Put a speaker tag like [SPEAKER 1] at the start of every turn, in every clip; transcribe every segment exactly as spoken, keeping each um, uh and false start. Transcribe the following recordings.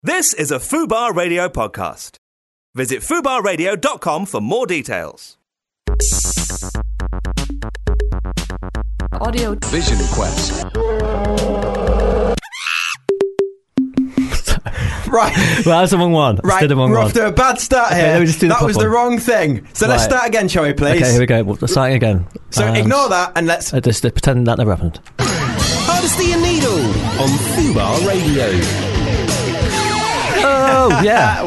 [SPEAKER 1] This is a Fubar Radio podcast. Visit fubar radio dot com for more details.
[SPEAKER 2] Audio
[SPEAKER 3] Vision Quest.
[SPEAKER 4] Right.
[SPEAKER 5] Well, that's the wrong one.
[SPEAKER 4] Right,
[SPEAKER 5] the wrong
[SPEAKER 4] we're
[SPEAKER 5] one.
[SPEAKER 4] off to a bad start
[SPEAKER 5] Okay,
[SPEAKER 4] here.
[SPEAKER 5] let me just do the
[SPEAKER 4] that was
[SPEAKER 5] proper
[SPEAKER 4] the
[SPEAKER 5] one.
[SPEAKER 4] wrong thing. So let's
[SPEAKER 5] Right.
[SPEAKER 4] start again, shall we, please?
[SPEAKER 5] Okay, here we go. We'll start again.
[SPEAKER 4] So
[SPEAKER 5] And,
[SPEAKER 4] ignore that and let's...
[SPEAKER 5] Uh, just uh, pretend that never happened.
[SPEAKER 3] Hardesty and Needle on Fubar Radio.
[SPEAKER 5] Oh, yeah.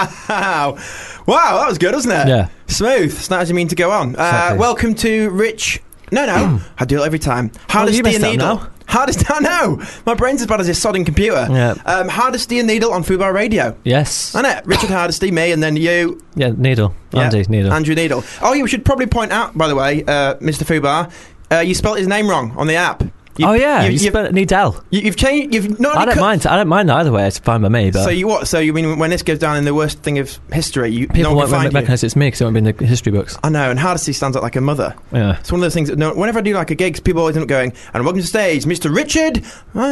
[SPEAKER 4] Wow. Wow, that was good, wasn't it?
[SPEAKER 5] Yeah.
[SPEAKER 4] Smooth. It's not as you mean to go on. Uh,
[SPEAKER 5] Exactly.
[SPEAKER 4] welcome to Rich... No, no. I do it every time. Hardesty
[SPEAKER 5] you messed
[SPEAKER 4] and
[SPEAKER 5] up
[SPEAKER 4] Needle.
[SPEAKER 5] now.
[SPEAKER 4] Hardesty... I know. My brain's as bad as a sodding computer.
[SPEAKER 5] Yeah.
[SPEAKER 4] Um, Hardesty and Needle on Fubar Radio.
[SPEAKER 5] Yes.
[SPEAKER 4] Isn't it? Richard Hardesty, me, and then you...
[SPEAKER 5] Yeah, Needle. Andy,
[SPEAKER 4] Yeah,
[SPEAKER 5] Needle.
[SPEAKER 4] Andrew Needle. Oh, you should probably point out, by the way, uh, Mister Fubar, uh, you spelled his name wrong on the app. You,
[SPEAKER 5] oh, yeah.
[SPEAKER 4] You,
[SPEAKER 5] You,
[SPEAKER 4] you've,
[SPEAKER 5] spelled it Needle.
[SPEAKER 4] you, you've changed... You've not
[SPEAKER 5] I
[SPEAKER 4] only
[SPEAKER 5] don't
[SPEAKER 4] cut-
[SPEAKER 5] mind. I don't mind either way. It's fine by me. But
[SPEAKER 4] So you what? So you mean when this goes down in the worst thing of history, you
[SPEAKER 5] people
[SPEAKER 4] no one
[SPEAKER 5] won't
[SPEAKER 4] can find you?
[SPEAKER 5] recognise it's me because it won't be in the history books.
[SPEAKER 4] I know, and Hardesty stands out like a mother.
[SPEAKER 5] Yeah.
[SPEAKER 4] It's one of those things that no, whenever I do like a gig, people always end up going, and welcome to the stage, Mister Richard.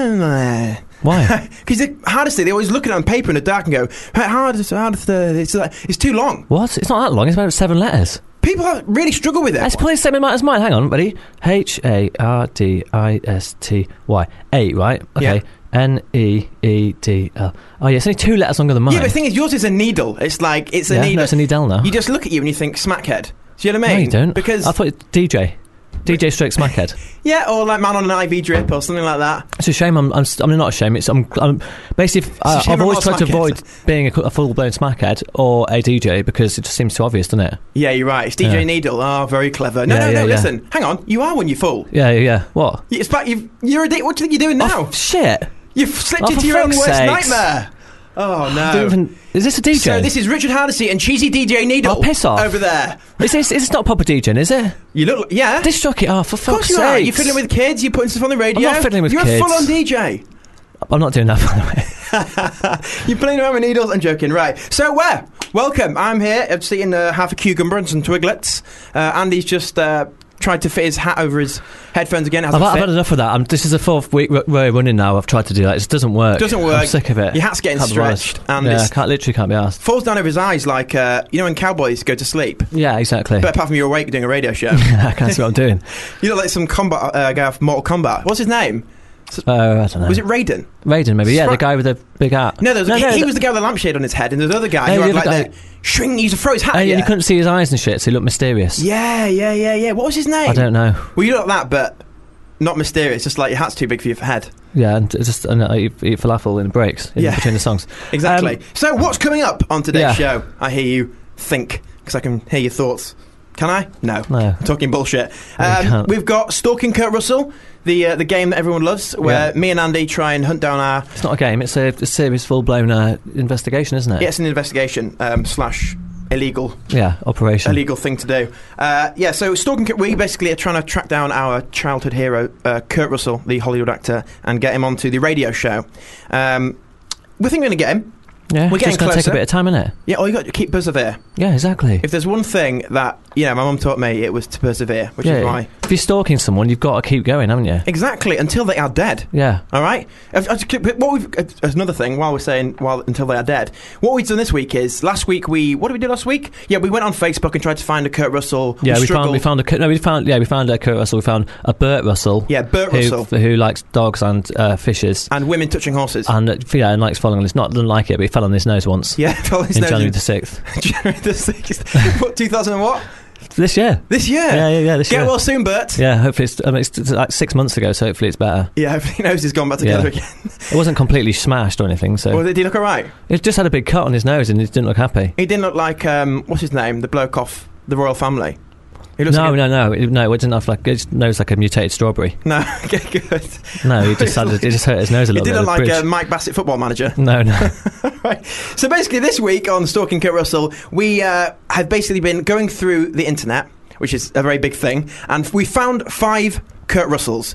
[SPEAKER 4] Why?
[SPEAKER 5] Why?
[SPEAKER 4] Because Hardesty, they always look at it on paper in the dark and go, hey, Hardesty, Hardesty, it's, like, it's too long.
[SPEAKER 5] What? It's not that long. It's about seven letters.
[SPEAKER 4] People have really struggle with it.
[SPEAKER 5] Let's play the same amount as mine. Hang on, ready? H A R D I S T Y. Eight, right? Okay.
[SPEAKER 4] Yeah.
[SPEAKER 5] N E E D L. Oh, yeah, it's only two letters longer than mine.
[SPEAKER 4] Yeah, but the thing is, yours is a needle. It's like, it's a
[SPEAKER 5] yeah,
[SPEAKER 4] needle.
[SPEAKER 5] no, it's a needle now.
[SPEAKER 4] You just look at you and you think, smackhead. Do you know what I
[SPEAKER 5] No,
[SPEAKER 4] mean?
[SPEAKER 5] you don't.
[SPEAKER 4] Because,
[SPEAKER 5] I thought it D J. D J stroke smackhead.
[SPEAKER 4] yeah, or like man on an I V drip or something like that.
[SPEAKER 5] It's a shame. I'm. I'm, st- I'm not ashamed. It's. I'm. I'm basically.
[SPEAKER 4] a
[SPEAKER 5] Uh,
[SPEAKER 4] shame
[SPEAKER 5] I've
[SPEAKER 4] I'm
[SPEAKER 5] always
[SPEAKER 4] not a
[SPEAKER 5] tried to
[SPEAKER 4] smackhead.
[SPEAKER 5] avoid being a, a full-blown smackhead or a D J because it just seems too obvious, doesn't it?
[SPEAKER 4] Yeah, you're right. It's D J
[SPEAKER 5] Yeah.
[SPEAKER 4] Needle. Oh, very clever. No,
[SPEAKER 5] Yeah,
[SPEAKER 4] no,
[SPEAKER 5] yeah,
[SPEAKER 4] no,
[SPEAKER 5] yeah.
[SPEAKER 4] listen. Hang on. You are when you fall.
[SPEAKER 5] Yeah. Yeah. yeah. What?
[SPEAKER 4] It's back. You've, you're a dick. What do you think you're doing now?
[SPEAKER 5] Oh, shit.
[SPEAKER 4] You've slipped
[SPEAKER 5] Oh, for
[SPEAKER 4] into your own
[SPEAKER 5] fuck's
[SPEAKER 4] worst
[SPEAKER 5] sakes.
[SPEAKER 4] nightmare. Oh,
[SPEAKER 5] I
[SPEAKER 4] no.
[SPEAKER 5] don't even- is this a D J?
[SPEAKER 4] So this is Richard Hardesty and cheesy D J Needle.
[SPEAKER 5] Oh, piss off.
[SPEAKER 4] Over there.
[SPEAKER 5] Is this? Is this not proper DJing? Is it?
[SPEAKER 4] You look... Yeah.
[SPEAKER 5] This struck it off. For
[SPEAKER 4] of course
[SPEAKER 5] fuck's
[SPEAKER 4] you are.
[SPEAKER 5] sake.
[SPEAKER 4] You're fiddling with kids. You're putting stuff on the radio.
[SPEAKER 5] I'm not fiddling with
[SPEAKER 4] you're
[SPEAKER 5] kids.
[SPEAKER 4] You're a full-on D J.
[SPEAKER 5] I'm not doing that, by the way.
[SPEAKER 4] You're playing around with needles. I'm joking. Right. So where? Welcome. I'm here. I'm eating uh, half a cucumber and some Twiglets. Uh, Andy's just uh, tried to fit his hat over his headphones again. It
[SPEAKER 5] I've,
[SPEAKER 4] hasn't
[SPEAKER 5] I've
[SPEAKER 4] fit.
[SPEAKER 5] had enough of that. I'm, this is the fourth week r- row running now. I've tried to do that. It just doesn't work.
[SPEAKER 4] Doesn't work.
[SPEAKER 5] I'm sick of it.
[SPEAKER 4] Your hat's getting
[SPEAKER 5] Can't be
[SPEAKER 4] stretched,
[SPEAKER 5] bothered.
[SPEAKER 4] and
[SPEAKER 5] yeah,
[SPEAKER 4] it's-
[SPEAKER 5] I can't literally can't be asked.
[SPEAKER 4] Falls down over his eyes like, uh, you know when cowboys go to sleep?
[SPEAKER 5] Yeah, exactly.
[SPEAKER 4] But apart from you're awake doing a radio show.
[SPEAKER 5] I can't see what I'm doing.
[SPEAKER 4] You look like some combat uh, guy from Mortal Kombat. What's his name?
[SPEAKER 5] Oh, I don't know.
[SPEAKER 4] Was it Raiden?
[SPEAKER 5] Raiden, maybe? Yeah,
[SPEAKER 4] Spra-
[SPEAKER 5] the guy with the big hat.
[SPEAKER 4] No, there was,
[SPEAKER 5] no,
[SPEAKER 4] he,
[SPEAKER 5] no,
[SPEAKER 4] he
[SPEAKER 5] the-
[SPEAKER 4] was the guy with the lampshade on his head, and there's another guy
[SPEAKER 5] Oh,
[SPEAKER 4] who
[SPEAKER 5] he
[SPEAKER 4] had like
[SPEAKER 5] looked
[SPEAKER 4] the shrink. He used to throw his hat.
[SPEAKER 5] Oh,
[SPEAKER 4] at
[SPEAKER 5] yeah,
[SPEAKER 4] you.
[SPEAKER 5] you couldn't see his eyes and shit, so he looked mysterious.
[SPEAKER 4] Yeah, yeah, yeah, yeah. What was his name?
[SPEAKER 5] I don't know.
[SPEAKER 4] Well, you look like that, but not mysterious. Just like your hat's too big for your head.
[SPEAKER 5] Yeah, and it's just and, uh, eat, eat falafel in breaks in
[SPEAKER 4] Yeah.
[SPEAKER 5] between the songs.
[SPEAKER 4] Exactly.
[SPEAKER 5] Um,
[SPEAKER 4] So, what's coming up on today's
[SPEAKER 5] yeah.
[SPEAKER 4] show? I hear you think, because I can hear your thoughts. Can I? No.
[SPEAKER 5] No.
[SPEAKER 4] I'm talking bullshit.
[SPEAKER 5] No, you
[SPEAKER 4] Um,
[SPEAKER 5] can't.
[SPEAKER 4] we've got Stalking Kurt Russell, the uh, the game that everyone loves, where
[SPEAKER 5] Yeah.
[SPEAKER 4] me and Andy try and hunt down our...
[SPEAKER 5] It's not a game, it's a, a serious full-blown uh, investigation, isn't it?
[SPEAKER 4] Yeah, it's an investigation um, slash illegal
[SPEAKER 5] Yeah, operation.
[SPEAKER 4] illegal thing to do. Uh, yeah, so Stalking Kurt, we basically are trying to track down our childhood hero, uh, Kurt Russell, the Hollywood actor, and get him onto the radio show. Um, we think we're going to get him.
[SPEAKER 5] Yeah,
[SPEAKER 4] we're
[SPEAKER 5] it's
[SPEAKER 4] getting
[SPEAKER 5] just going to take
[SPEAKER 4] closer.
[SPEAKER 5] a bit of time, innit?
[SPEAKER 4] Yeah, all you got to keep persevere.
[SPEAKER 5] Yeah, exactly.
[SPEAKER 4] If there's one thing that, you know, my mum taught me, it was to persevere, which
[SPEAKER 5] yeah,
[SPEAKER 4] is why.
[SPEAKER 5] if you're stalking someone, you've got to keep going, haven't you?
[SPEAKER 4] Exactly, until they are dead.
[SPEAKER 5] Yeah.
[SPEAKER 4] All right. I've- I've- What we've uh, as another thing while we're saying while until they are dead. What we've done this week is last week we what did we do last week? Yeah, we went on Facebook and tried to find a Kurt Russell.
[SPEAKER 5] Yeah, we
[SPEAKER 4] struggled.
[SPEAKER 5] found we found a Kurt- no we found yeah we found a Kurt Russell. We found a Burt Russell.
[SPEAKER 4] Yeah, Burt
[SPEAKER 5] who,
[SPEAKER 4] Russell
[SPEAKER 5] who likes dogs and uh, fishes
[SPEAKER 4] and women touching horses.
[SPEAKER 5] and uh, yeah and likes falling on his not doesn't like it but he fell on his nose once.
[SPEAKER 4] Yeah, fell on his
[SPEAKER 5] in
[SPEAKER 4] nose
[SPEAKER 5] January
[SPEAKER 4] in-
[SPEAKER 5] the sixth
[SPEAKER 4] January the sixth. What two thousand and what?
[SPEAKER 5] this year.
[SPEAKER 4] This year.
[SPEAKER 5] Yeah, yeah, yeah. This
[SPEAKER 4] Get
[SPEAKER 5] year.
[SPEAKER 4] well soon, Bert.
[SPEAKER 5] Yeah, hopefully it's, I mean, it's, it's like six months ago, so hopefully it's better.
[SPEAKER 4] Yeah, hopefully nose has gone back together
[SPEAKER 5] Yeah.
[SPEAKER 4] again.
[SPEAKER 5] It wasn't completely smashed or anything, so
[SPEAKER 4] Well, did he look alright?
[SPEAKER 5] it just had a big cut on his nose and he didn't look happy.
[SPEAKER 4] He didn't look like um, what's his name, the bloke off the royal family. He looks
[SPEAKER 5] No,
[SPEAKER 4] like a-
[SPEAKER 5] no, no, it, no. It didn't have like his nose like a mutated strawberry.
[SPEAKER 4] no. Okay, good.
[SPEAKER 5] No, he just had it just hurt his nose a
[SPEAKER 4] He
[SPEAKER 5] little
[SPEAKER 4] didn't
[SPEAKER 5] bit.
[SPEAKER 4] look
[SPEAKER 5] at the
[SPEAKER 4] like
[SPEAKER 5] bridge.
[SPEAKER 4] a Mike Bassett football manager.
[SPEAKER 5] No, no.
[SPEAKER 4] Right. So basically, this week on Stalking Kurt Russell, we uh, have basically been going through the internet, which is a very big thing, and we found five Kurt Russells.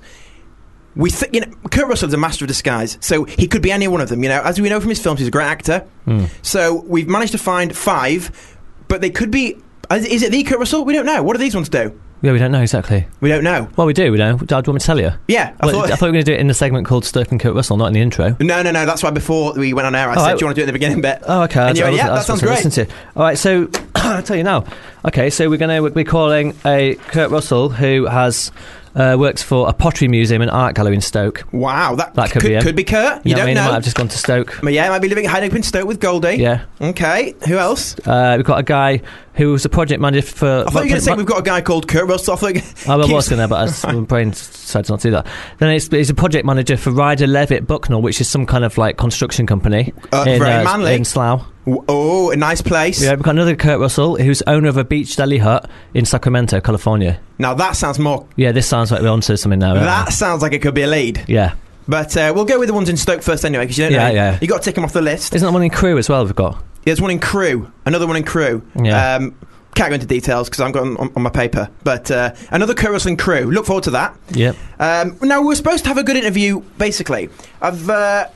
[SPEAKER 4] We th- you know, Kurt Russell's a master of disguise, so he could be any one of them. You know, as we know from his films, he's a great actor.
[SPEAKER 5] Mm.
[SPEAKER 4] So we've managed to find five, but they could be. Is, is it the Kurt Russell? We don't know. What do these ones do?
[SPEAKER 5] Yeah, we don't know exactly.
[SPEAKER 4] We don't know.
[SPEAKER 5] Well, we do, we know. Do you want me to tell you?
[SPEAKER 4] Yeah, I
[SPEAKER 5] Well,
[SPEAKER 4] thought...
[SPEAKER 5] I thought we were going to do it in the segment called Stoke and Kurt Russell, not in the intro.
[SPEAKER 4] No, no, no, that's why before we went on air I
[SPEAKER 5] Oh,
[SPEAKER 4] said,
[SPEAKER 5] I-
[SPEAKER 4] do you want to do it in the beginning bit?
[SPEAKER 5] Oh, okay.
[SPEAKER 4] And you
[SPEAKER 5] I,
[SPEAKER 4] went,
[SPEAKER 5] I
[SPEAKER 4] yeah,
[SPEAKER 5] wasn't- I
[SPEAKER 4] that
[SPEAKER 5] was
[SPEAKER 4] sounds
[SPEAKER 5] supposed
[SPEAKER 4] great.
[SPEAKER 5] to listen to. All right, so I'll tell you now. Okay, so we're going to be calling a Kurt Russell who has uh, works for a pottery museum and art gallery in Stoke.
[SPEAKER 4] Wow, that,
[SPEAKER 5] That could
[SPEAKER 4] could,
[SPEAKER 5] be him.
[SPEAKER 4] could be Kurt. You,
[SPEAKER 5] You know what I
[SPEAKER 4] don't
[SPEAKER 5] mean? He
[SPEAKER 4] know.
[SPEAKER 5] might have just gone to Stoke.
[SPEAKER 4] But yeah, he might be living at Hyde Open Stoke with Goldie.
[SPEAKER 5] Yeah.
[SPEAKER 4] Okay, who else?
[SPEAKER 5] Uh, we've got a guy who was a project manager for...
[SPEAKER 4] I thought you were going to say we've got a guy called Kurt Russell. I thought you-
[SPEAKER 5] I was
[SPEAKER 4] keeps-
[SPEAKER 5] going there, but I, my brain decided not to do that. Then it's, he's a project manager for Ryder Levitt Bucknell, which is some kind of like construction company
[SPEAKER 4] Uh,
[SPEAKER 5] in,
[SPEAKER 4] very manly.
[SPEAKER 5] in Slough.
[SPEAKER 4] Oh, a nice place.
[SPEAKER 5] Yeah, we've got another Kurt Russell, who's owner of a beach deli hut in Sacramento, California.
[SPEAKER 4] Now that sounds more...
[SPEAKER 5] Yeah, this sounds like we're onto something now.
[SPEAKER 4] That sounds like it could be a lead.
[SPEAKER 5] Yeah.
[SPEAKER 4] But uh, we'll go with the ones in Stoke first anyway, because you don't
[SPEAKER 5] Yeah,
[SPEAKER 4] know.
[SPEAKER 5] yeah.
[SPEAKER 4] you got to tick them off the list.
[SPEAKER 5] Isn't that one in Crewe as well we've got?
[SPEAKER 4] There's one in Crewe, another one in Crewe.
[SPEAKER 5] Yeah.
[SPEAKER 4] Um, can't go into details because I've got on, on, on my paper. But uh, another Kurt Russell in Crewe. Look forward to that.
[SPEAKER 5] Yep.
[SPEAKER 4] Um, now, we were supposed to have a good interview, basically. I've... Uh,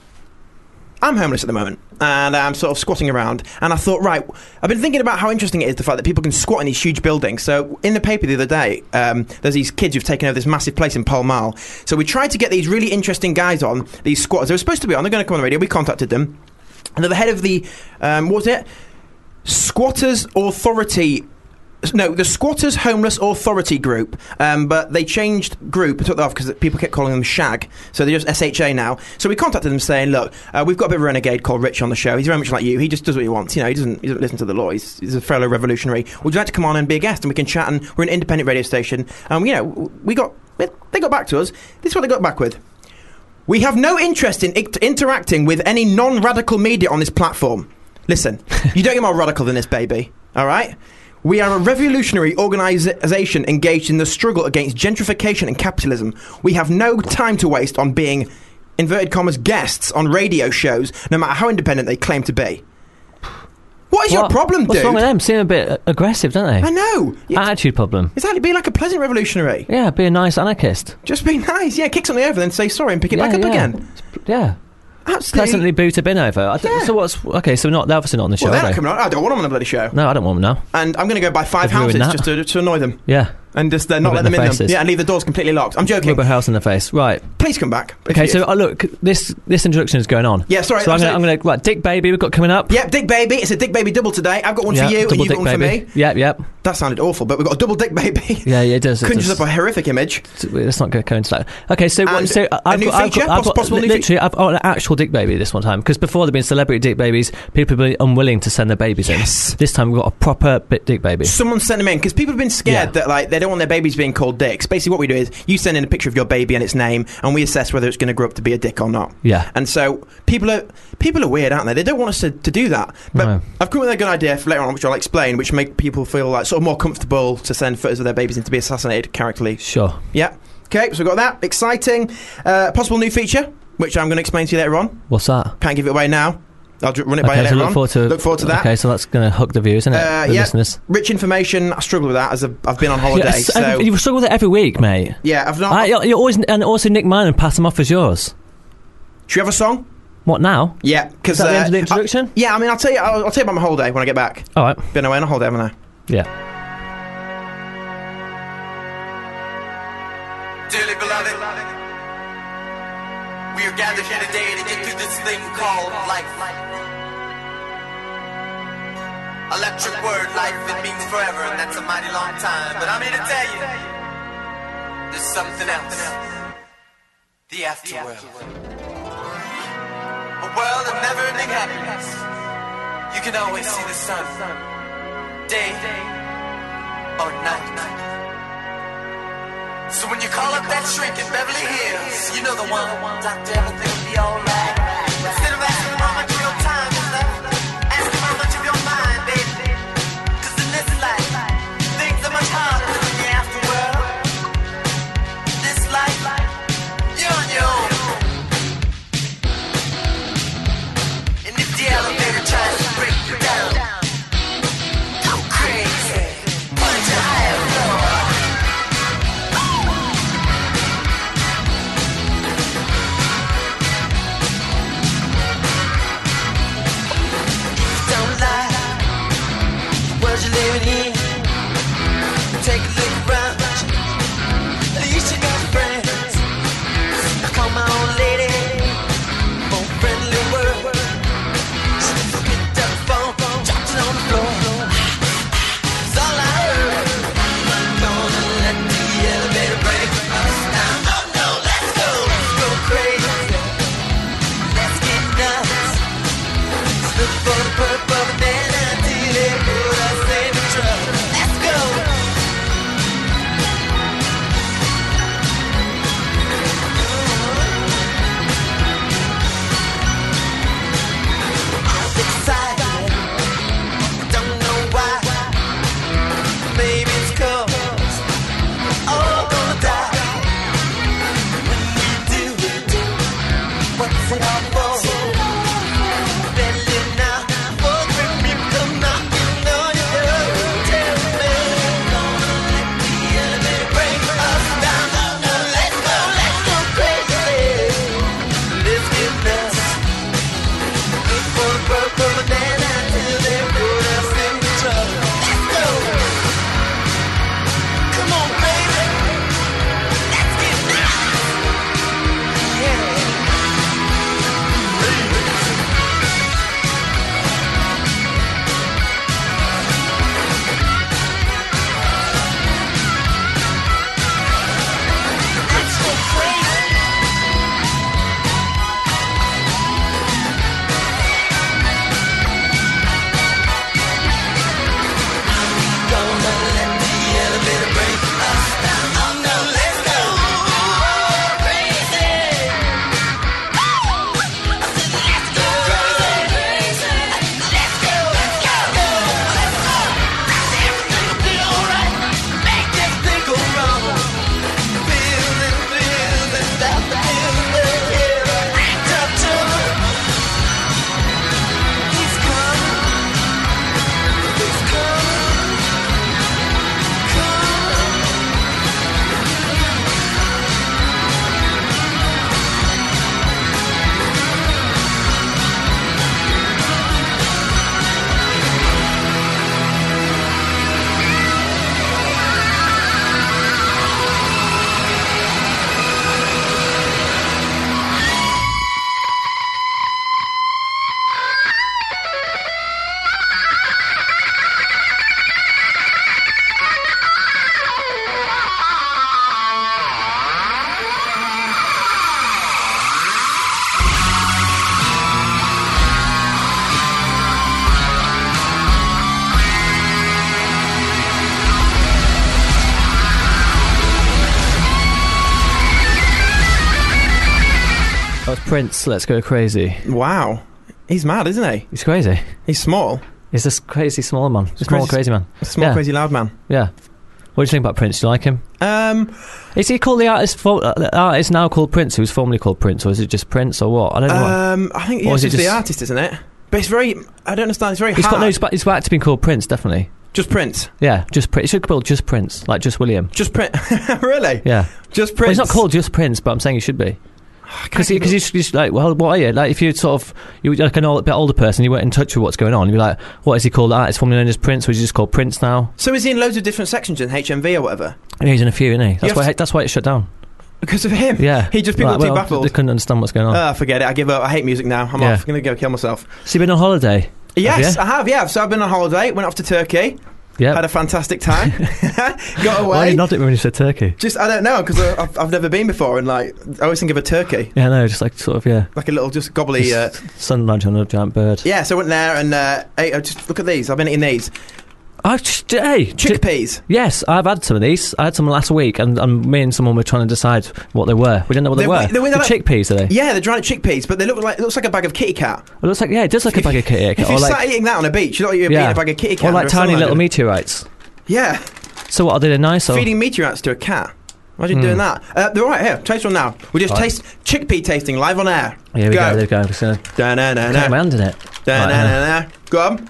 [SPEAKER 4] I'm homeless at the moment, and I'm sort of squatting around, and I thought, right, I've been thinking about how interesting it is, the fact that people can squat in these huge buildings. So, in the paper the other day, um, there's these kids who've taken over this massive place in Pall Mall. So we tried to get these really interesting guys on, these squatters. They were supposed to be on, they're going to come on the radio, we contacted them. And they're the head of the, um, what was it? Squatters Authority... No, the Squatters Homeless Authority Group, um, but they changed group and took that off because people kept calling them SHAG, so they're just S H A now. So we contacted them saying, look, uh, we've got a bit of a renegade called Rich on the show. He's very much like you. He just does what he wants. You know, he doesn't, he doesn't listen to the law. He's, he's a fellow revolutionary. Would you like to come on and be a guest and we can chat? And we're an independent radio station. Um, you know, we got they got back to us. This is what they got back with. We have no interest in ict- interacting with any non-radical media on this platform. Listen, you don't get more radical than this, baby. All right? We are a revolutionary organisation engaged in the struggle against gentrification and capitalism. We have no time to waste on being, inverted commas, guests on radio shows, no matter how independent they claim to be. What is your
[SPEAKER 5] What?
[SPEAKER 4] problem,
[SPEAKER 5] What's
[SPEAKER 4] dude?
[SPEAKER 5] wrong with them? Seem a bit uh, aggressive, don't they?
[SPEAKER 4] I know.
[SPEAKER 5] Attitude problem.
[SPEAKER 4] Exactly. Be like a pleasant revolutionary.
[SPEAKER 5] Yeah, be a nice anarchist.
[SPEAKER 4] Just be nice. Yeah, kick something over, then say sorry and pick it
[SPEAKER 5] yeah,
[SPEAKER 4] back up
[SPEAKER 5] yeah.
[SPEAKER 4] again.
[SPEAKER 5] Yeah.
[SPEAKER 4] Absolutely.
[SPEAKER 5] Pleasantly boot a bin over. I don't-
[SPEAKER 4] Yeah.
[SPEAKER 5] So what's... Okay, so not, they're obviously not on the show,
[SPEAKER 4] Well, they're
[SPEAKER 5] are
[SPEAKER 4] not
[SPEAKER 5] they?
[SPEAKER 4] coming on. I don't want them on the bloody show.
[SPEAKER 5] No, I don't want them now.
[SPEAKER 4] And I'm going to go buy five
[SPEAKER 5] They've ruined
[SPEAKER 4] houses
[SPEAKER 5] that.
[SPEAKER 4] just to, to annoy them.
[SPEAKER 5] Yeah.
[SPEAKER 4] And just uh, not
[SPEAKER 5] Rub it
[SPEAKER 4] let
[SPEAKER 5] in
[SPEAKER 4] them
[SPEAKER 5] their
[SPEAKER 4] in them.
[SPEAKER 5] faces.
[SPEAKER 4] Yeah, and leave the doors completely locked. I'm joking.
[SPEAKER 5] Rub a house in the face. Right.
[SPEAKER 4] Please come back.
[SPEAKER 5] Okay,
[SPEAKER 4] If you-
[SPEAKER 5] so uh, look, this this introduction is going on.
[SPEAKER 4] Yeah, sorry,
[SPEAKER 5] So I'm
[SPEAKER 4] I'm
[SPEAKER 5] going to... I'm
[SPEAKER 4] sorry.
[SPEAKER 5] gonna, right, Dick Baby, we've got coming up.
[SPEAKER 4] Yep, Dick Baby. It's a Dick Baby double today. I've got one
[SPEAKER 5] Yeah,
[SPEAKER 4] for you, and
[SPEAKER 5] double
[SPEAKER 4] you've
[SPEAKER 5] Dick
[SPEAKER 4] got one
[SPEAKER 5] Baby.
[SPEAKER 4] for me.
[SPEAKER 5] Yep, yep.
[SPEAKER 4] That sounded awful, but we've got a double Dick Baby.
[SPEAKER 5] Yeah, yeah, it does. It
[SPEAKER 4] Conjures
[SPEAKER 5] does.
[SPEAKER 4] up a horrific image.
[SPEAKER 5] Let's not go into that. Okay, so,
[SPEAKER 4] And
[SPEAKER 5] so
[SPEAKER 4] a
[SPEAKER 5] I've
[SPEAKER 4] new
[SPEAKER 5] got, I've
[SPEAKER 4] feature?
[SPEAKER 5] got, I've
[SPEAKER 4] Poss-
[SPEAKER 5] got
[SPEAKER 4] possible new
[SPEAKER 5] literally, I've got an actual Dick Baby this one time, because before there've been celebrity Dick Babies, people have been unwilling to send their babies
[SPEAKER 4] Yes.
[SPEAKER 5] in. This time we've got a proper bit Dick Baby.
[SPEAKER 4] Someone sent them in because people have been scared
[SPEAKER 5] Yeah.
[SPEAKER 4] that like they don't want their babies being called dicks. Basically, what we do is you send in a picture of your baby and its name, and we assess whether it's going to grow up to be a dick or not.
[SPEAKER 5] Yeah.
[SPEAKER 4] And so people are people are weird, aren't they? They don't want us to, to do that. But
[SPEAKER 5] No.
[SPEAKER 4] I've come up with a good idea for later on, which I'll explain, which make people feel like sort of more comfortable to send photos of their babies in to be assassinated characterly.
[SPEAKER 5] Sure.
[SPEAKER 4] Yeah. Okay, so we've got that. Exciting. Uh, possible new feature, which I'm going to explain to you later on.
[SPEAKER 5] What's that?
[SPEAKER 4] Can't give it away now. I'll dr- run it by you
[SPEAKER 5] Okay, so
[SPEAKER 4] later
[SPEAKER 5] look
[SPEAKER 4] on.
[SPEAKER 5] forward to
[SPEAKER 4] look forward to that.
[SPEAKER 5] Okay, so that's going to hook the viewers, isn't it?
[SPEAKER 4] Uh,
[SPEAKER 5] the
[SPEAKER 4] yeah.
[SPEAKER 5] listeners.
[SPEAKER 4] Rich information. I struggle with that as I've, I've been on holiday.
[SPEAKER 5] Yeah, so-
[SPEAKER 4] so
[SPEAKER 5] you struggle with it every week, mate.
[SPEAKER 4] yeah, I've not.
[SPEAKER 5] I, you you always and also nick mine and pass them off as yours.
[SPEAKER 4] Should we have a song?
[SPEAKER 5] What now?
[SPEAKER 4] Yeah, because
[SPEAKER 5] Is that the end
[SPEAKER 4] uh,
[SPEAKER 5] of the introduction?
[SPEAKER 4] I- yeah, I mean, I'll tell you. I'll, I'll tell you about my holiday when I get back.
[SPEAKER 5] All right.
[SPEAKER 4] Been away on a holiday, haven't I?
[SPEAKER 5] Yeah.
[SPEAKER 2] Dearly beloved, we are gathered here today to get through this thing called life. Electric word, life, it means forever, and that's a mighty long time. But I'm here to tell you, there's something else. The afterworld. A world of never-ending happiness. You can always see the sun, day or night. So when you call up that shrink in Beverly Hills, you know the one. Doctor, everything will be alright. Instead of asking how much of your time is left, ask him how much of your mind, baby. Cause in this life, things are much harder than the afterworld. This life, you're on your own. And if the elevator tries to break you down, go crazy. Punch a higher floor. for the purple banana till they put us in the truck. Let's go. I'm excited, don't know why. Maybe it's 'cause we're all gonna die. When we do, what's it all for? Better now, before the people come knocking on your door. Tell me, gonna let the enemy bring us down. Now let's go, let's go crazy. Let's get nuts. Look for the purple banana till they put us in the truck. Let's go. Come on, baby. Let's get nuts. Yeah. Let's go crazy. Gonna let the elevator break us down. Oh no, let's go crazy. I said let's go crazy. Let's go, let's go, let's go. Everything will be alright. Make this thing go wrong. Feeling, feeling, stop the feeling. Yeah, act up to it. He's coming. He's coming.
[SPEAKER 5] That was Prince. Let's go crazy.
[SPEAKER 4] Wow. He's mad, isn't he?
[SPEAKER 5] He's crazy.
[SPEAKER 4] He's small.
[SPEAKER 5] He's this crazy small man. Small
[SPEAKER 4] crazy-
[SPEAKER 5] crazy man.
[SPEAKER 4] Small,
[SPEAKER 5] Yeah.
[SPEAKER 4] crazy, loud man.
[SPEAKER 5] Yeah. What do you think about Prince? Do you like him?
[SPEAKER 4] Um,
[SPEAKER 5] Is he called the artist? For, uh, the artist now called Prince, who was formerly called Prince, or is it just Prince, or what? I don't know. what.
[SPEAKER 4] um, I think
[SPEAKER 5] Or
[SPEAKER 4] yeah,
[SPEAKER 5] is
[SPEAKER 4] it's
[SPEAKER 5] it
[SPEAKER 4] just the
[SPEAKER 5] just-
[SPEAKER 4] artist, isn't it? But it's very. I don't understand. It's very
[SPEAKER 5] He's
[SPEAKER 4] hard.
[SPEAKER 5] got no. He's back, he's back to being called Prince, definitely.
[SPEAKER 4] Just Prince.
[SPEAKER 5] Yeah, just Prince. It should be called just Prince, like just William.
[SPEAKER 4] Just Prince. Really?
[SPEAKER 5] Yeah.
[SPEAKER 4] Just
[SPEAKER 5] Well,
[SPEAKER 4] Prince.
[SPEAKER 5] he's not called just Prince, but I'm saying he should be. Because
[SPEAKER 4] think
[SPEAKER 5] you, you should, like, well, what are you? Like, if you sort of, you're like an old, bit older person, you weren't in touch with what's going on, you'd be like, what is he called? Artist formerly known as Prince, or is he just called Prince now?
[SPEAKER 4] So is he in loads of different sections in H M V or whatever?
[SPEAKER 5] And he's in a few, isn't he? That's
[SPEAKER 4] have
[SPEAKER 5] why.
[SPEAKER 4] to-
[SPEAKER 5] That's why it's shut down.
[SPEAKER 4] Because of him?
[SPEAKER 5] Yeah.
[SPEAKER 4] He just people
[SPEAKER 5] Like,
[SPEAKER 4] too
[SPEAKER 5] well,
[SPEAKER 4] baffled.
[SPEAKER 5] They couldn't understand what's going on.
[SPEAKER 4] Ah, forget it. I give up. I hate music now. I'm
[SPEAKER 5] Yeah.
[SPEAKER 4] off. I'm going to go kill myself.
[SPEAKER 5] So you've been on holiday?
[SPEAKER 4] Yes,
[SPEAKER 5] Have
[SPEAKER 4] I have, yeah. So I've been on holiday, went off to Turkey,
[SPEAKER 5] Yeah.
[SPEAKER 4] had a fantastic time, got
[SPEAKER 5] Why
[SPEAKER 4] away.
[SPEAKER 5] did you nod at me when you said Turkey?
[SPEAKER 4] Just, I don't know, because I've, I've never been before, and like, I always think of a turkey,
[SPEAKER 5] Yeah, no, just like sort of, yeah.
[SPEAKER 4] like a little, just gobbly. Uh,
[SPEAKER 5] Sun lodge on a giant bird.
[SPEAKER 4] yeah, so I went there and uh, ate, uh, just look at these. I've been eating these
[SPEAKER 5] I just, hey, ch-
[SPEAKER 4] chickpeas.
[SPEAKER 5] Yes, I've had some of these. I had some last week, and, and me and someone were trying to decide what they were. We didn't know what they,
[SPEAKER 4] They-
[SPEAKER 5] were.
[SPEAKER 4] they were
[SPEAKER 5] the
[SPEAKER 4] like-
[SPEAKER 5] chickpeas, are they?
[SPEAKER 4] Yeah, they're giant chickpeas, but they look like it looks like a bag of kitty cat.
[SPEAKER 5] It looks like, yeah, it does look like a bag of kitty
[SPEAKER 4] If
[SPEAKER 5] or
[SPEAKER 4] you
[SPEAKER 5] like,
[SPEAKER 4] sat eating that on a beach, you look like you're
[SPEAKER 5] yeah.
[SPEAKER 4] eating a bag of kitty cat.
[SPEAKER 5] or
[SPEAKER 4] under
[SPEAKER 5] like
[SPEAKER 4] a
[SPEAKER 5] tiny
[SPEAKER 4] sun
[SPEAKER 5] little
[SPEAKER 4] lamp.
[SPEAKER 5] meteorites.
[SPEAKER 4] Yeah,
[SPEAKER 5] So what, are they nice or?
[SPEAKER 4] feeding meteorites to a cat. Imagine
[SPEAKER 5] Hmm.
[SPEAKER 4] doing that. Uh, they're right here. Taste one now. We just
[SPEAKER 5] Right.
[SPEAKER 4] taste chickpea tasting live on air.
[SPEAKER 5] Here we go, there we
[SPEAKER 4] go.
[SPEAKER 5] go. I'm just gonna
[SPEAKER 4] Da na na
[SPEAKER 5] get my
[SPEAKER 4] na.
[SPEAKER 5] hand in it.
[SPEAKER 4] Da
[SPEAKER 5] Right,
[SPEAKER 4] na
[SPEAKER 5] uh,
[SPEAKER 4] na na. Go on.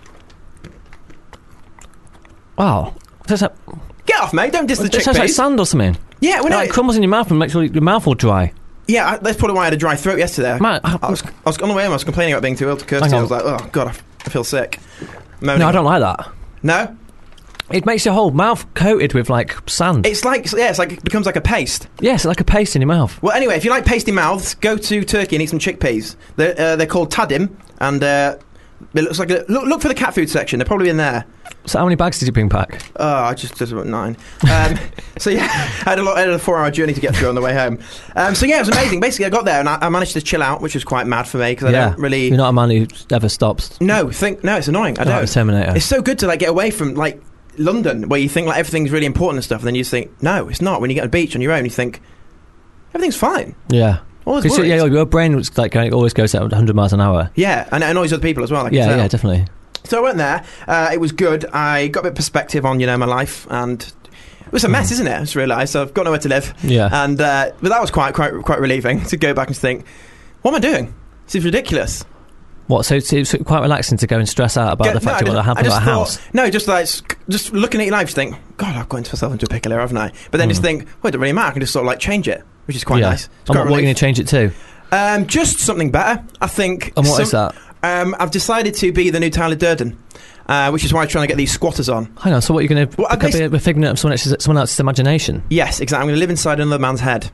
[SPEAKER 5] Wow. That's like,
[SPEAKER 4] Get off, mate. Don't diss the
[SPEAKER 5] it sounds like
[SPEAKER 4] chickpeas.
[SPEAKER 5] sand or something.
[SPEAKER 4] Yeah, we know.
[SPEAKER 5] Like, it crumbles in your mouth and makes your, your mouth all dry.
[SPEAKER 4] Yeah, I, that's probably why I had a dry throat yesterday.
[SPEAKER 5] Man, I-
[SPEAKER 4] I was, I was on the way home. I was complaining about being too ill to Kirsty.
[SPEAKER 5] Hang
[SPEAKER 4] I
[SPEAKER 5] on.
[SPEAKER 4] was like, oh god, I, f- I feel sick. Moaning.
[SPEAKER 5] No, I don't like that.
[SPEAKER 4] No,
[SPEAKER 5] It makes your whole mouth coated with like sand.
[SPEAKER 4] it's like yeah, it's like it becomes like a paste.
[SPEAKER 5] yes, like a paste in your mouth.
[SPEAKER 4] Well, anyway, if you like pasty mouths, go to Turkey and eat some chickpeas. They're uh, they're called tadim, and uh, It looks like a, look, look for the cat food section. They're probably in there.
[SPEAKER 5] So how many bags did you bring back?
[SPEAKER 4] Oh, I just did about nine. Um, so yeah, I had a lot. I had a four-hour journey to get through on the way home. Um, so yeah, it was amazing. Basically, I got there and I, I managed to chill out, which was quite mad for me because I
[SPEAKER 5] yeah.
[SPEAKER 4] don't really.
[SPEAKER 5] You're not a man who ever stops.
[SPEAKER 4] No, think no, it's annoying. I
[SPEAKER 5] You're
[SPEAKER 4] don't.
[SPEAKER 5] like a Terminator.
[SPEAKER 4] It's so good to like get away from like London, where you think like everything's really important and stuff, and then you just think no, it's not. When you get on a beach on your own, you think everything's fine.
[SPEAKER 5] Yeah.
[SPEAKER 4] All is
[SPEAKER 5] 'Cause,
[SPEAKER 4] worried.
[SPEAKER 5] yeah, your brain was like going, always goes at one hundred miles an hour.
[SPEAKER 4] Yeah, and it annoys other people as well. I can
[SPEAKER 5] Yeah,
[SPEAKER 4] tell.
[SPEAKER 5] yeah, definitely.
[SPEAKER 4] So I went there. Uh, it was good. I got a bit of perspective on you know my life, and it was a mess, isn't it? I just realised so I've got nowhere to live.
[SPEAKER 5] Yeah.
[SPEAKER 4] And uh, but that was quite quite quite relieving to go back and think, what am I doing? This is ridiculous.
[SPEAKER 5] What? So it's, it's quite relaxing to go and stress out about
[SPEAKER 4] Go-
[SPEAKER 5] the fact
[SPEAKER 4] no,
[SPEAKER 5] you want to
[SPEAKER 4] I
[SPEAKER 5] have
[SPEAKER 4] just
[SPEAKER 5] a
[SPEAKER 4] thought-
[SPEAKER 5] house.
[SPEAKER 4] No, just like s- just looking at your life, just think, God, I've got myself into a pickle here, haven't I? But then
[SPEAKER 5] Mm.
[SPEAKER 4] just think, well, it doesn't really matter. I can just sort of like change it, which is quite
[SPEAKER 5] yeah.
[SPEAKER 4] nice. It's
[SPEAKER 5] And
[SPEAKER 4] quite
[SPEAKER 5] what, what are you going
[SPEAKER 4] relief.
[SPEAKER 5] to change it to?
[SPEAKER 4] Um, just something better, I think.
[SPEAKER 5] And what
[SPEAKER 4] Some-
[SPEAKER 5] is that?
[SPEAKER 4] Um, I've decided to be the new Tyler Durden, uh, which is why I'm trying to get these squatters on.
[SPEAKER 5] Hang on, so what are you going to
[SPEAKER 4] Well, I
[SPEAKER 5] be
[SPEAKER 4] basi-
[SPEAKER 5] a figment of someone else's, someone else's imagination?
[SPEAKER 4] Yes, exactly. I'm going to live inside another man's head.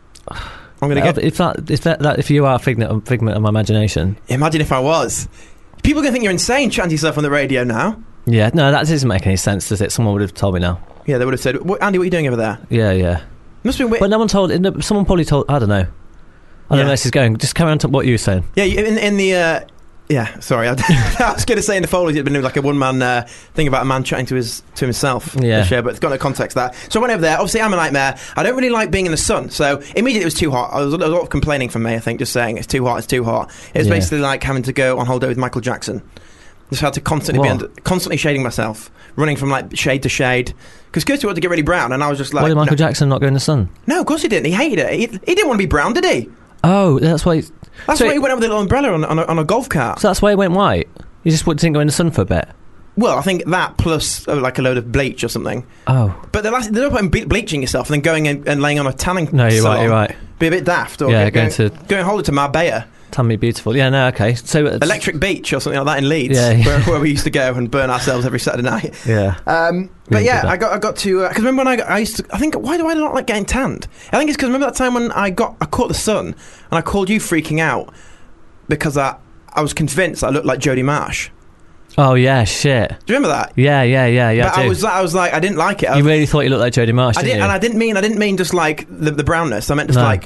[SPEAKER 4] I'm going to
[SPEAKER 5] Uh,
[SPEAKER 4] get.
[SPEAKER 5] if that, if that, that, if you are a figment, figment of my imagination,
[SPEAKER 4] Imagine if I was. People are going to think you're insane chatting to yourself on the radio now.
[SPEAKER 5] yeah, no, that doesn't make any sense, does it? Someone would have told me now.
[SPEAKER 4] Yeah, they would have said, "What- Andy, what are you doing over there?
[SPEAKER 5] Yeah, yeah.
[SPEAKER 4] Must be weird.
[SPEAKER 5] But no one told. no, Someone probably told. I don't know. I don't
[SPEAKER 4] Yeah.
[SPEAKER 5] know where this is going. Just carry on to what you were saying.
[SPEAKER 4] Yeah, you- in, in the... Uh, yeah, sorry. I, I was going to say in the Follies it'd been like a one-man uh, thing about a man chatting to his to himself.
[SPEAKER 5] Yeah.
[SPEAKER 4] this year, but it's got no context there. So I went over there. Obviously, I'm a nightmare. I don't really like being in the sun. So immediately it was too hot. I was, there was a lot of complaining from me, I think, just saying it's too hot, it's too hot. It was
[SPEAKER 5] Yeah.
[SPEAKER 4] basically like having to go on holiday with Michael Jackson. Just had to constantly
[SPEAKER 5] What?
[SPEAKER 4] be under, constantly shading myself, running from like shade to shade. Because Kirsty wanted to get really brown, and I was just like,
[SPEAKER 5] Why did Michael
[SPEAKER 4] no.
[SPEAKER 5] Jackson not go in the sun?
[SPEAKER 4] No, of course he didn't. He hated it. He, he didn't want to be brown, did he?
[SPEAKER 5] Oh, that's why.
[SPEAKER 4] That's
[SPEAKER 5] so
[SPEAKER 4] why he went out with a little umbrella on, on, a, on a golf cart.
[SPEAKER 5] So that's why he went white. You just didn't go in the sun for a bit.
[SPEAKER 4] Well, I think that plus uh, like a load of bleach or something.
[SPEAKER 5] Oh,
[SPEAKER 4] But they're, they're not putting ble- bleaching yourself and then going in and laying on a tanning
[SPEAKER 5] no, you're
[SPEAKER 4] salon.
[SPEAKER 5] right. You're right.
[SPEAKER 4] Be a bit daft. Or
[SPEAKER 5] Yeah,
[SPEAKER 4] go-
[SPEAKER 5] going
[SPEAKER 4] going,
[SPEAKER 5] to-
[SPEAKER 4] going holiday to Marbella,
[SPEAKER 5] Tan me beautiful. Yeah, no, okay. So it's,
[SPEAKER 4] Electric Beach or something like that in Leeds,
[SPEAKER 5] Yeah, yeah.
[SPEAKER 4] Where, where we used to go and burn ourselves every Saturday night.
[SPEAKER 5] Yeah.
[SPEAKER 4] Um, but
[SPEAKER 5] Really
[SPEAKER 4] yeah,
[SPEAKER 5] did that.
[SPEAKER 4] I got I got to because remember when I, got, I used to I think why do I not like getting tanned? I think it's because remember that time when I got I caught the sun and I called you freaking out because I I was convinced I looked like Jodie Marsh.
[SPEAKER 5] Oh yeah, shit.
[SPEAKER 4] Do you remember that?
[SPEAKER 5] Yeah, yeah, yeah, yeah.
[SPEAKER 4] but
[SPEAKER 5] I
[SPEAKER 4] I
[SPEAKER 5] do.
[SPEAKER 4] was I was like I didn't like it. I
[SPEAKER 5] You
[SPEAKER 4] was-
[SPEAKER 5] really thought you looked like Jodie Marsh,
[SPEAKER 4] I
[SPEAKER 5] didn't
[SPEAKER 4] didn't,
[SPEAKER 5] you?
[SPEAKER 4] and I didn't mean I didn't mean just like the, the brownness. I meant just
[SPEAKER 5] No.
[SPEAKER 4] like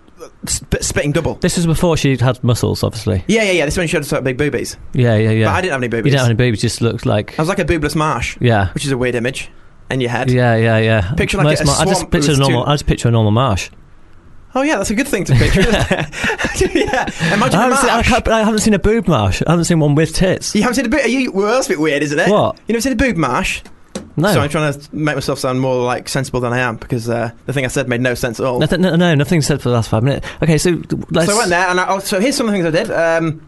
[SPEAKER 4] sp- spitting double.
[SPEAKER 5] This was before she had muscles, obviously.
[SPEAKER 4] Yeah, yeah, yeah. This one showed us like big boobies,
[SPEAKER 5] Yeah, yeah, yeah.
[SPEAKER 4] but I didn't have any
[SPEAKER 5] You
[SPEAKER 4] boobies.
[SPEAKER 5] didn't have any boobs. Just looked like.
[SPEAKER 4] I was like a boobless marsh,
[SPEAKER 5] Yeah.
[SPEAKER 4] which is a weird image in your head.
[SPEAKER 5] Yeah, yeah, yeah.
[SPEAKER 4] Picture like
[SPEAKER 5] Most
[SPEAKER 4] a
[SPEAKER 5] mar- I just
[SPEAKER 4] swamp
[SPEAKER 5] picture a
[SPEAKER 4] with
[SPEAKER 5] normal.
[SPEAKER 4] two-
[SPEAKER 5] I just picture a normal marsh.
[SPEAKER 4] Oh yeah, that's a good thing to picture. Isn't it? Yeah,
[SPEAKER 5] I
[SPEAKER 4] imagine a
[SPEAKER 5] haven't, seen, I,
[SPEAKER 4] marsh.
[SPEAKER 5] can't- I haven't seen a boob marsh. I haven't seen one with tits.
[SPEAKER 4] You haven't seen a boob. You, well, that's a bit weird, isn't it?
[SPEAKER 5] What?
[SPEAKER 4] You never seen a boob marsh?
[SPEAKER 5] No.
[SPEAKER 4] So I'm trying to make myself sound more like sensible than I am because uh, the thing I said made no sense at all.
[SPEAKER 5] Nothing, no, no, nothing said for the last five minutes. Okay, so let's.
[SPEAKER 4] So I went there, and I, oh, so here's some of the things I did. Um,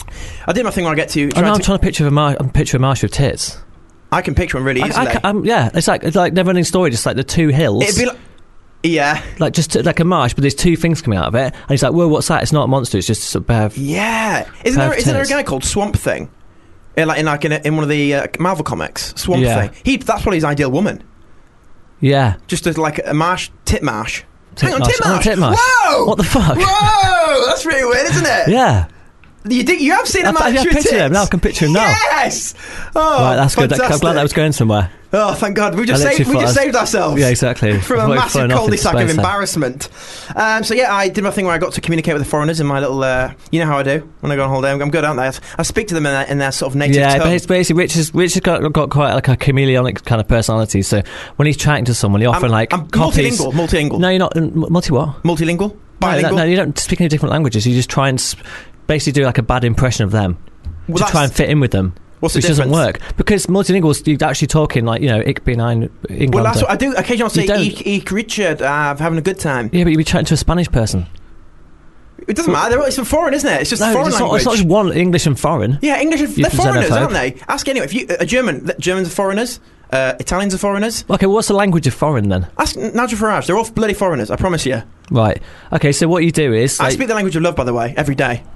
[SPEAKER 4] I did my thing when I get to.
[SPEAKER 5] Oh,
[SPEAKER 4] trying
[SPEAKER 5] no, I'm
[SPEAKER 4] to
[SPEAKER 5] trying to picture a marsh. I'm picture a marsh with tits.
[SPEAKER 4] I can picture one really
[SPEAKER 5] I,
[SPEAKER 4] easily.
[SPEAKER 5] I, ca- um, yeah, it's like it's like never-ending story. Just like the two hills.
[SPEAKER 4] It'd be like, yeah,
[SPEAKER 5] like just like a marsh, but there's two things coming out of it, and he's like, "Whoa, what's that? It's not a monster. It's just a pair of."
[SPEAKER 4] yeah. Isn't there?
[SPEAKER 5] Perv
[SPEAKER 4] Isn't there a
[SPEAKER 5] tits.
[SPEAKER 4] guy called Swamp Thing? In like in like in, a, in one of the uh, Marvel comics, Swamp
[SPEAKER 5] Yeah.
[SPEAKER 4] Thing. He that's probably his ideal woman.
[SPEAKER 5] Yeah.
[SPEAKER 4] Just as like a marsh, tit marsh.
[SPEAKER 5] Tit
[SPEAKER 4] Hang on,
[SPEAKER 5] marsh.
[SPEAKER 4] tit
[SPEAKER 5] Oh,
[SPEAKER 4] marsh.
[SPEAKER 5] tit marsh.
[SPEAKER 4] Whoa!
[SPEAKER 5] What the fuck?
[SPEAKER 4] Whoa! That's really weird, isn't it?
[SPEAKER 5] Yeah.
[SPEAKER 4] You did, you have seen a
[SPEAKER 5] I-
[SPEAKER 4] marsh
[SPEAKER 5] I- I
[SPEAKER 4] with
[SPEAKER 5] picture
[SPEAKER 4] tits?
[SPEAKER 5] him. Now I can picture him now.
[SPEAKER 4] Yes. Oh,
[SPEAKER 5] right, that's good. I'm
[SPEAKER 4] fantastic.
[SPEAKER 5] glad that was going somewhere.
[SPEAKER 4] Oh, thank God. We just
[SPEAKER 5] I literally
[SPEAKER 4] saved. We
[SPEAKER 5] thought
[SPEAKER 4] just
[SPEAKER 5] I was-
[SPEAKER 4] saved ourselves.
[SPEAKER 5] Yeah, exactly.
[SPEAKER 4] From a
[SPEAKER 5] Avoid
[SPEAKER 4] massive
[SPEAKER 5] flying off into
[SPEAKER 4] cul-de-sac of
[SPEAKER 5] space there.
[SPEAKER 4] embarrassment. Um, so yeah, I did my thing where I got to communicate with the foreigners in my little. Uh, you know how I do when I go on holiday. I'm, I'm good, aren't I? I speak to them in their, in their sort of native
[SPEAKER 5] Yeah,
[SPEAKER 4] tongue.
[SPEAKER 5] bas- basically, Rich has, Rich has got, got quite like a chameleonic kind of personality. So when he's chatting to someone, he often
[SPEAKER 4] I'm,
[SPEAKER 5] like
[SPEAKER 4] I'm
[SPEAKER 5] copies.
[SPEAKER 4] multilingual. Multilingual.
[SPEAKER 5] No, you're not. m- Multi what?
[SPEAKER 4] Multilingual.
[SPEAKER 5] No,
[SPEAKER 4] Bilingual.
[SPEAKER 5] no, you don't speak any different languages. You just try and s- basically do like a bad impression of them
[SPEAKER 4] Well,
[SPEAKER 5] to
[SPEAKER 4] that's-
[SPEAKER 5] try and fit in with them.
[SPEAKER 4] What's the
[SPEAKER 5] which doesn't
[SPEAKER 4] difference?
[SPEAKER 5] work because multilingual. You're actually talking like you know, ik bin ein Englander.
[SPEAKER 4] Well, that's what I do. Occasionally, I'll say,
[SPEAKER 5] You don't.
[SPEAKER 4] "Ich, ich Richard, uh, I'm having a good time."
[SPEAKER 5] Yeah, but you'd be chatting to a Spanish person.
[SPEAKER 4] It doesn't matter. They're, it's from foreign, isn't it? It's just
[SPEAKER 5] No,
[SPEAKER 4] foreign
[SPEAKER 5] it's not,
[SPEAKER 4] language.
[SPEAKER 5] it's not just one English and foreign.
[SPEAKER 4] Yeah, English. Are,
[SPEAKER 5] You
[SPEAKER 4] they're foreigners,
[SPEAKER 5] xenophobe.
[SPEAKER 4] aren't they? Ask anyway. If you a German, th- Germans are foreigners. Uh, Italians are foreigners.
[SPEAKER 5] Okay, what's the language of foreign then?
[SPEAKER 4] Ask Nigel Farage. They're all bloody foreigners. I promise you.
[SPEAKER 5] Right. Okay, so what you do is
[SPEAKER 4] I
[SPEAKER 5] like,
[SPEAKER 4] speak the language of love, by the way, every day.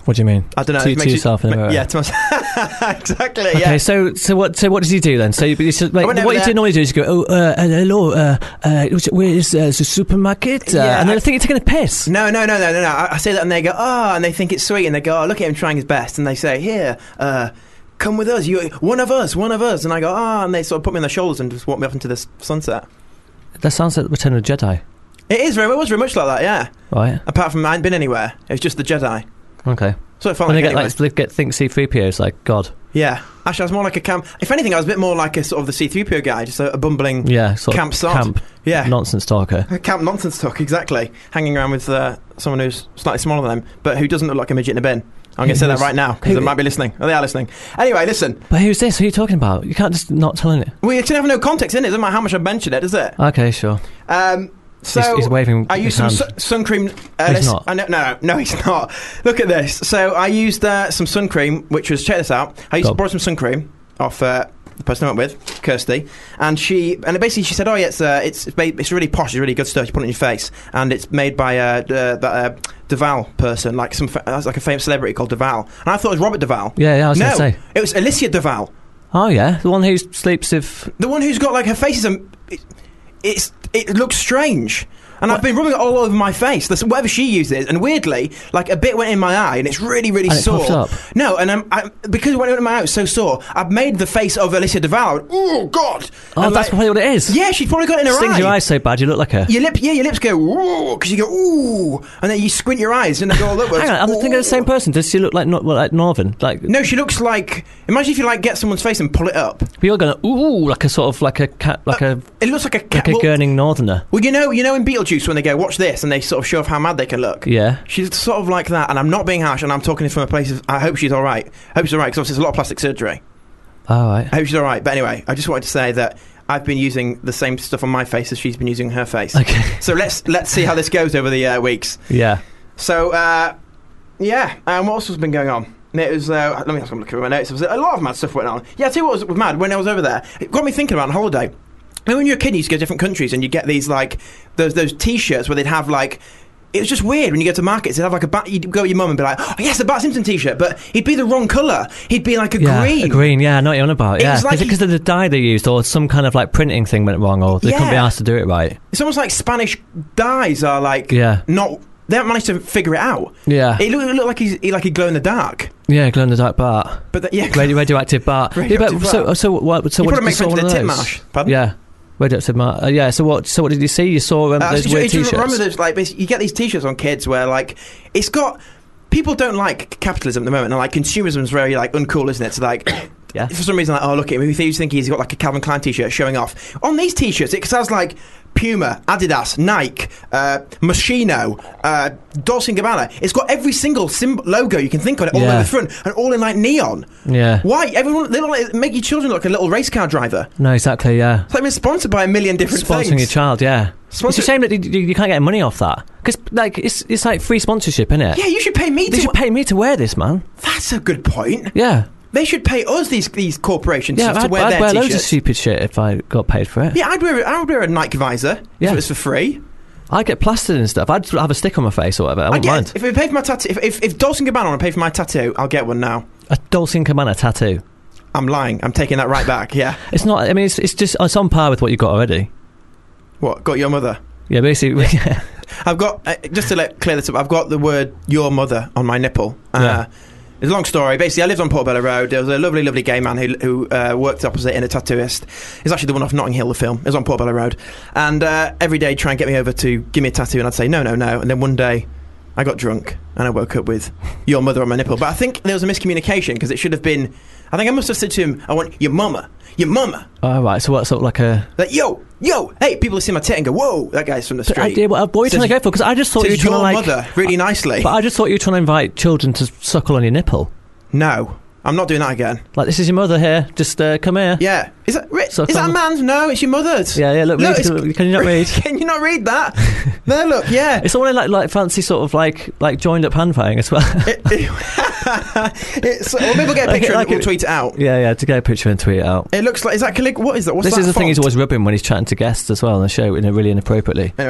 [SPEAKER 5] What do you mean?
[SPEAKER 4] I don't know.
[SPEAKER 5] To,
[SPEAKER 4] it
[SPEAKER 5] to
[SPEAKER 4] makes you-
[SPEAKER 5] yourself in a mirror.
[SPEAKER 4] Yeah, to myself. Exactly.
[SPEAKER 5] Okay,
[SPEAKER 4] Yeah.
[SPEAKER 5] so so what so what does he do then? So you, you should, like,
[SPEAKER 4] went over
[SPEAKER 5] what you
[SPEAKER 4] there-
[SPEAKER 5] do normally do is you go, oh, uh, uh, hello, uh, uh, where is uh, the supermarket? Uh,
[SPEAKER 4] Yeah,
[SPEAKER 5] and then
[SPEAKER 4] I-
[SPEAKER 5] I think you're taking a piss.
[SPEAKER 4] No, no, no, no, no, no. I, I say that and they go, oh, and they think it's sweet, and they go, oh, look at him trying his best, and they say, here, uh, come with us, you, one of us, one of us, and I go, oh, and they sort of put me on their shoulders and just walk me off into this sunset.
[SPEAKER 5] That sounds like Return of the Jedi,
[SPEAKER 4] It is very, it was very much like that, yeah.
[SPEAKER 5] right?
[SPEAKER 4] Apart from I hadn't been anywhere, it was just the Jedi.
[SPEAKER 5] Okay.
[SPEAKER 4] So it felt
[SPEAKER 5] When
[SPEAKER 4] like
[SPEAKER 5] they get
[SPEAKER 4] anyway.
[SPEAKER 5] like, they get think C three P O is like God.
[SPEAKER 4] Yeah. Actually, I was more like a camp. If anything, I was a bit more like a sort of the C three P O guy, just a, a bumbling
[SPEAKER 5] Yeah, sort
[SPEAKER 4] camp
[SPEAKER 5] of
[SPEAKER 4] sod.
[SPEAKER 5] camp
[SPEAKER 4] Yeah.
[SPEAKER 5] nonsense talker.
[SPEAKER 4] A camp nonsense talk, exactly. Hanging around with uh, someone who's slightly smaller than them, but who doesn't look like a midget in a bin. I'm going to say that
[SPEAKER 5] Who's-
[SPEAKER 4] right now, because
[SPEAKER 5] who-
[SPEAKER 4] they might be listening. Oh, they are listening. Anyway, listen.
[SPEAKER 5] But who's this? Who are you talking about? You can't just not telling it.
[SPEAKER 4] We can have no context in it. It doesn't matter how much I've mentioned it, does it?
[SPEAKER 5] Okay, sure.
[SPEAKER 4] Um, so
[SPEAKER 5] He's- he's waving
[SPEAKER 4] I used
[SPEAKER 5] his
[SPEAKER 4] some
[SPEAKER 5] hand.
[SPEAKER 4] su- sun cream. Uh,
[SPEAKER 5] He's
[SPEAKER 4] this-
[SPEAKER 5] not.
[SPEAKER 4] I know, no, no, no, he's not. Look at this. So I used uh, some sun cream, which was, check this out. I used
[SPEAKER 5] Go.
[SPEAKER 4] to borrow some sun cream off uh, the person I went with, Kirsty, and she and basically she said, "Oh yeah, it's uh, it's it's, made, it's really posh, it's really good stuff. You put it on your face, and it's made by uh, uh, that uh, Duval person, like some fa- that's like a famous celebrity called Duval." And I thought it was Robert Duval.
[SPEAKER 5] Yeah, yeah, I was
[SPEAKER 4] no,
[SPEAKER 5] gonna say.
[SPEAKER 4] it was Alicia Duval.
[SPEAKER 5] Oh yeah, the one who sleeps with.
[SPEAKER 4] The one who's got like her face is a, it, it's it looks strange, and I've been rubbing it all over my face. That's whatever she uses, and weirdly, like a bit went in my eye, and it's really really
[SPEAKER 5] And it
[SPEAKER 4] sore.
[SPEAKER 5] puffed up?
[SPEAKER 4] No, and I'm, I, because it went in my eye, it was so sore. I've made the face of Alicia Duval. Oh God!
[SPEAKER 5] Oh,
[SPEAKER 4] And,
[SPEAKER 5] that's
[SPEAKER 4] like,
[SPEAKER 5] probably what it is.
[SPEAKER 4] yeah, she's probably got it in her
[SPEAKER 5] Stings
[SPEAKER 4] eye.
[SPEAKER 5] your eyes so bad you look like her.
[SPEAKER 4] Your lip, yeah, your lips go ooh, because you go ooh, and then you squint your eyes, and they go all upwards.
[SPEAKER 5] Hang on, I'm thinking of the same
[SPEAKER 4] Ooh.
[SPEAKER 5] person. Does she look like, not, like Northern? Like,
[SPEAKER 4] No, she looks like. Imagine if you like get someone's face and pull it up.
[SPEAKER 5] you're going ooh, like a sort of like a cat, like a
[SPEAKER 4] It looks like a cat.
[SPEAKER 5] like a
[SPEAKER 4] well,
[SPEAKER 5] gurning Northerner.
[SPEAKER 4] well, you know, you know, in Beetlejuice when they go watch this, and they sort of show off how mad they can look.
[SPEAKER 5] Yeah.
[SPEAKER 4] She's sort of like that, and I'm not being harsh, and I'm talking from a place of, I hope she's all right. I hope she's all right, because obviously there's a lot of plastic surgery.
[SPEAKER 5] All right.
[SPEAKER 4] I hope she's all right. But anyway, I just wanted to say that I've been using the same stuff on my face as she's been using on her face.
[SPEAKER 5] Okay.
[SPEAKER 4] So let's let's see how this goes over the uh, weeks.
[SPEAKER 5] Yeah.
[SPEAKER 4] So, uh, yeah, um, what else has been going on? It was, uh, let me have a look at my notes. There was a lot of mad stuff went on. Yeah, I'll tell you what was, was mad when I was over there. It got me thinking about on holiday. And when you're a kid, you used to go to different countries and you get these, like, those those T-shirts where they'd have, like, it was just weird when you go to markets. They'd have, like, a Bat, you'd go with your mum and be like, oh, yes, a Bart Simpson T-shirt, but he'd be the wrong colour. He'd be, like, a
[SPEAKER 5] Yeah,
[SPEAKER 4] green.
[SPEAKER 5] a green, yeah, I know what you're on about.
[SPEAKER 4] It
[SPEAKER 5] Yeah,
[SPEAKER 4] was like
[SPEAKER 5] because
[SPEAKER 4] he-
[SPEAKER 5] of the dye they used, or some kind of like printing thing went wrong, or they couldn't be
[SPEAKER 4] Yeah.
[SPEAKER 5] asked to do it right.
[SPEAKER 4] It's almost like Spanish dyes are, like,
[SPEAKER 5] Yeah.
[SPEAKER 4] not... They haven't managed to figure it out.
[SPEAKER 5] Yeah,
[SPEAKER 4] It looked, it looked like he's he, like he'd glow in the dark.
[SPEAKER 5] yeah, glow in the dark Bart,
[SPEAKER 4] But the, yeah,
[SPEAKER 5] Radio, radioactive Bart.
[SPEAKER 4] Radioactive
[SPEAKER 5] yeah, but,
[SPEAKER 4] Bart.
[SPEAKER 5] So, so what? So
[SPEAKER 4] you
[SPEAKER 5] what
[SPEAKER 4] probably
[SPEAKER 5] did you
[SPEAKER 4] make
[SPEAKER 5] saw
[SPEAKER 4] friends
[SPEAKER 5] one
[SPEAKER 4] with
[SPEAKER 5] of
[SPEAKER 4] a
[SPEAKER 5] those?
[SPEAKER 4] Titmarsh. Pardon?
[SPEAKER 5] Yeah, radioactive Bart. Uh, yeah. So what? So what did you see? You saw um,
[SPEAKER 4] Uh,
[SPEAKER 5] those
[SPEAKER 4] so
[SPEAKER 5] weird
[SPEAKER 4] do you
[SPEAKER 5] T-shirts.
[SPEAKER 4] remember those, like, basically, you get these T-shirts on kids where, like, it's got... People don't like capitalism at the moment, and, like, consumerism is very, like, uncool, isn't it? It's like...
[SPEAKER 5] Yeah.
[SPEAKER 4] For some reason, like, oh, look at him. He think he's got, like, a Calvin Klein T-shirt showing off. On these T-shirts, it says, like, Puma, Adidas, Nike, uh, Moschino, uh, Dolce and Gabbana. It's got every single sim- logo you can think of it all
[SPEAKER 5] Yeah.
[SPEAKER 4] over the front, and all in, like, neon.
[SPEAKER 5] Yeah.
[SPEAKER 4] Why? Everyone... They look like, make your children look like a little race car driver.
[SPEAKER 5] No, exactly. Yeah.
[SPEAKER 4] It's like being sponsored by a million different
[SPEAKER 5] Sponsoring
[SPEAKER 4] things.
[SPEAKER 5] your child, yeah.
[SPEAKER 4] Sponsor-
[SPEAKER 5] It's a shame that you, you you can't get money off that, because like it's it's like free sponsorship, isn't it?
[SPEAKER 4] Yeah, you should pay me
[SPEAKER 5] They
[SPEAKER 4] to...
[SPEAKER 5] should pay me to wear this, man.
[SPEAKER 4] That's a good point.
[SPEAKER 5] Yeah.
[SPEAKER 4] They should pay us, these these corporations,
[SPEAKER 5] Yeah,
[SPEAKER 4] to
[SPEAKER 5] I'd,
[SPEAKER 4] wear
[SPEAKER 5] I'd
[SPEAKER 4] their
[SPEAKER 5] wear loads of
[SPEAKER 4] T-shirts.
[SPEAKER 5] stupid shit if I got paid for it.
[SPEAKER 4] Yeah, I'd wear, I would wear a Nike visor
[SPEAKER 5] Yeah.
[SPEAKER 4] if it was for free.
[SPEAKER 5] I'd get plastered and stuff. I'd have a stick on my face or whatever. I
[SPEAKER 4] I
[SPEAKER 5] wouldn't
[SPEAKER 4] get,
[SPEAKER 5] mind.
[SPEAKER 4] if they pay for my tattoo, if, if, if Dolce and Gabbana want to pay for my tattoo, I'll get one now.
[SPEAKER 5] A Dolce and Gabbana tattoo.
[SPEAKER 4] I'm lying. I'm taking that right back. Yeah.
[SPEAKER 5] It's not. I mean, it's, it's just it's on par with what you got already.
[SPEAKER 4] What? Got your mother?
[SPEAKER 5] Yeah, basically. Yeah.
[SPEAKER 4] I've got uh, just to let clear this up. I've got the word "your mother" on my nipple. Uh,
[SPEAKER 5] Yeah.
[SPEAKER 4] It's a long story. Basically, I lived on Portobello Road. There was a lovely, lovely gay man who, who uh, worked opposite in a tattooist. He's actually the one off Notting Hill, the film. It was on Portobello Road. And uh, every day, try and get me over to give me a tattoo, and I'd say, no, no, no. And then one day, I got drunk, and I woke up with your mother on my nipple. But I think there was a miscommunication, because it should have been... I think I must have said to him, I want your mama, your mama.
[SPEAKER 5] All right. So what? Sort of like a.
[SPEAKER 4] Like, yo, yo, hey, people see my tit and go, whoa, that guy's from the
[SPEAKER 5] But I,
[SPEAKER 4] street.
[SPEAKER 5] yeah, what, what were you
[SPEAKER 4] Says-
[SPEAKER 5] trying to go for? Because I just thought you were
[SPEAKER 4] Says
[SPEAKER 5] trying to
[SPEAKER 4] your
[SPEAKER 5] like.
[SPEAKER 4] mother, really nicely.
[SPEAKER 5] But I just thought you were trying to invite children to suckle on your nipple.
[SPEAKER 4] No, I'm not doing that again.
[SPEAKER 5] Like, this is your mother here. Just uh, come here.
[SPEAKER 4] Yeah. Is that, ri-
[SPEAKER 5] So
[SPEAKER 4] is that a
[SPEAKER 5] come-
[SPEAKER 4] man's? No, it's your mother's.
[SPEAKER 5] Yeah, yeah. Look,
[SPEAKER 4] No,
[SPEAKER 5] read,
[SPEAKER 4] it's-
[SPEAKER 5] can you not read?
[SPEAKER 4] Can you not read that? There, look, yeah.
[SPEAKER 5] It's all in like like fancy sort of like like joined up hand firing as well.
[SPEAKER 4] It- it- it's, well, maybe we'll get a
[SPEAKER 5] Like it-
[SPEAKER 4] picture
[SPEAKER 5] like
[SPEAKER 4] and we'll
[SPEAKER 5] it-
[SPEAKER 4] tweet it out.
[SPEAKER 5] yeah, yeah. To get a picture and tweet it out.
[SPEAKER 4] It looks like, is that callig- what is that? What's
[SPEAKER 5] This
[SPEAKER 4] that
[SPEAKER 5] is the thing he's
[SPEAKER 4] font?
[SPEAKER 5] always rubbing when he's chatting to guests as well on the show, in a really inappropriately.
[SPEAKER 4] Anyway,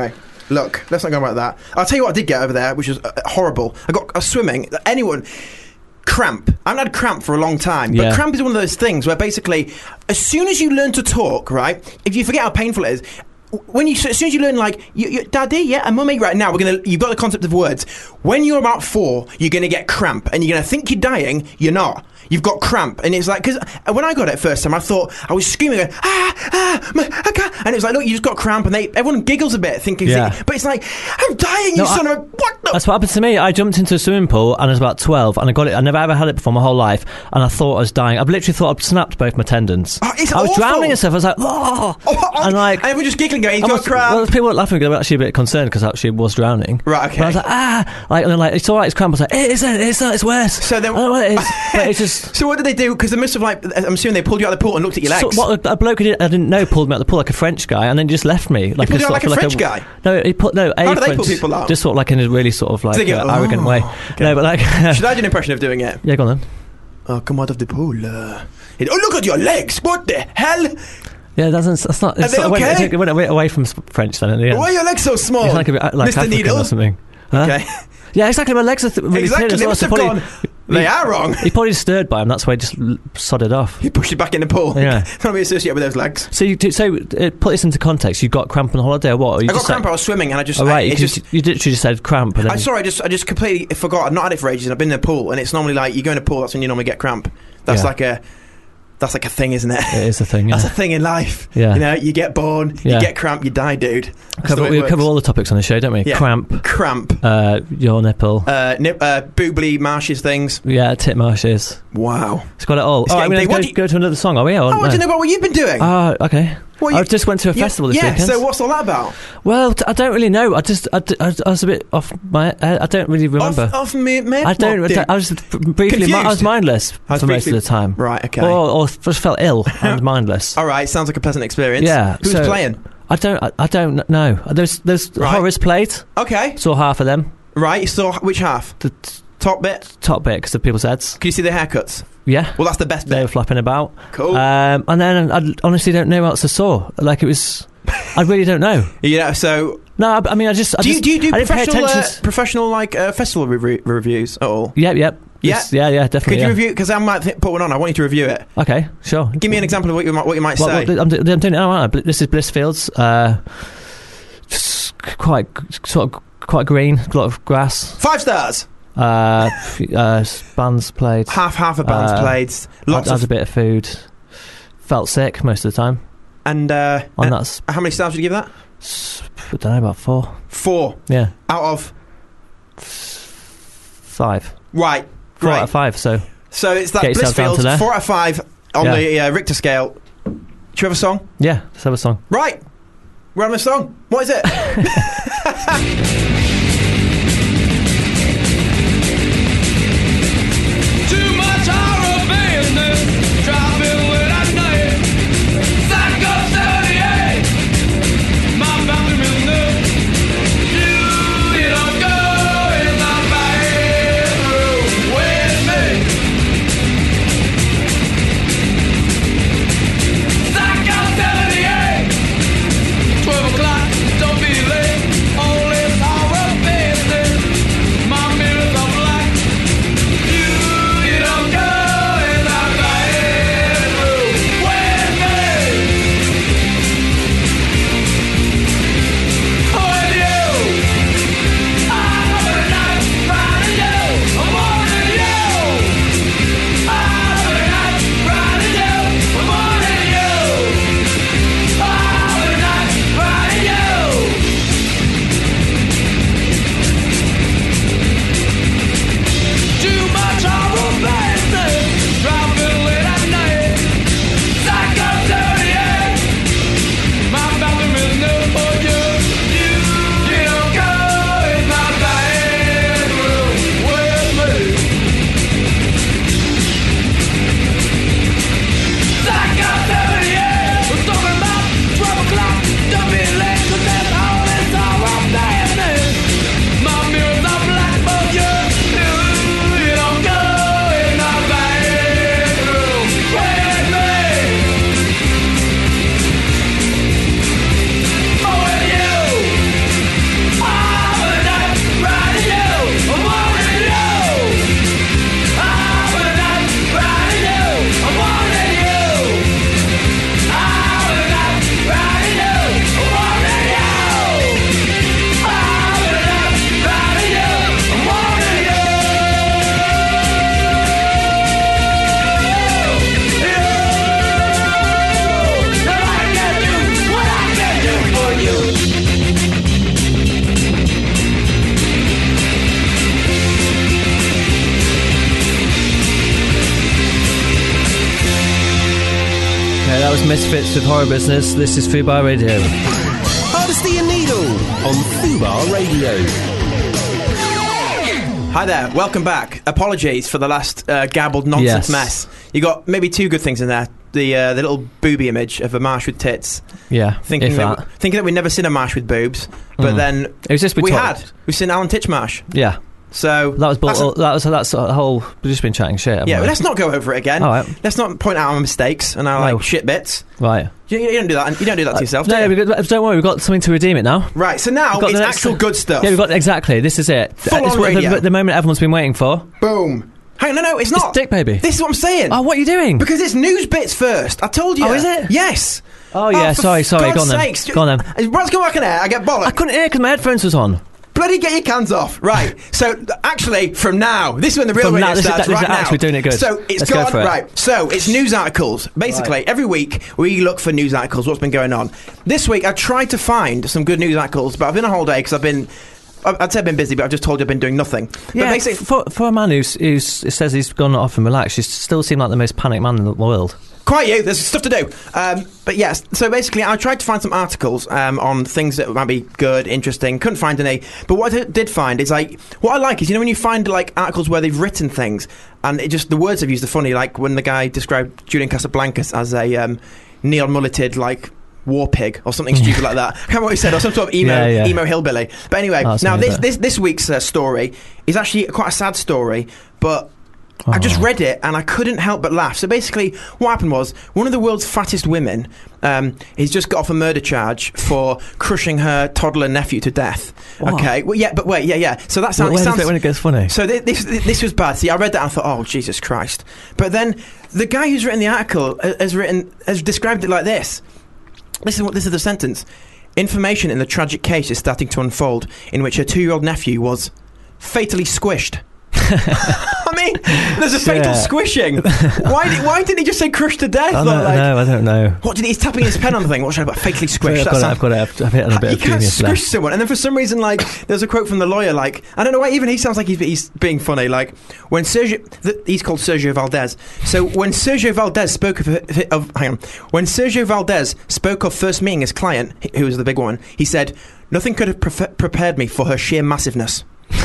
[SPEAKER 4] Look, let's not go about that. I'll tell you what I did get over there, which was uh, horrible. I got a swimming. Anyone... Cramp. I haven't had cramp for a long time, but
[SPEAKER 5] Yeah.
[SPEAKER 4] cramp is one of those things where basically, as soon as you learn to talk, right, if you forget how painful it is, when you as soon as you learn, like, you, you, daddy, yeah, and mummy, right now, we're gonna, you've got the concept of words. When you're about four, you're gonna get cramp, and you're gonna think you're dying. You're not. You've got cramp, and it's like, because when I got it first time, I thought I was screaming, going, ah, ah, my, I can't. And it was like, look, you just got cramp, and they everyone giggles a bit, thinking,
[SPEAKER 5] Yeah.
[SPEAKER 4] but it's like, I'm dying, you
[SPEAKER 5] No,
[SPEAKER 4] son
[SPEAKER 5] I-
[SPEAKER 4] of a what? The?
[SPEAKER 5] That's what happened to me. I jumped into a swimming pool and I was about twelve, and I got it. I never ever had it before my whole life, and I thought I was dying. I've literally thought I'd snapped both my tendons.
[SPEAKER 4] Oh, it's
[SPEAKER 5] I was
[SPEAKER 4] awful.
[SPEAKER 5] drowning and stuff. I was like, oh,
[SPEAKER 4] Oh, oh,
[SPEAKER 5] and like.
[SPEAKER 4] and everyone just giggling, going, he's
[SPEAKER 5] I
[SPEAKER 4] got
[SPEAKER 5] was-
[SPEAKER 4] cramp.
[SPEAKER 5] Well, people were laughing because I was actually a bit concerned because I actually was drowning.
[SPEAKER 4] Right, okay.
[SPEAKER 5] But I was like, ah, like, and they're like, it's all right, it's cramp. I was like, it isn't, it's not, it's worse.
[SPEAKER 4] So then-
[SPEAKER 5] I don't know what it is, but it's just.
[SPEAKER 4] So what did they do? Because they must have, like, I'm assuming they pulled you out of the pool and looked at your legs.
[SPEAKER 5] So what a, a bloke I didn't, I didn't know pulled me out the pool like a French guy, and then just left me. Like
[SPEAKER 4] pulled you out
[SPEAKER 5] sort
[SPEAKER 4] like
[SPEAKER 5] of
[SPEAKER 4] a French guy?
[SPEAKER 5] No, he put no. A
[SPEAKER 4] How do they
[SPEAKER 5] French,
[SPEAKER 4] pull people out?
[SPEAKER 5] Just sort of like in a really sort of like
[SPEAKER 4] they go,
[SPEAKER 5] uh, arrogant
[SPEAKER 4] "Oh,
[SPEAKER 5] way. No, but like.
[SPEAKER 4] Should I do an impression of doing it?
[SPEAKER 5] Yeah, go on then.
[SPEAKER 4] Oh, come out of the pool. Uh, it- oh, look at your legs. What the hell?
[SPEAKER 5] Yeah, that's, that's not. It's
[SPEAKER 4] they
[SPEAKER 5] sort of
[SPEAKER 4] okay?
[SPEAKER 5] went, it went away, away from s- French then. At the end.
[SPEAKER 4] Why are your legs so small?
[SPEAKER 5] It's like a bit uh, like
[SPEAKER 4] Mister
[SPEAKER 5] African
[SPEAKER 4] Needle?
[SPEAKER 5] or something. Huh?
[SPEAKER 4] Okay.
[SPEAKER 5] Yeah, exactly. My legs are th- really
[SPEAKER 4] Exactly.
[SPEAKER 5] thin as
[SPEAKER 4] They
[SPEAKER 5] well.
[SPEAKER 4] must
[SPEAKER 5] So
[SPEAKER 4] have
[SPEAKER 5] probably,
[SPEAKER 4] gone, they are wrong.
[SPEAKER 5] He probably stirred by him. That's why he just l- sodded off.
[SPEAKER 4] He pushed you back in the pool.
[SPEAKER 5] Yeah.
[SPEAKER 4] Don't be associated with those legs.
[SPEAKER 5] So, you, do- so uh, put this into context. You got cramp on holiday or what? Or you
[SPEAKER 4] I got
[SPEAKER 5] just
[SPEAKER 4] cramp.
[SPEAKER 5] Like,
[SPEAKER 4] I was swimming and I just...
[SPEAKER 5] oh,
[SPEAKER 4] I,
[SPEAKER 5] right,
[SPEAKER 4] it
[SPEAKER 5] you,
[SPEAKER 4] just
[SPEAKER 5] just, you literally just said cramp. And then,
[SPEAKER 4] I'm sorry, I just, I just completely forgot. I've not had it for ages. I've been in the pool and it's normally like, you go in a pool, that's when you normally get cramp. That's
[SPEAKER 5] Yeah.
[SPEAKER 4] like a... That's like a thing, isn't it?
[SPEAKER 5] It is a thing, yeah.
[SPEAKER 4] That's a thing in life.
[SPEAKER 5] Yeah.
[SPEAKER 4] You know, you get born,
[SPEAKER 5] Yeah.
[SPEAKER 4] you get cramp, you die, dude. That's
[SPEAKER 5] cover,
[SPEAKER 4] the way it
[SPEAKER 5] we
[SPEAKER 4] works.
[SPEAKER 5] cover all the topics on the show, don't we?
[SPEAKER 4] Yeah.
[SPEAKER 5] Cramp,
[SPEAKER 4] Cramp.
[SPEAKER 5] uh, your nipple,
[SPEAKER 4] Uh, nip, uh, boobly, marshes things.
[SPEAKER 5] yeah, tit marshes.
[SPEAKER 4] Wow.
[SPEAKER 5] It's got it all.
[SPEAKER 4] It's
[SPEAKER 5] All right,
[SPEAKER 4] getting
[SPEAKER 5] we're
[SPEAKER 4] big.
[SPEAKER 5] going
[SPEAKER 4] What
[SPEAKER 5] to
[SPEAKER 4] do
[SPEAKER 5] go,
[SPEAKER 4] you-
[SPEAKER 5] go to another song, are we? Or,
[SPEAKER 4] I want to know about what you've been doing.
[SPEAKER 5] Ah, okay.
[SPEAKER 4] What
[SPEAKER 5] I
[SPEAKER 4] you-
[SPEAKER 5] just went to a
[SPEAKER 4] You-
[SPEAKER 5] festival this
[SPEAKER 4] yeah,
[SPEAKER 5] weekend.
[SPEAKER 4] so what's all that about?
[SPEAKER 5] Well, t- I don't really know. I just, I, d- I was- I was a bit off my. I, I don't really remember.
[SPEAKER 4] Off, off me, me,
[SPEAKER 5] I don't.
[SPEAKER 4] what,
[SPEAKER 5] I, don't- I was briefly. Mi- I was
[SPEAKER 4] Confused.
[SPEAKER 5] mindless
[SPEAKER 4] I was
[SPEAKER 5] for most of
[SPEAKER 4] briefly-
[SPEAKER 5] the time.
[SPEAKER 4] Right, okay.
[SPEAKER 5] Or, or just felt ill and mindless.
[SPEAKER 4] All right, sounds like a pleasant experience.
[SPEAKER 5] Yeah.
[SPEAKER 4] Who's
[SPEAKER 5] so-
[SPEAKER 4] playing?
[SPEAKER 5] I don't. I, I don't know. There's, there's
[SPEAKER 4] Right.
[SPEAKER 5] Horace played.
[SPEAKER 4] Okay.
[SPEAKER 5] Saw half of them.
[SPEAKER 4] Right, you saw which half?
[SPEAKER 5] The t-
[SPEAKER 4] Top bit?
[SPEAKER 5] top bit because of people's heads.
[SPEAKER 4] Can you see the haircuts?
[SPEAKER 5] Yeah.
[SPEAKER 4] Well, that's the best
[SPEAKER 5] They were
[SPEAKER 4] bit.
[SPEAKER 5] flapping about.
[SPEAKER 4] Cool.
[SPEAKER 5] Um, and then I honestly don't know what else I saw. Like it was. I really don't know.
[SPEAKER 4] Yeah, so...
[SPEAKER 5] No, I, I mean I just. I
[SPEAKER 4] Do you
[SPEAKER 5] just,
[SPEAKER 4] do, you do
[SPEAKER 5] I didn't pay
[SPEAKER 4] professional,
[SPEAKER 5] attention.
[SPEAKER 4] uh,
[SPEAKER 5] to-
[SPEAKER 4] professional like, uh, festival re- reviews at all?
[SPEAKER 5] Yep, yep.
[SPEAKER 4] Yeah?
[SPEAKER 5] Yes, yeah, yeah, definitely.
[SPEAKER 4] Could you
[SPEAKER 5] yeah.
[SPEAKER 4] review... Because I might th- put one on. I want you to review it.
[SPEAKER 5] Okay, sure.
[SPEAKER 4] Give me an example of what you might, what you might
[SPEAKER 5] Well,
[SPEAKER 4] say.
[SPEAKER 5] well, I'm, do- I'm doing it now, aren't I? This is Blissfields. Uh, s- quite, sort of, quite green. A lot of grass.
[SPEAKER 4] Five stars.
[SPEAKER 5] Uh, f- uh, bands played.
[SPEAKER 4] Half, half of bands
[SPEAKER 5] Uh,
[SPEAKER 4] played. Lots
[SPEAKER 5] had,
[SPEAKER 4] of...
[SPEAKER 5] had a bit of food. Felt sick most of the time.
[SPEAKER 4] And, uh,
[SPEAKER 5] And
[SPEAKER 4] and
[SPEAKER 5] that's,
[SPEAKER 4] how many stars would you give that?
[SPEAKER 5] s- I don't know, about four.
[SPEAKER 4] Four.
[SPEAKER 5] Yeah,
[SPEAKER 4] Out of...
[SPEAKER 5] five.
[SPEAKER 4] Right.
[SPEAKER 5] Four
[SPEAKER 4] Great.
[SPEAKER 5] out of five. So
[SPEAKER 4] So it's that
[SPEAKER 5] Get yourself down to
[SPEAKER 4] Blissfields,
[SPEAKER 5] there.
[SPEAKER 4] four out of five on
[SPEAKER 5] Yeah.
[SPEAKER 4] the uh, Richter scale. Do you have a song?
[SPEAKER 5] yeah, let's have a song.
[SPEAKER 4] Right. We're on a song. What is it?
[SPEAKER 6] Too much horror business, driving late at night. Psycho seventy-eight, my bathroom is new. You, you don't go in my bedroom with me. Psycho seventy-eight, twelve o'clock, don't be late. Only horror
[SPEAKER 5] was Misfits with Horror Business. This is Fubar Radio.
[SPEAKER 3] Hardesty and Needle on Fubar Radio.
[SPEAKER 4] Hi there, welcome back. Apologies for the last uh, gabbled nonsense
[SPEAKER 5] Yes.
[SPEAKER 4] mess. You got maybe two good things in there. The uh, the little booby image of a marsh with tits.
[SPEAKER 5] Yeah,
[SPEAKER 4] Thinking
[SPEAKER 5] if
[SPEAKER 4] that,
[SPEAKER 5] that.
[SPEAKER 4] thinking that we'd never seen a marsh with boobs, but
[SPEAKER 5] Mm.
[SPEAKER 4] then
[SPEAKER 5] It was just we
[SPEAKER 4] we
[SPEAKER 5] talked-
[SPEAKER 4] had. We've seen Alan Titchmarsh.
[SPEAKER 5] Yeah,
[SPEAKER 4] So
[SPEAKER 5] that was bull-
[SPEAKER 4] that's a-
[SPEAKER 5] that was that's a whole. We've just been chatting shit. haven't
[SPEAKER 4] yeah,
[SPEAKER 5] we?
[SPEAKER 4] but let's not go over it again.
[SPEAKER 5] All right.
[SPEAKER 4] Let's not point out our mistakes and our
[SPEAKER 5] No.
[SPEAKER 4] like shit bits.
[SPEAKER 5] Right.
[SPEAKER 4] You, you don't do that. You don't do that to yourself. do
[SPEAKER 5] No,
[SPEAKER 4] you?
[SPEAKER 5] we got, don't worry. We've got something to redeem it now.
[SPEAKER 4] Right. So now
[SPEAKER 5] We've got
[SPEAKER 4] it's
[SPEAKER 5] the next-
[SPEAKER 4] actual good stuff.
[SPEAKER 5] Yeah, we've got exactly. This is it.
[SPEAKER 4] Full
[SPEAKER 5] It's
[SPEAKER 4] on
[SPEAKER 5] what- the,
[SPEAKER 4] radio.
[SPEAKER 5] the moment everyone's been waiting for.
[SPEAKER 4] Boom. Hang on, no, no, it's
[SPEAKER 5] It's
[SPEAKER 4] not.
[SPEAKER 5] Dick Baby.
[SPEAKER 4] This is what I'm saying.
[SPEAKER 5] Oh, what are you doing?
[SPEAKER 4] Because it's news bits first. I told you.
[SPEAKER 5] Oh, is it?
[SPEAKER 4] Yes.
[SPEAKER 5] Oh, yeah,
[SPEAKER 4] for
[SPEAKER 5] sorry, sorry.
[SPEAKER 4] God's
[SPEAKER 5] Go on then.
[SPEAKER 4] sakes.
[SPEAKER 5] Go on then.
[SPEAKER 4] Let's go back in there. I get bollocked.
[SPEAKER 5] I couldn't hear because my headphones was on.
[SPEAKER 4] Bloody get your cans off. Right. So, th- actually, from now, this is when the real
[SPEAKER 5] From
[SPEAKER 4] radio
[SPEAKER 5] now, this is-
[SPEAKER 4] starts.
[SPEAKER 5] this is
[SPEAKER 4] right now.
[SPEAKER 5] actually doing it good.
[SPEAKER 4] So, it's
[SPEAKER 5] Let's go
[SPEAKER 4] gone.
[SPEAKER 5] for it.
[SPEAKER 4] Right. So, it's news articles. Basically,
[SPEAKER 5] Right.
[SPEAKER 4] every week, we look for news articles, what's been going on. This week, I tried to find some good news articles, but I've been a whole day because I've been. I- I'd say I've been busy, but I've just told you I've been doing nothing. But
[SPEAKER 5] Yeah,
[SPEAKER 4] basically,
[SPEAKER 5] for, for a man who's, who's who says he's gone off and relaxed, you still seem like the most panicked man in the world.
[SPEAKER 4] quite you. There's stuff to do. Um, but yes, so basically, I tried to find some articles um, on things that might be good, interesting. Couldn't find any. But what I did find is like what I like is you know when you find like articles where they've written things and it just the words they've used are funny. Like when the guy described Julian Casablancas as a um, neon mulleted like. War pig or something stupid like that. I can't remember what he said, or some sort of emo
[SPEAKER 5] Yeah, yeah.
[SPEAKER 4] emo hillbilly. But anyway,
[SPEAKER 5] Oh, that's
[SPEAKER 4] now
[SPEAKER 5] funny,
[SPEAKER 4] this,
[SPEAKER 5] but-
[SPEAKER 4] this this week's uh, story is actually quite a sad story, but I just
[SPEAKER 5] Oh.
[SPEAKER 4] read it and I couldn't help but laugh. So basically, what happened was one of the world's fattest women um, he's just got off a murder charge for crushing her toddler nephew to death.
[SPEAKER 5] What?
[SPEAKER 4] Okay, well, yeah, but wait, yeah, yeah. So that sounds.
[SPEAKER 5] Where
[SPEAKER 4] it
[SPEAKER 5] does
[SPEAKER 4] sounds
[SPEAKER 5] it when it gets funny?
[SPEAKER 4] so thi- this this was bad. See, I read that and I thought, oh Jesus Christ! But then the guy who's written the article uh, has written has described it like this. This is what this is the sentence. Information in the tragic case is starting to unfold, in which her two-year-old nephew was fatally squished. I mean, there's a fatal
[SPEAKER 5] Yeah.
[SPEAKER 4] squishing. Why did why didn't he just say crushed to death?
[SPEAKER 5] I
[SPEAKER 4] Or
[SPEAKER 5] don't
[SPEAKER 4] like,
[SPEAKER 5] know. I don't know.
[SPEAKER 4] What did he, he's tapping his pen on the thing? What should I put? Fatally squished.
[SPEAKER 5] I've
[SPEAKER 4] That
[SPEAKER 5] got, to,
[SPEAKER 4] sounds-
[SPEAKER 5] I've got to have, I've hit on a bit
[SPEAKER 4] you
[SPEAKER 5] of
[SPEAKER 4] can't
[SPEAKER 5] genius
[SPEAKER 4] squish
[SPEAKER 5] there.
[SPEAKER 4] someone, and then for some reason, like there's a quote from the lawyer, like I don't know why. Even he sounds like he's, he's being funny. Like when Sergio, th- he's called Sergio Valdez. So when Sergio Valdez spoke of, of, hang on, when Sergio Valdez spoke of first meeting his client, who was the big one, he said, "Nothing could have pre- prepared me for her sheer massiveness."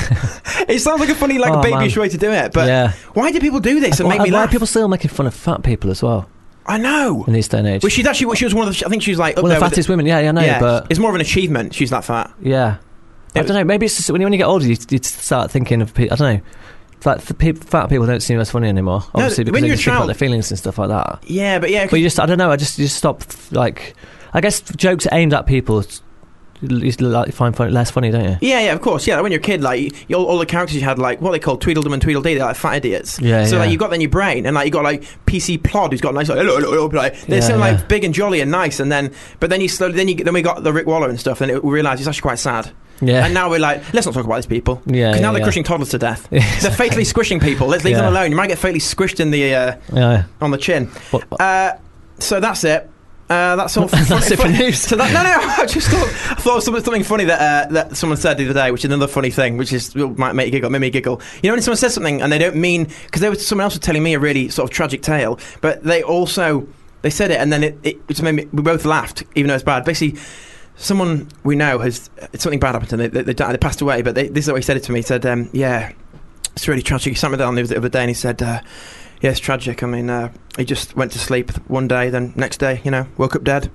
[SPEAKER 4] It sounds like a funny, like
[SPEAKER 5] Oh,
[SPEAKER 4] babyish
[SPEAKER 5] man.
[SPEAKER 4] way to do it, but
[SPEAKER 5] Yeah.
[SPEAKER 4] why do people do this and
[SPEAKER 5] Why,
[SPEAKER 4] make me
[SPEAKER 5] why
[SPEAKER 4] laugh?
[SPEAKER 5] are people still making fun of fat people as well
[SPEAKER 4] I know.
[SPEAKER 5] in this day and age?
[SPEAKER 4] Well, she's actually, well, she was one of the. I think she was like up
[SPEAKER 5] One of
[SPEAKER 4] there
[SPEAKER 5] the
[SPEAKER 4] with
[SPEAKER 5] fattest women. Yeah, yeah, I know.
[SPEAKER 4] yeah,
[SPEAKER 5] But
[SPEAKER 4] it's more of an achievement. She's that fat.
[SPEAKER 5] yeah, I
[SPEAKER 4] It-
[SPEAKER 5] don't know. Maybe it's just when you, when you get older, you, you start thinking of people. I don't know. It's like the peop fat people don't seem as funny anymore. Obviously, because
[SPEAKER 4] when
[SPEAKER 5] they
[SPEAKER 4] you're a
[SPEAKER 5] just think about
[SPEAKER 4] child-
[SPEAKER 5] their feelings and stuff like that.
[SPEAKER 4] Yeah, but yeah, 'cause-
[SPEAKER 5] But you just, I don't know. I just, you just stop. Like, I guess jokes aimed at people, you just like find funny, less funny, don't you?
[SPEAKER 4] yeah, yeah, of course, yeah. When you're a kid, like you, all, all the characters you had, like what they call Tweedledum and Tweedledee, they're like fat idiots.
[SPEAKER 5] Yeah,
[SPEAKER 4] So
[SPEAKER 5] yeah.
[SPEAKER 4] like you got that in your brain, and like you got like P C Plod, who's got nice, like, hello, hello, hello, like they
[SPEAKER 5] Yeah,
[SPEAKER 4] seem
[SPEAKER 5] yeah.
[SPEAKER 4] like big and jolly and nice, and then but then you slowly, then you then we got the Rick Waller and stuff, and it, we realised it's actually quite sad.
[SPEAKER 5] Yeah.
[SPEAKER 4] And now we're like, let's not talk about these people.
[SPEAKER 5] Yeah,
[SPEAKER 4] 'Cause now
[SPEAKER 5] yeah,
[SPEAKER 4] they're
[SPEAKER 5] yeah.
[SPEAKER 4] crushing toddlers to death.
[SPEAKER 5] Yeah,
[SPEAKER 4] They're
[SPEAKER 5] exactly.
[SPEAKER 4] fatally squishing people. Let's leave them
[SPEAKER 5] Yeah.
[SPEAKER 4] alone. You might get fatally squished in the uh,
[SPEAKER 5] Yeah.
[SPEAKER 4] on the chin.
[SPEAKER 5] What- what-
[SPEAKER 4] Uh, so that's it. Uh, that's all.
[SPEAKER 5] That's it for news.
[SPEAKER 4] So that, no, no. I just thought, I thought of something, something funny that uh, that someone said the other day, which is another funny thing, which is might make you giggle, made me giggle. You know, when someone says something and they don't mean because there was someone else was telling me a really sort of tragic tale, but they also they said it and then it, it, it just made me. We both laughed, even though it's bad. Basically, someone we know has something bad happened to them. They, they, they, died, they passed away, but they, this is what he said it to me. He said, um, "Yeah, it's really tragic." He sat me down the other day and he said. Uh, Yeah, it's tragic. I mean, uh, he just went to sleep one day, then next day, you know, woke up dead.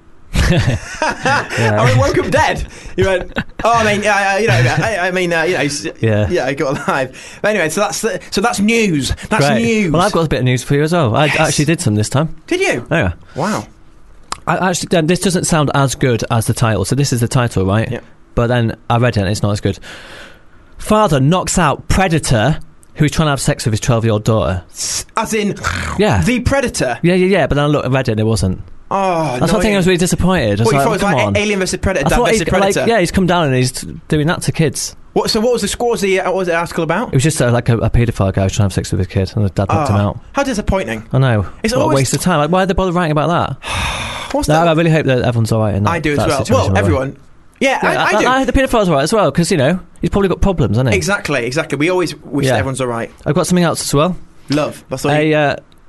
[SPEAKER 5] Yeah.
[SPEAKER 4] I mean, woke up dead. You went, oh, I mean, uh, you know, I, I mean, uh, you know, he's,
[SPEAKER 5] Yeah.
[SPEAKER 4] yeah, he got alive. But anyway, so that's the, so that's news. That's
[SPEAKER 5] Great.
[SPEAKER 4] news.
[SPEAKER 5] Well, I've got a bit of news for you as well. I
[SPEAKER 4] Yes.
[SPEAKER 5] actually did some this time.
[SPEAKER 4] Did you?
[SPEAKER 5] Oh, yeah.
[SPEAKER 4] Wow.
[SPEAKER 5] I actually, then this doesn't sound as good as the title. So this is the title, right?
[SPEAKER 4] Yeah.
[SPEAKER 5] But then I read it and it's not as good. Father knocks out predator who's trying to have sex with his twelve-year-old daughter.
[SPEAKER 4] S- As in,
[SPEAKER 5] Yeah.
[SPEAKER 4] the predator.
[SPEAKER 5] Yeah, yeah, yeah. But then I looked, I read it and it wasn't.
[SPEAKER 4] Oh,
[SPEAKER 5] That's
[SPEAKER 4] no,
[SPEAKER 5] one thing I was really disappointed. I was
[SPEAKER 4] What you
[SPEAKER 5] like,
[SPEAKER 4] thought
[SPEAKER 5] oh,
[SPEAKER 4] it was
[SPEAKER 5] come
[SPEAKER 4] like
[SPEAKER 5] on.
[SPEAKER 4] Alien versus Predator?
[SPEAKER 5] I
[SPEAKER 4] That
[SPEAKER 5] thought
[SPEAKER 4] versus
[SPEAKER 5] he's
[SPEAKER 4] Predator.
[SPEAKER 5] like, yeah, he's come down and he's doing that to kids.
[SPEAKER 4] What, so what was the what was the uh, what was the article about?
[SPEAKER 5] It was just uh, like a, a paedophile guy who's trying to have sex with his kid, and the dad knocked him
[SPEAKER 4] Oh,
[SPEAKER 5] out.
[SPEAKER 4] how disappointing.
[SPEAKER 5] I know.
[SPEAKER 4] It's
[SPEAKER 5] what
[SPEAKER 4] always-
[SPEAKER 5] a waste of time. Like, why did they bother writing about that?
[SPEAKER 4] What's
[SPEAKER 5] No,
[SPEAKER 4] that?
[SPEAKER 5] I really hope that everyone's all right in that.
[SPEAKER 4] I do as
[SPEAKER 5] that
[SPEAKER 4] well.
[SPEAKER 5] situation,
[SPEAKER 4] Well,
[SPEAKER 5] by the way.
[SPEAKER 4] everyone. Yeah,
[SPEAKER 5] Yeah,
[SPEAKER 4] I, I do.
[SPEAKER 5] I, the paedophile's all right as well, because, you know, he's probably got problems, hasn't he?
[SPEAKER 4] Exactly, exactly. We always wish
[SPEAKER 5] Yeah.
[SPEAKER 4] that everyone's all right.
[SPEAKER 5] I've got something else as well.
[SPEAKER 4] Love. That's all.
[SPEAKER 5] A,
[SPEAKER 4] you,
[SPEAKER 5] uh,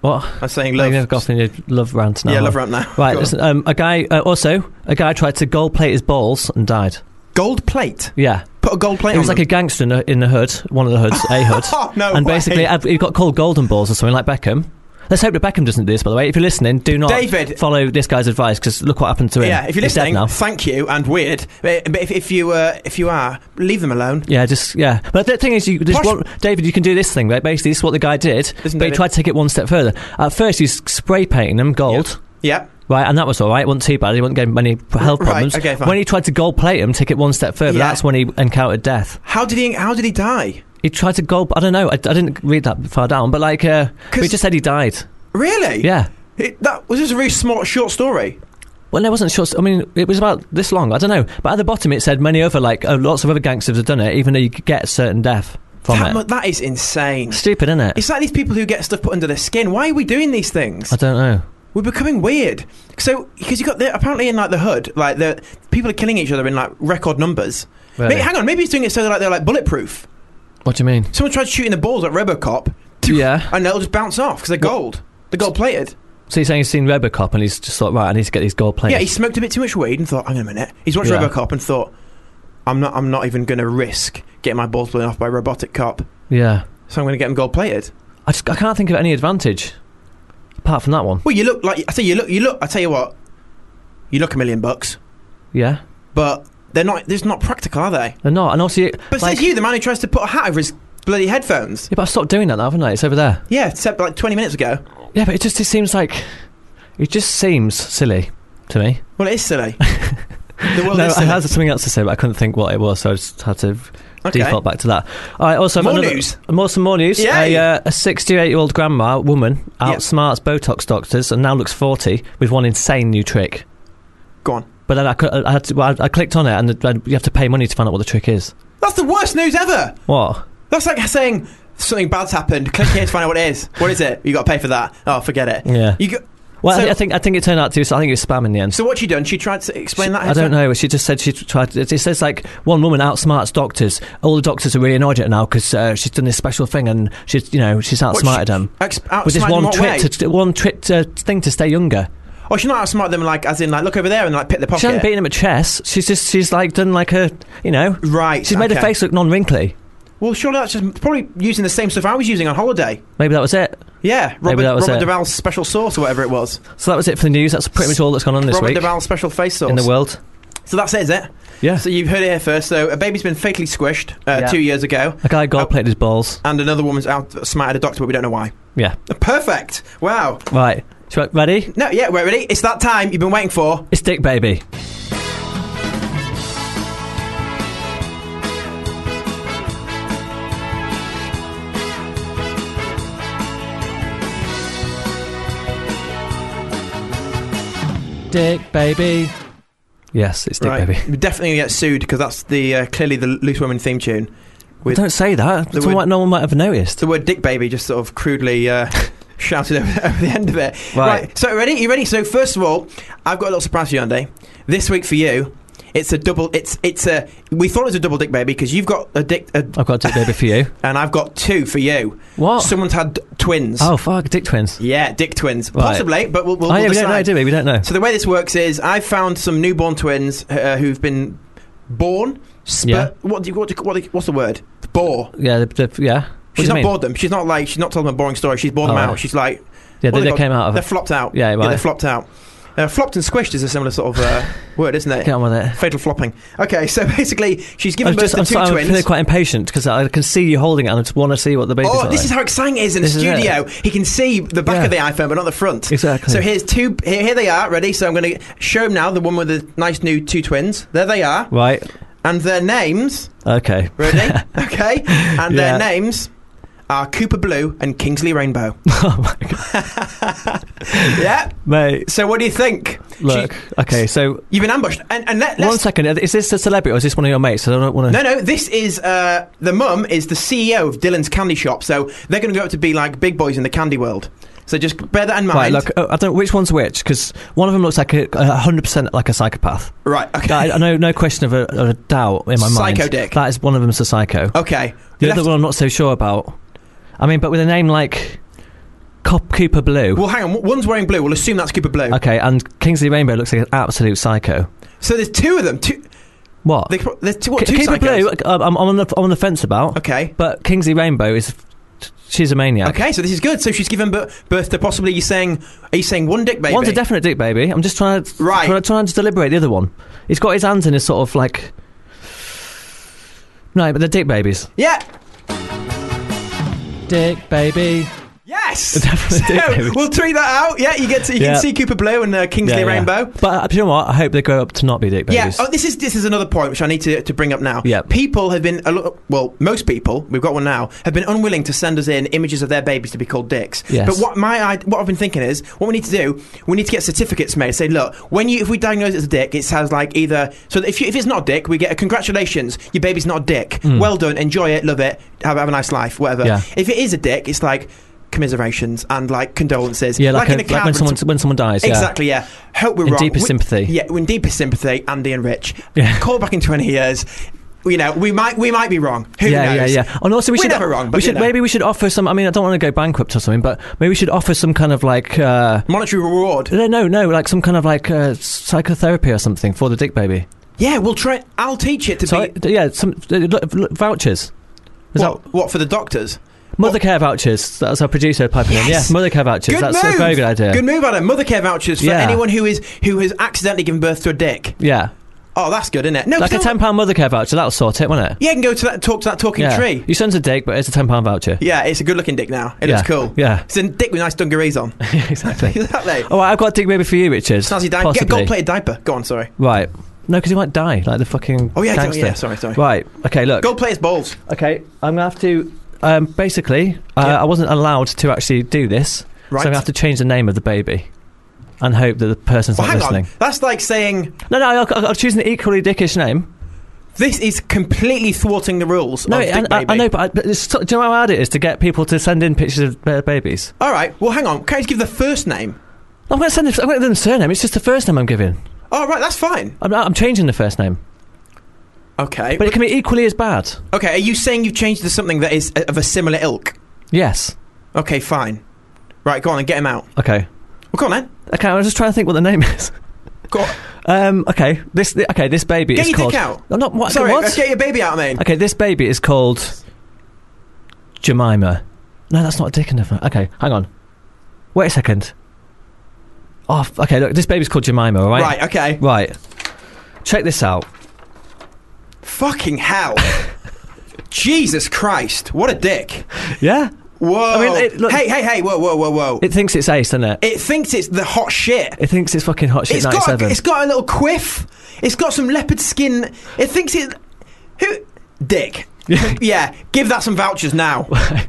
[SPEAKER 5] What?
[SPEAKER 4] I'm saying
[SPEAKER 5] Oh,
[SPEAKER 4] love.
[SPEAKER 5] you've got off in your love rant now.
[SPEAKER 4] Yeah,
[SPEAKER 5] huh?
[SPEAKER 4] love rant now.
[SPEAKER 5] Right,
[SPEAKER 4] Go on.
[SPEAKER 5] listen, um, a guy, uh, also, a guy tried to gold plate his balls and died.
[SPEAKER 4] Gold plate.
[SPEAKER 5] Yeah.
[SPEAKER 4] Put a gold plate
[SPEAKER 5] He
[SPEAKER 4] on
[SPEAKER 5] was like
[SPEAKER 4] them.
[SPEAKER 5] a gangster in the, in the hood, one of the hoods, a hood.
[SPEAKER 4] Oh, no
[SPEAKER 5] And
[SPEAKER 4] way.
[SPEAKER 5] basically, uh, he got called Golden Balls or something like Beckham. Let's hope that Beckham doesn't do this, by the way. If you're listening, do not
[SPEAKER 4] David-
[SPEAKER 5] follow this guy's advice, because look what happened to him.
[SPEAKER 4] Yeah, if you're
[SPEAKER 5] He's dead
[SPEAKER 4] listening,
[SPEAKER 5] now.
[SPEAKER 4] thank you, and weird. But, but if, if you uh, if you are, leave them alone.
[SPEAKER 5] Yeah, just, yeah. But the thing is, you, there's
[SPEAKER 4] Posh-
[SPEAKER 5] one, David, you can do this thing, right? Basically, this is what the guy did,
[SPEAKER 4] Listen,
[SPEAKER 5] but he
[SPEAKER 4] David.
[SPEAKER 5] tried to take it one step further. At first, he was spray painting them gold.
[SPEAKER 4] Yeah.
[SPEAKER 5] Right, and that was all right. It wasn't too bad. He wasn't getting any health
[SPEAKER 4] Right,
[SPEAKER 5] problems.
[SPEAKER 4] okay, fine.
[SPEAKER 5] When he tried to gold plate him, take it one step further,
[SPEAKER 4] Yeah.
[SPEAKER 5] that's when he encountered death.
[SPEAKER 4] How did he? How did he die?
[SPEAKER 5] He tried to gold. I don't know. I, I didn't read that far down, but like, uh, but he
[SPEAKER 4] 'Cause-
[SPEAKER 5] just said he died.
[SPEAKER 4] Really?
[SPEAKER 5] Yeah.
[SPEAKER 4] It, that was just a very smart, short story.
[SPEAKER 5] Well, no, it wasn't short. I mean, it was about this long. I don't know. But at the bottom, it said many other, like, uh, lots of other gangsters have done it, even though you could get a certain death from
[SPEAKER 4] That,
[SPEAKER 5] it.
[SPEAKER 4] mu- that is insane.
[SPEAKER 5] Stupid, isn't it?
[SPEAKER 4] It's like these people who get stuff put under their skin. Why are we doing these things?
[SPEAKER 5] I don't know.
[SPEAKER 4] We're becoming weird. So, because you got the, apparently in like the hood, like the people are killing each other in like record numbers.
[SPEAKER 5] Really?
[SPEAKER 4] Maybe, hang on, maybe he's doing it so they're like they're like bulletproof.
[SPEAKER 5] What do you mean?
[SPEAKER 4] Someone tried shooting the balls at RoboCop,
[SPEAKER 5] Yeah.
[SPEAKER 4] and they'll just bounce off because they're gold. They're gold plated.
[SPEAKER 5] So you're saying he's seen Robocop and he's just thought, right, I need to get these gold plates.
[SPEAKER 4] Yeah, he smoked a bit too much weed and thought, hang on a minute. He's watched
[SPEAKER 5] Yeah.
[SPEAKER 4] RoboCop and thought, I'm not, I'm not even going to risk getting my balls blown off by a robotic cop.
[SPEAKER 5] Yeah.
[SPEAKER 4] So I'm going to get them gold plated.
[SPEAKER 5] I just I can't think of any advantage apart from that one.
[SPEAKER 4] Well, you look like I tell you, you look, you look. I tell you what, you look a million bucks,
[SPEAKER 5] Yeah.
[SPEAKER 4] but they're not. They're just not practical, are they?
[SPEAKER 5] They're not. And also, you,
[SPEAKER 4] But
[SPEAKER 5] like,
[SPEAKER 4] says you, the man who tries to put a hat over his bloody headphones.
[SPEAKER 5] yeah, but I stopped doing that now, haven't I? It's over there.
[SPEAKER 4] Yeah, except like twenty minutes ago.
[SPEAKER 5] Yeah, but it just it seems like it just seems silly to me.
[SPEAKER 4] Well, it is silly. The world
[SPEAKER 5] No,
[SPEAKER 4] is
[SPEAKER 5] I
[SPEAKER 4] silly.
[SPEAKER 5] had something else to say, but I couldn't think what it was, so I just had to
[SPEAKER 4] Okay.
[SPEAKER 5] default back to that. All right, also
[SPEAKER 4] More
[SPEAKER 5] another,
[SPEAKER 4] news.
[SPEAKER 5] more some more news.
[SPEAKER 4] Yay.
[SPEAKER 5] A, uh, a sixty-eight-year-old grandma woman
[SPEAKER 4] Yeah.
[SPEAKER 5] outsmarts Botox doctors and now looks forty with one insane new trick.
[SPEAKER 4] Go on.
[SPEAKER 5] But then I, cou- I had to, well, I, I clicked on it, and the, you have to pay money to find out what the trick is.
[SPEAKER 4] That's the worst news ever.
[SPEAKER 5] What?
[SPEAKER 4] That's like saying something bad's happened. Click here to find out what it is. What is it? You got to pay for that. Oh, forget it.
[SPEAKER 5] Yeah.
[SPEAKER 4] You go,
[SPEAKER 5] Well,
[SPEAKER 4] So-
[SPEAKER 5] I, thi- I think I think it turned out to. I think it was spam in the end.
[SPEAKER 4] so what she done? She tried to explain that.
[SPEAKER 5] I don't know. She just said she tried. It says like one woman outsmarts doctors. All the doctors are really annoyed at her now because uh, she's done this special thing and she's, you know, she's outsmarted them
[SPEAKER 4] Ex-
[SPEAKER 5] with this
[SPEAKER 4] outsmart them
[SPEAKER 5] one
[SPEAKER 4] what
[SPEAKER 5] trick,
[SPEAKER 4] way?
[SPEAKER 5] to, one trick to, thing to stay younger.
[SPEAKER 4] Oh, she's not outsmart them like as in like look over there and like pick the pocket.
[SPEAKER 5] She hasn't beaten him at chess. She's just she's like done like a, you know,
[SPEAKER 4] Right.
[SPEAKER 5] she's made her
[SPEAKER 4] okay.
[SPEAKER 5] face look non-wrinkly.
[SPEAKER 4] Well, surely that's just probably using the same stuff I was using on holiday.
[SPEAKER 5] Maybe that was it.
[SPEAKER 4] Yeah,
[SPEAKER 5] Maybe
[SPEAKER 4] Robert,
[SPEAKER 5] that was
[SPEAKER 4] Robert
[SPEAKER 5] it.
[SPEAKER 4] Duvall's special sauce or whatever it was.
[SPEAKER 5] So that was it for the news. That's pretty much all that's gone on this
[SPEAKER 4] Robert
[SPEAKER 5] week
[SPEAKER 4] Duvall's special face sauce
[SPEAKER 5] in the world.
[SPEAKER 4] So that's it, is it?
[SPEAKER 5] Yeah.
[SPEAKER 4] So you've heard it here first. So a baby's been fatally squished uh,
[SPEAKER 5] Yeah.
[SPEAKER 4] two years ago,
[SPEAKER 5] A guy gold plated his balls.
[SPEAKER 4] and another woman's out smarted a doctor, but we don't know why.
[SPEAKER 5] Yeah.
[SPEAKER 4] Perfect. Wow.
[SPEAKER 5] Right. Should we- Ready?
[SPEAKER 4] No, yeah, we're ready. It's that time you've been waiting for.
[SPEAKER 5] It's Dick Baby. Dick Baby. Yes, it's Dick
[SPEAKER 4] right.
[SPEAKER 5] Baby.
[SPEAKER 4] We're definitely gonna get sued because that's the uh, clearly the Loose Women theme tune. With
[SPEAKER 5] Don't say that.
[SPEAKER 4] The
[SPEAKER 5] Someone
[SPEAKER 4] word-
[SPEAKER 5] might- no one might have noticed.
[SPEAKER 4] the word "Dick Baby" just sort of crudely uh, shouted over, over the end of it.
[SPEAKER 5] Right.
[SPEAKER 4] So ready? You ready? So first of all, I've got a little surprise for you, Andy. This week for you, it's a double. It's it's a. We thought it was a double Dick Baby because you've got a dick, a,
[SPEAKER 5] I've got a Dick Baby for you.
[SPEAKER 4] and I've got two for you.
[SPEAKER 5] What?
[SPEAKER 4] Someone's had d- twins.
[SPEAKER 5] Oh, fuck, Dick Twins.
[SPEAKER 4] Yeah, dick twins,
[SPEAKER 5] Right.
[SPEAKER 4] possibly, but we'll, we'll,
[SPEAKER 5] oh, yeah,
[SPEAKER 4] we'll
[SPEAKER 5] we don't know,
[SPEAKER 4] decide.
[SPEAKER 5] do we? We don't know.
[SPEAKER 4] So the way this works is I've found some newborn twins uh, who've been born. Sp-
[SPEAKER 5] Yeah.
[SPEAKER 4] What do you what, do you, what do you, what's the word? Bore.
[SPEAKER 5] Yeah, the, the, yeah. What
[SPEAKER 4] She's
[SPEAKER 5] do you
[SPEAKER 4] not
[SPEAKER 5] mean?
[SPEAKER 4] bored them. She's not like she's not told them a boring story. She's bored
[SPEAKER 5] Oh,
[SPEAKER 4] them
[SPEAKER 5] right.
[SPEAKER 4] out. She's like
[SPEAKER 5] Yeah,
[SPEAKER 4] what
[SPEAKER 5] they,
[SPEAKER 4] are
[SPEAKER 5] they
[SPEAKER 4] called?
[SPEAKER 5] came out of
[SPEAKER 4] They're
[SPEAKER 5] it.
[SPEAKER 4] flopped out.
[SPEAKER 5] Yeah, right.
[SPEAKER 4] they're flopped out. Uh, flopped and squished is a similar sort of uh, word, isn't it?
[SPEAKER 5] Get on with it.
[SPEAKER 4] Fatal flopping. Okay, so basically she's
[SPEAKER 5] I
[SPEAKER 4] given
[SPEAKER 5] was
[SPEAKER 4] birth
[SPEAKER 5] just,
[SPEAKER 4] to
[SPEAKER 5] I'm,
[SPEAKER 4] two
[SPEAKER 5] sorry, I'm
[SPEAKER 4] twins.
[SPEAKER 5] feeling quite impatient because I can see you holding it and I just want to see what the baby's
[SPEAKER 4] Oh,
[SPEAKER 5] like.
[SPEAKER 4] this is how exciting it is in
[SPEAKER 5] This
[SPEAKER 4] the
[SPEAKER 5] is it.
[SPEAKER 4] studio. He can see the back
[SPEAKER 5] Yeah.
[SPEAKER 4] of the iPhone, but not the front.
[SPEAKER 5] Exactly.
[SPEAKER 4] So here's two. Here, here they are, ready. So I'm going to show him now the one with the nice new two twins. There they are,
[SPEAKER 5] Right.
[SPEAKER 4] and their names.
[SPEAKER 5] Okay.
[SPEAKER 4] Ready? Okay, and
[SPEAKER 5] Yeah.
[SPEAKER 4] their names are Cooper Blue and Kingsley Rainbow.
[SPEAKER 5] Oh, my God.
[SPEAKER 4] Yeah.
[SPEAKER 5] Mate,
[SPEAKER 4] So what do you think?
[SPEAKER 5] look.
[SPEAKER 4] She-
[SPEAKER 5] Okay, so
[SPEAKER 4] you've been ambushed, and and let,
[SPEAKER 5] one
[SPEAKER 4] let's.
[SPEAKER 5] second. Is this a celebrity or is this one of your mates? I don't want to.
[SPEAKER 4] No, no. This is uh, the mum is the C E O of Dylan's Candy Shop, so they're going to go up to be like big boys in the candy world. So just bear that in mind.
[SPEAKER 5] Right, look, uh, I don't know which one's which because one of them looks like a a hundred percent like a psychopath.
[SPEAKER 4] Right. Okay.
[SPEAKER 5] I, I know, no question of a, of a doubt in my mind.
[SPEAKER 4] Psycho dick.
[SPEAKER 5] That is one of them's a psycho.
[SPEAKER 4] Okay.
[SPEAKER 5] The
[SPEAKER 4] You'll
[SPEAKER 5] other
[SPEAKER 4] have
[SPEAKER 5] one I'm not so sure about. I mean, but with a name like Cop- Cooper Blue.
[SPEAKER 4] Well, hang on. One's wearing blue. We'll assume that's Cooper Blue.
[SPEAKER 5] Okay, and Kingsley Rainbow looks like an absolute psycho.
[SPEAKER 4] So there's two of them. Two.
[SPEAKER 5] What?
[SPEAKER 4] They, there's two, what,
[SPEAKER 5] C-
[SPEAKER 4] two
[SPEAKER 5] Cooper
[SPEAKER 4] psychos?
[SPEAKER 5] Blue, I'm, I'm, on the, I'm on the fence about.
[SPEAKER 4] Okay.
[SPEAKER 5] But Kingsley Rainbow is... She's a maniac.
[SPEAKER 4] Okay, so this is good. So she's given birth, birth to possibly, you're saying, are you saying one dick baby?
[SPEAKER 5] One's a definite dick baby. I'm just trying to...
[SPEAKER 4] Right.
[SPEAKER 5] Trying, trying to deliberate the other one. He's got his hands in his sort of like... No, but they're dick babies.
[SPEAKER 4] Yeah.
[SPEAKER 5] Dick baby.
[SPEAKER 4] Yes.
[SPEAKER 5] Definitely
[SPEAKER 4] So
[SPEAKER 5] dick baby.
[SPEAKER 4] we'll tweet that out. Yeah, you get to, you
[SPEAKER 5] Yeah.
[SPEAKER 4] can see Cooper Blue and uh, Kingsley
[SPEAKER 5] Yeah, yeah.
[SPEAKER 4] Rainbow.
[SPEAKER 5] But uh, you know what? I hope they grow up to not be dick
[SPEAKER 4] Yeah.
[SPEAKER 5] babies.
[SPEAKER 4] Oh, this is this is another point which I need to, to bring up now.
[SPEAKER 5] Yeah.
[SPEAKER 4] People have been a lo- well, most people, we've got one now, have been unwilling to send us in images of their babies to be called dicks.
[SPEAKER 5] Yes.
[SPEAKER 4] But what my I, what I've been thinking is, what we need to do, we need to get certificates made. Say, look, when you if we diagnose it as a dick, it sounds like either so that if you, if it's not a dick, we get a congratulations, your baby's not a dick.
[SPEAKER 5] Mm.
[SPEAKER 4] Well done, enjoy it, love it, have, have a nice life, whatever.
[SPEAKER 5] Yeah.
[SPEAKER 4] If it is a dick, it's like commiserations and like condolences.
[SPEAKER 5] Yeah, like,
[SPEAKER 4] in
[SPEAKER 5] a,
[SPEAKER 4] a
[SPEAKER 5] like when
[SPEAKER 4] card
[SPEAKER 5] someone when someone dies. Yeah.
[SPEAKER 4] Exactly, yeah. Hope we're
[SPEAKER 5] In
[SPEAKER 4] wrong.
[SPEAKER 5] deepest
[SPEAKER 4] We-
[SPEAKER 5] sympathy.
[SPEAKER 4] Yeah, in deepest sympathy, Andy and Rich.
[SPEAKER 5] Yeah.
[SPEAKER 4] Call back in twenty years. You know, we might we might be wrong. Who
[SPEAKER 5] yeah,
[SPEAKER 4] knows?
[SPEAKER 5] yeah, yeah. And also, we
[SPEAKER 4] We're
[SPEAKER 5] should
[SPEAKER 4] never wrong, but
[SPEAKER 5] we
[SPEAKER 4] you
[SPEAKER 5] should
[SPEAKER 4] know.
[SPEAKER 5] maybe we should offer some. I mean, I don't want to go bankrupt or something, but maybe we should offer some kind of like uh,
[SPEAKER 4] Monetary reward.
[SPEAKER 5] no, no, no, like some kind of like uh, psychotherapy or something for the dick baby.
[SPEAKER 4] Yeah, we'll try. I'll teach it to
[SPEAKER 5] So
[SPEAKER 4] be.
[SPEAKER 5] uh, yeah, some uh, look, look, vouchers. Is
[SPEAKER 4] What,
[SPEAKER 5] that
[SPEAKER 4] what for the doctors?
[SPEAKER 5] mother care vouchers? That's our producer piping in.
[SPEAKER 4] Yes.
[SPEAKER 5] Yeah, mother care vouchers.
[SPEAKER 4] Good
[SPEAKER 5] That's
[SPEAKER 4] move.
[SPEAKER 5] a very good idea.
[SPEAKER 4] Good move, Adam. Mother care vouchers for
[SPEAKER 5] Yeah.
[SPEAKER 4] anyone who is who has accidentally given birth to a dick.
[SPEAKER 5] Yeah,
[SPEAKER 4] Oh, that's good, isn't it? No,
[SPEAKER 5] like a
[SPEAKER 4] no-
[SPEAKER 5] ten pound mother care voucher. That'll sort it, won't it?
[SPEAKER 4] Yeah, you can go to that talk to that talking
[SPEAKER 5] Yeah.
[SPEAKER 4] tree.
[SPEAKER 5] Your son's a dick, but it's a ten pound voucher.
[SPEAKER 4] Yeah, it's a good looking dick now. It
[SPEAKER 5] Yeah.
[SPEAKER 4] looks cool.
[SPEAKER 5] Yeah.
[SPEAKER 4] It's a dick with nice dungarees on.
[SPEAKER 5] Exactly.
[SPEAKER 4] Exactly.
[SPEAKER 5] Oh, I've got a dick baby for you, Richard.
[SPEAKER 4] Snazzy di- Get a
[SPEAKER 5] Possibly.
[SPEAKER 4] gold plated diaper. Go on, sorry.
[SPEAKER 5] Right. No, because he might die, like the fucking
[SPEAKER 4] Oh, yeah, oh,
[SPEAKER 5] gangster.
[SPEAKER 4] yeah, sorry, sorry.
[SPEAKER 5] Right. Okay, look.
[SPEAKER 4] Gold plated balls.
[SPEAKER 5] Okay, I'm going to have to... Um, basically, uh,
[SPEAKER 4] Yeah.
[SPEAKER 5] I wasn't allowed to actually do this,
[SPEAKER 4] Right.
[SPEAKER 5] so I'm going to have to change the name of the baby and hope that the person's
[SPEAKER 4] Well,
[SPEAKER 5] not
[SPEAKER 4] hang
[SPEAKER 5] listening.
[SPEAKER 4] on. That's like saying
[SPEAKER 5] No, no, I'll, I'll choose an equally dickish name.
[SPEAKER 4] this is completely thwarting the rules
[SPEAKER 5] No,
[SPEAKER 4] of
[SPEAKER 5] and,
[SPEAKER 4] Dick
[SPEAKER 5] I,
[SPEAKER 4] Baby.
[SPEAKER 5] I know, but, I, but it's, do you know how hard it is to get people to send in pictures of their babies?
[SPEAKER 4] All right. Well, hang on. Can I just give the first name?
[SPEAKER 5] I'm going to send. It, I'm going to give them the surname. It's just the first name I'm giving.
[SPEAKER 4] Oh, right. That's fine.
[SPEAKER 5] I'm, I'm changing the first name,
[SPEAKER 4] Okay.
[SPEAKER 5] but it can be equally as bad.
[SPEAKER 4] Okay. Are you saying you've changed to something that is of a similar ilk?
[SPEAKER 5] Yes.
[SPEAKER 4] Okay. Fine. Right. Go on and get him out.
[SPEAKER 5] Okay.
[SPEAKER 4] Well, go on then.
[SPEAKER 5] Okay. I was just trying to think what the name is.
[SPEAKER 4] Go on.
[SPEAKER 5] Um. Okay. This. Okay. This baby
[SPEAKER 4] Get
[SPEAKER 5] is
[SPEAKER 4] your
[SPEAKER 5] called.
[SPEAKER 4] dick out.
[SPEAKER 5] No, not what.
[SPEAKER 4] Sorry.
[SPEAKER 5] What?
[SPEAKER 4] Let's get your baby out, man.
[SPEAKER 5] Okay, this baby is called Jemima. No, that's not a dick enough. Okay, hang on. Wait a second. Oh, f- okay, look, this baby's called Jemima, all right?
[SPEAKER 4] Right. Okay.
[SPEAKER 5] Right. Check this out.
[SPEAKER 4] Fucking hell. Jesus Christ. What a dick.
[SPEAKER 5] Yeah?
[SPEAKER 4] Whoa.
[SPEAKER 5] I mean, it- look-
[SPEAKER 4] hey, hey, hey. Whoa, whoa, whoa, whoa.
[SPEAKER 5] It thinks it's ace, doesn't it?
[SPEAKER 4] It thinks it's the hot shit.
[SPEAKER 5] It thinks it's fucking hot shit
[SPEAKER 4] It's got,
[SPEAKER 5] ninety-seven.
[SPEAKER 4] a, it's got a little quiff. It's got some leopard skin. It thinks it. Who? Dick. Yeah. Give that some vouchers now.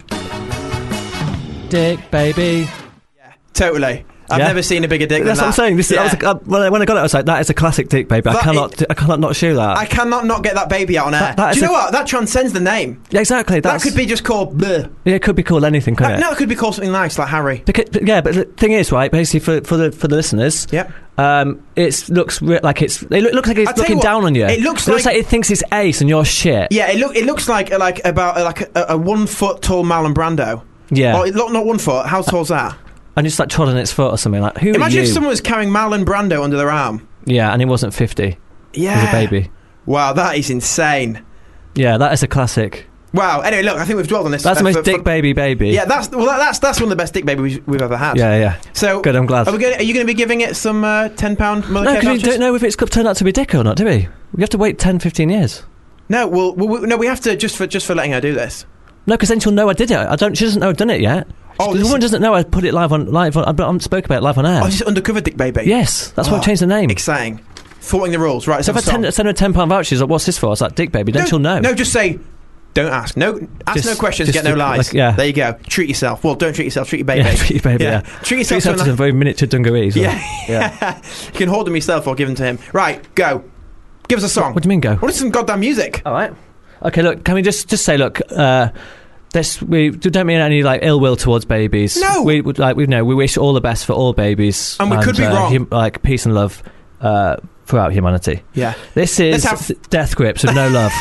[SPEAKER 5] Dick, baby.
[SPEAKER 4] Totally. I've
[SPEAKER 5] Yeah.
[SPEAKER 4] never seen a bigger dick
[SPEAKER 5] That's
[SPEAKER 4] than
[SPEAKER 5] what I'm
[SPEAKER 4] that.
[SPEAKER 5] saying. This is,
[SPEAKER 4] Yeah.
[SPEAKER 5] I was like, uh, when I- when I got it, I was like, that is a classic dick, baby. I
[SPEAKER 4] That
[SPEAKER 5] cannot,
[SPEAKER 4] is-
[SPEAKER 5] I cannot not show that.
[SPEAKER 4] I cannot not get that baby out on air.
[SPEAKER 5] That- that
[SPEAKER 4] Do
[SPEAKER 5] is
[SPEAKER 4] you know
[SPEAKER 5] a-
[SPEAKER 4] what? That transcends the name.
[SPEAKER 5] yeah, exactly.
[SPEAKER 4] That
[SPEAKER 5] That's,
[SPEAKER 4] could be just called bleh.
[SPEAKER 5] Yeah, it could be called anything, couldn't
[SPEAKER 4] That,
[SPEAKER 5] it?
[SPEAKER 4] no, it could be called something nice like Harry.
[SPEAKER 5] Because, but yeah, but the thing is, right? Basically, for for the for the listeners,
[SPEAKER 4] Yep.
[SPEAKER 5] um, it looks re- like it's. It look, looks like it's
[SPEAKER 4] I'll tell
[SPEAKER 5] looking
[SPEAKER 4] you what,
[SPEAKER 5] down on you.
[SPEAKER 4] it looks
[SPEAKER 5] it looks
[SPEAKER 4] like-
[SPEAKER 5] like it thinks it's ace and you're shit.
[SPEAKER 4] Yeah, it look it looks like like about like a, a one foot tall Marlon Brando.
[SPEAKER 5] Yeah.
[SPEAKER 4] Oh, it look, not one foot. How tall's that?
[SPEAKER 5] And just like trod on its foot or something like. Who
[SPEAKER 4] Imagine
[SPEAKER 5] are you?
[SPEAKER 4] if someone was carrying Marlon Brando under their arm.
[SPEAKER 5] Yeah, and it wasn't fifty.
[SPEAKER 4] Yeah.
[SPEAKER 5] As a baby.
[SPEAKER 4] Wow, that is insane.
[SPEAKER 5] Yeah, that is a classic.
[SPEAKER 4] Wow. Anyway, look, I think we've dwelled on this.
[SPEAKER 5] That's
[SPEAKER 4] uh,
[SPEAKER 5] the most
[SPEAKER 4] for-
[SPEAKER 5] dick
[SPEAKER 4] for-
[SPEAKER 5] baby baby.
[SPEAKER 4] Yeah, that's well, that, that's that's one of the best dick babies we've, we've ever had.
[SPEAKER 5] Yeah, yeah.
[SPEAKER 4] So
[SPEAKER 5] Good, I'm glad.
[SPEAKER 4] Are, we gonna, are you going to be giving it some uh, ten pound mother
[SPEAKER 5] No,
[SPEAKER 4] care
[SPEAKER 5] because we
[SPEAKER 4] vouchers?
[SPEAKER 5] don't know if it's turned out to be a dick or not, do we? We have to wait ten, fifteen years.
[SPEAKER 4] No, well, we, we, no, we have to just for just for letting her do this.
[SPEAKER 5] No, because then she'll know I did it. I don't. She doesn't know I've done it yet.
[SPEAKER 4] Oh,
[SPEAKER 5] the
[SPEAKER 4] this
[SPEAKER 5] woman
[SPEAKER 4] is-
[SPEAKER 5] doesn't know I put it live on live on. I, I spoke about it live on air.
[SPEAKER 4] Oh, this is undercover dick baby.
[SPEAKER 5] Yes, that's why
[SPEAKER 4] Oh,
[SPEAKER 5] I changed the name.
[SPEAKER 4] Exciting. Thwarting the rules. Right.
[SPEAKER 5] So if I
[SPEAKER 4] send
[SPEAKER 5] ten, send her ten pound voucher, she's like, "What's this for?" It's like, "Dick baby." Then
[SPEAKER 4] no,
[SPEAKER 5] she'll know.
[SPEAKER 4] No, just say. Don't ask. No, ask
[SPEAKER 5] Just-
[SPEAKER 4] no questions.
[SPEAKER 5] just
[SPEAKER 4] Get no
[SPEAKER 5] look
[SPEAKER 4] lies.
[SPEAKER 5] like- yeah.
[SPEAKER 4] There you go. Treat yourself. Well, don't treat yourself. Treat your baby.
[SPEAKER 5] Yeah, treat your baby. Yeah,
[SPEAKER 4] Treat yourself.
[SPEAKER 5] to
[SPEAKER 4] to a
[SPEAKER 5] some
[SPEAKER 4] ni-
[SPEAKER 5] very miniature dungarees. or-
[SPEAKER 4] Yeah.
[SPEAKER 5] yeah.
[SPEAKER 4] You can hold them yourself or give them to him. Right. Go. Give us a song.
[SPEAKER 5] What do you mean, go?
[SPEAKER 4] What is some goddamn music?
[SPEAKER 5] All right. Okay. Look, can we just just say, look, uh, this we don't mean any like ill will towards babies.
[SPEAKER 4] No.
[SPEAKER 5] we would like we know we wish all the best for all babies,
[SPEAKER 4] And we could be
[SPEAKER 5] uh,
[SPEAKER 4] wrong.
[SPEAKER 5] like peace and love uh, throughout humanity.
[SPEAKER 4] Yeah.
[SPEAKER 5] This is
[SPEAKER 4] Let's have-
[SPEAKER 5] Death Grips with no love.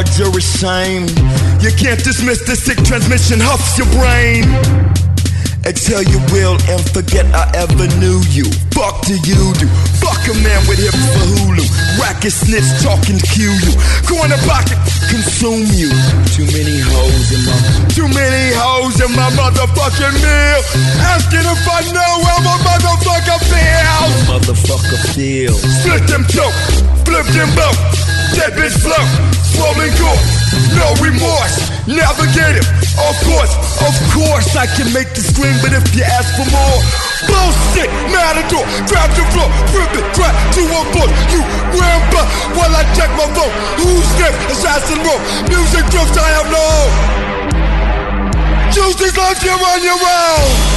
[SPEAKER 7] you're ashamed. You can't dismiss the sick transmission, huffs your brain. Exhale your will and forget I ever knew you. Fuck do you do? Fuck a man with hips for Hulu. Racket snitch talking to cue you. Corner pocket, consume you. Too many hoes in my Too many hoes in my motherfucking meal. Asking if I know how my motherfucker feels. Motherfucker feels. Split them choke, flip them both. Dead bitch flow, swollen gore. No remorse, navigate it. Of course, of course I can make the scream, but if you ask for more, bullshit, matador, grab the floor, rip it, try to a book. You ramble while I check my phone. Who's next? Assassin roll, music drifts I have no. Choose this life, you're on your own.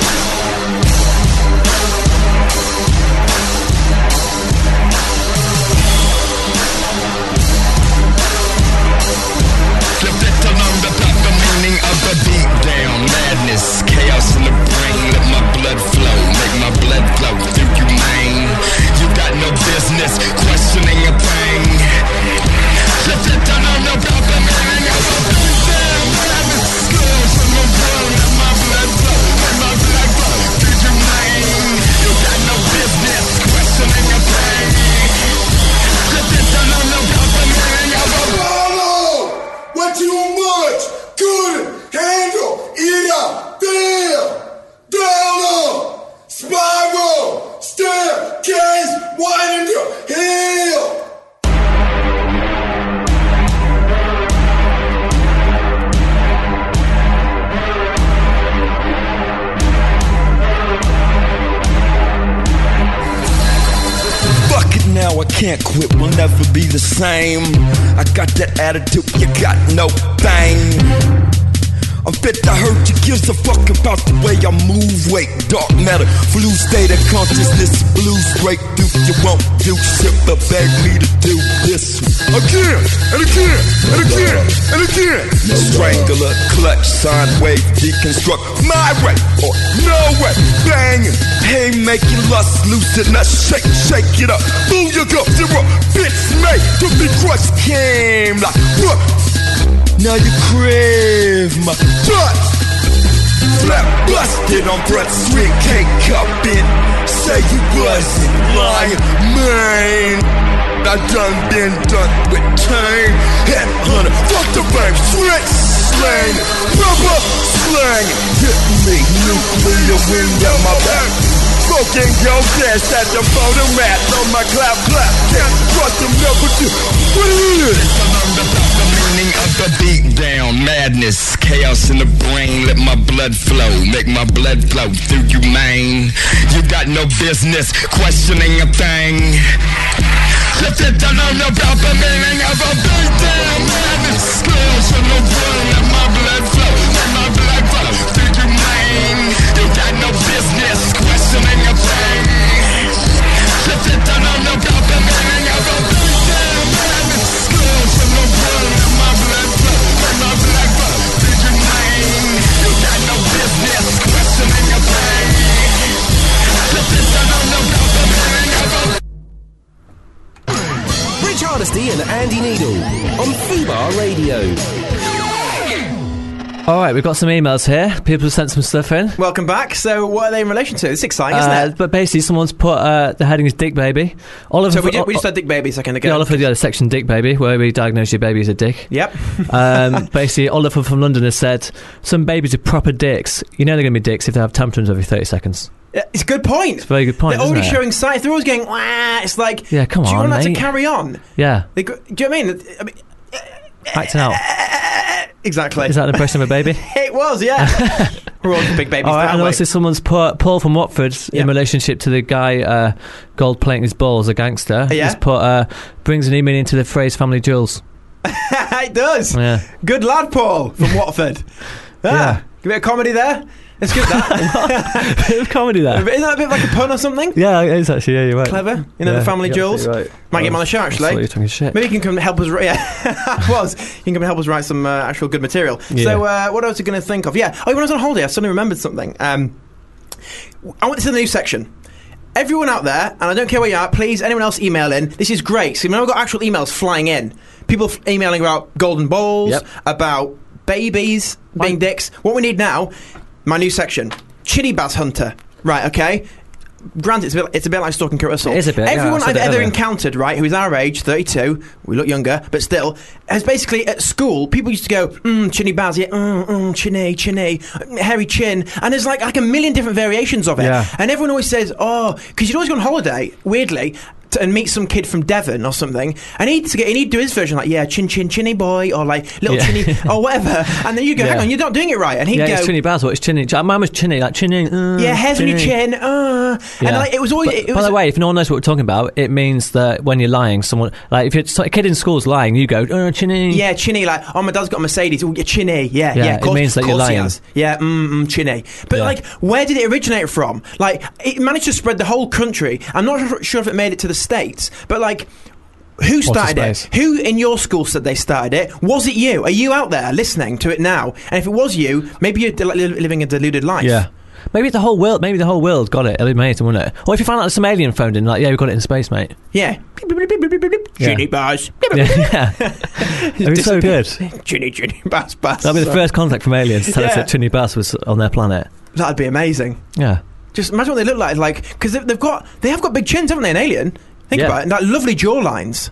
[SPEAKER 7] Of the beat down, madness, chaos in the brain. Let my blood flow, make my blood flow through you, man. You got no business questioning a thing. Let it down on the top the meaning of the beat down, madness, chaos in the brain. Let my blood flow, make my blood flow through you, man. You got no business questioning a thing. Let it down on the top the meaning of the follow what you much. Good handle, eat up, feel, down up, spiral, staircase, winding your heel. Fuck it now, I can't quit, we'll never be the same. I got that attitude, you got no thing. I'm fit to hurt you, gives a fuck about the way I move. Wait, dark matter, flu state of consciousness, blue straight through. You won't do shit but beg me to do this again and again and again and again. Strangler, clutch, sine wave, deconstruct my way or no way. Banging, hey, making lust, loosen us, shake, shake it up. Boom, you go, zero, bitch made to be crushed. Came like, what? Now you crave my touch. Flat busted on Front Street, cake cup in. Say you wasn't lying, man. I done been done with chain. Headhunter, fuck the bank, switch, slang, rubber, slang. Hit me, nuclear wind down my back. Smoking your dash at the photo mat on my clap clap. Can't trust them, never do. What is it? The meaning of the beat down, madness, chaos in the brain. Let my blood flow, make my blood flow through you, man. You got no business questioning a thing. Let it down on about the meaning of a beat down, madness, chaos in the brain. Let my blood flow, let my blood flow through you, man. You got no business questioning a thing. Let it down on about the meaning of a beat down, madness, chaos in the brain. Let my blood flow, let my blood flow through you, man. You got no business questioning a thing. Let it down on about the meaning of a
[SPEAKER 3] Rich Hardesty and Andy Needle on Fubar Radio.
[SPEAKER 5] Alright, we've got some emails here. People have sent some stuff in.
[SPEAKER 4] Welcome back. So, what are they in relation to? It's exciting, isn't
[SPEAKER 5] Uh,
[SPEAKER 4] it?
[SPEAKER 5] but basically, someone's put uh, the heading is Dick Baby. Oliver,
[SPEAKER 4] So, we, did, we just had Dick Baby a second ago.
[SPEAKER 5] yeah, Oliver, yeah, the section Dick Baby, where we diagnose your baby as a dick.
[SPEAKER 4] Yep.
[SPEAKER 5] Um, basically, Oliver from London has said, some babies are proper dicks. You know they're going to be dicks if they have tantrums every thirty seconds.
[SPEAKER 4] Yeah, it's a good point.
[SPEAKER 5] It's a very good point,
[SPEAKER 4] They're
[SPEAKER 5] isn't
[SPEAKER 4] already
[SPEAKER 5] it?
[SPEAKER 4] showing signs. They're always going, wah. It's like,
[SPEAKER 5] Yeah, come
[SPEAKER 4] do you
[SPEAKER 5] on,
[SPEAKER 4] want that
[SPEAKER 5] mate.
[SPEAKER 4] to carry on?
[SPEAKER 5] Yeah,
[SPEAKER 4] They go, do you know what I mean? I mean
[SPEAKER 5] acting out.
[SPEAKER 4] exactly.
[SPEAKER 5] Is that an impression of a baby?
[SPEAKER 4] It was, yeah. We're all big babies.
[SPEAKER 5] All right,
[SPEAKER 4] aren't
[SPEAKER 5] and
[SPEAKER 4] we?
[SPEAKER 5] also someone's put Paul from Watford
[SPEAKER 4] Yeah.
[SPEAKER 5] in relationship to the guy uh, gold plating his balls, a gangster.
[SPEAKER 4] Yeah.
[SPEAKER 5] He's put uh, brings an meaning into the phrase family jewels.
[SPEAKER 4] It does.
[SPEAKER 5] Yeah.
[SPEAKER 4] Good lad, Paul from Watford. Ah,
[SPEAKER 5] Yeah.
[SPEAKER 4] a bit of comedy there. It's good, that.
[SPEAKER 5] Bit of comedy there.
[SPEAKER 4] Isn't that a bit like a pun or something?
[SPEAKER 5] Yeah, it is actually. Yeah, you're right.
[SPEAKER 4] Clever. You know,
[SPEAKER 5] Yeah,
[SPEAKER 4] the family
[SPEAKER 5] you're
[SPEAKER 4] jewels.
[SPEAKER 5] absolutely right.
[SPEAKER 4] Might get him on the show,
[SPEAKER 5] I
[SPEAKER 4] actually.
[SPEAKER 5] thought you were talking shit.
[SPEAKER 4] Maybe you can come and help us. Write, yeah, it was. You can come and help us write some uh, actual good material.
[SPEAKER 5] Yeah.
[SPEAKER 4] So, uh, what else are you going to think of? Yeah. Oh, when I was on holiday, I suddenly remembered something. Um, I went to the news section. Everyone out there, and I don't care where you are, please, anyone else email in. This is great. See, now we've got actual emails flying in. people f- emailing about golden balls,
[SPEAKER 5] Yep.
[SPEAKER 4] about babies being dicks. What we need now, my new section, Chili Baz Hunter. Right, okay. Granted, it's a bit, it's a bit like stalking Kurt Russell.
[SPEAKER 5] It is a bit, yeah,
[SPEAKER 4] Everyone
[SPEAKER 5] I said
[SPEAKER 4] I've
[SPEAKER 5] it
[SPEAKER 4] ever
[SPEAKER 5] earlier.
[SPEAKER 4] encountered, right, who is our age, thirty-two, we look younger, but still, has basically at school, people used to go, mm, Chinny Baz, yeah, mm, mm, chinny, chinny, hairy chin, and there's like like a million different variations of it.
[SPEAKER 5] Yeah.
[SPEAKER 4] And everyone always says, oh, because you'd always go on holiday, weirdly, to, and meet some kid from Devon or something, and he'd to get, and he'd do his version like, yeah, chin chin chinny boy, or like little
[SPEAKER 5] Yeah.
[SPEAKER 4] chinny, or whatever, and then you go, hang
[SPEAKER 5] Yeah.
[SPEAKER 4] on, you're not doing it right, and he'd
[SPEAKER 5] Yeah,
[SPEAKER 4] go,
[SPEAKER 5] it's Chinny Baz. What is Chinny? Mine was Chinny, like Chinny. Uh,
[SPEAKER 4] yeah, hairs on your
[SPEAKER 5] Chinny.
[SPEAKER 4] chin, uh, and
[SPEAKER 5] Yeah.
[SPEAKER 4] like it was always.
[SPEAKER 5] But,
[SPEAKER 4] it was,
[SPEAKER 5] by the way, if no one knows what we're talking about, it means that when you're lying, someone like if you're, a kid in school's lying, you go, oh, Chinny.
[SPEAKER 4] yeah, chinny, like, oh, my dad's got a Mercedes. Oh, you're chinny. Yeah,
[SPEAKER 5] Yeah,
[SPEAKER 4] yeah.
[SPEAKER 5] it
[SPEAKER 4] Of course,
[SPEAKER 5] means that
[SPEAKER 4] of
[SPEAKER 5] you're
[SPEAKER 4] course he
[SPEAKER 5] lying.
[SPEAKER 4] has. Yeah, mm, mm, chinny. But,
[SPEAKER 5] Yeah.
[SPEAKER 4] like, where did it originate from? Like, it managed to spread the whole country. I'm not sure if it made it to the States, but, like, who started it?
[SPEAKER 5] space?
[SPEAKER 4] Who in your school said they started it? Was it you? Are you out there listening to it now? And if it was you, maybe you're del- li- living a deluded life.
[SPEAKER 5] Yeah. Maybe the whole world. Maybe the whole world got it. It'd be amazing, wouldn't it? Or if you found out some alien phoned in, like, yeah, we got it in space, mate.
[SPEAKER 4] Yeah.
[SPEAKER 5] Yeah.
[SPEAKER 4] Chinny bars.
[SPEAKER 5] Yeah, yeah. It'd be so good.
[SPEAKER 4] Chinny, chinny, bass, bass.
[SPEAKER 5] That'd be the first contact from aliens to tell us
[SPEAKER 4] Yeah.
[SPEAKER 5] that Chinny Baz was on their planet.
[SPEAKER 4] That'd be amazing.
[SPEAKER 5] Yeah.
[SPEAKER 4] Just imagine what they look like, like because they've, they've got they have got big chins, haven't they? An alien. Think
[SPEAKER 5] Yeah.
[SPEAKER 4] about it, and like lovely jawlines.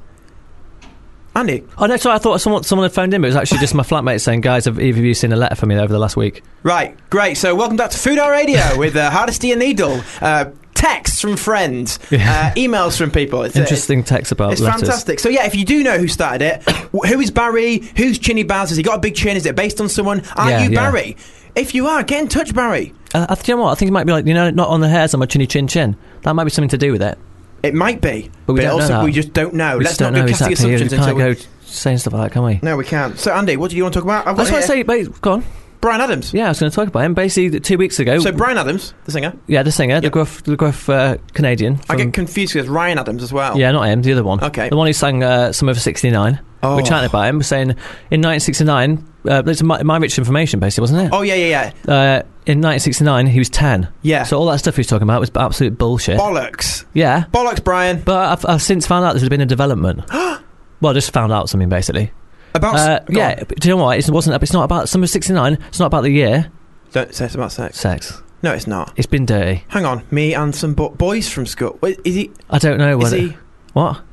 [SPEAKER 4] Andy,
[SPEAKER 5] Oh no! So I thought someone someone had phoned in, but it was actually just my flatmate saying, "Guys, have either of you seen a letter from me over the last week?"
[SPEAKER 4] right, great. So welcome back to Food Hour Radio with uh, Hardesty and Needle. Uh, texts from friends,
[SPEAKER 5] Yeah.
[SPEAKER 4] uh, emails from people. It's,
[SPEAKER 5] Interesting text about
[SPEAKER 4] It's
[SPEAKER 5] letters.
[SPEAKER 4] fantastic. So yeah, if you do know who started it, wh- who is Barry? Who's Chinny Baz? Has he got a big chin? Is it based on someone? Are
[SPEAKER 5] Yeah,
[SPEAKER 4] you
[SPEAKER 5] yeah.
[SPEAKER 4] Barry? If you are, get in touch, Barry.
[SPEAKER 5] Uh, I think you know what? I think it might be like you know, not on the hairs on my chinny chin chin. That might be something to do with it.
[SPEAKER 4] It might be,
[SPEAKER 5] But we don't know
[SPEAKER 4] also
[SPEAKER 5] that.
[SPEAKER 4] we just don't know.
[SPEAKER 5] We
[SPEAKER 4] Let's
[SPEAKER 5] just don't
[SPEAKER 4] not
[SPEAKER 5] know
[SPEAKER 4] go casting
[SPEAKER 5] exactly. We
[SPEAKER 4] assumptions
[SPEAKER 5] can't
[SPEAKER 4] until
[SPEAKER 5] go saying stuff like that, can we?
[SPEAKER 4] we... No, we can't. So Andy, what do you want to talk about? I've got
[SPEAKER 5] That's what I
[SPEAKER 4] here
[SPEAKER 5] say. Wait, go on.
[SPEAKER 4] Brian Adams.
[SPEAKER 5] Yeah, I was going to talk about him. Basically, two weeks ago.
[SPEAKER 4] So Brian Adams, the singer.
[SPEAKER 5] yeah, the singer, the
[SPEAKER 4] Yep.
[SPEAKER 5] gruff, the gruff uh, Canadian.
[SPEAKER 4] I
[SPEAKER 5] from-
[SPEAKER 4] get confused with Ryan Adams as well.
[SPEAKER 5] Yeah, not him, the other one.
[SPEAKER 4] Okay.
[SPEAKER 5] The one who sang uh, Summer of sixty-nine.
[SPEAKER 4] Oh.
[SPEAKER 5] We chatted about him, we're saying in nineteen sixty-nine, uh, it's my, my rich information, basically, wasn't it?
[SPEAKER 4] Oh yeah, yeah, yeah.
[SPEAKER 5] Uh, in nineteen sixty-nine, he was ten.
[SPEAKER 4] Yeah.
[SPEAKER 5] So all that stuff he was talking about was absolute bullshit.
[SPEAKER 4] Bollocks.
[SPEAKER 5] yeah.
[SPEAKER 4] Bollocks, Brian.
[SPEAKER 5] But I've, I've since found out there's been a development. Well, just found out something, basically.
[SPEAKER 4] About
[SPEAKER 5] Uh,
[SPEAKER 4] go
[SPEAKER 5] yeah,
[SPEAKER 4] on.
[SPEAKER 5] but do you know what? It wasn't. It's not about Summer of sixty-nine. It's not about the year.
[SPEAKER 4] Don't say it's about sex.
[SPEAKER 5] Sex.
[SPEAKER 4] No, it's not.
[SPEAKER 5] It's been dirty.
[SPEAKER 4] Hang on, me and some bo- boys from school. Wait, is he?
[SPEAKER 5] I don't know
[SPEAKER 4] Is
[SPEAKER 5] whether.
[SPEAKER 4] he?
[SPEAKER 5] What?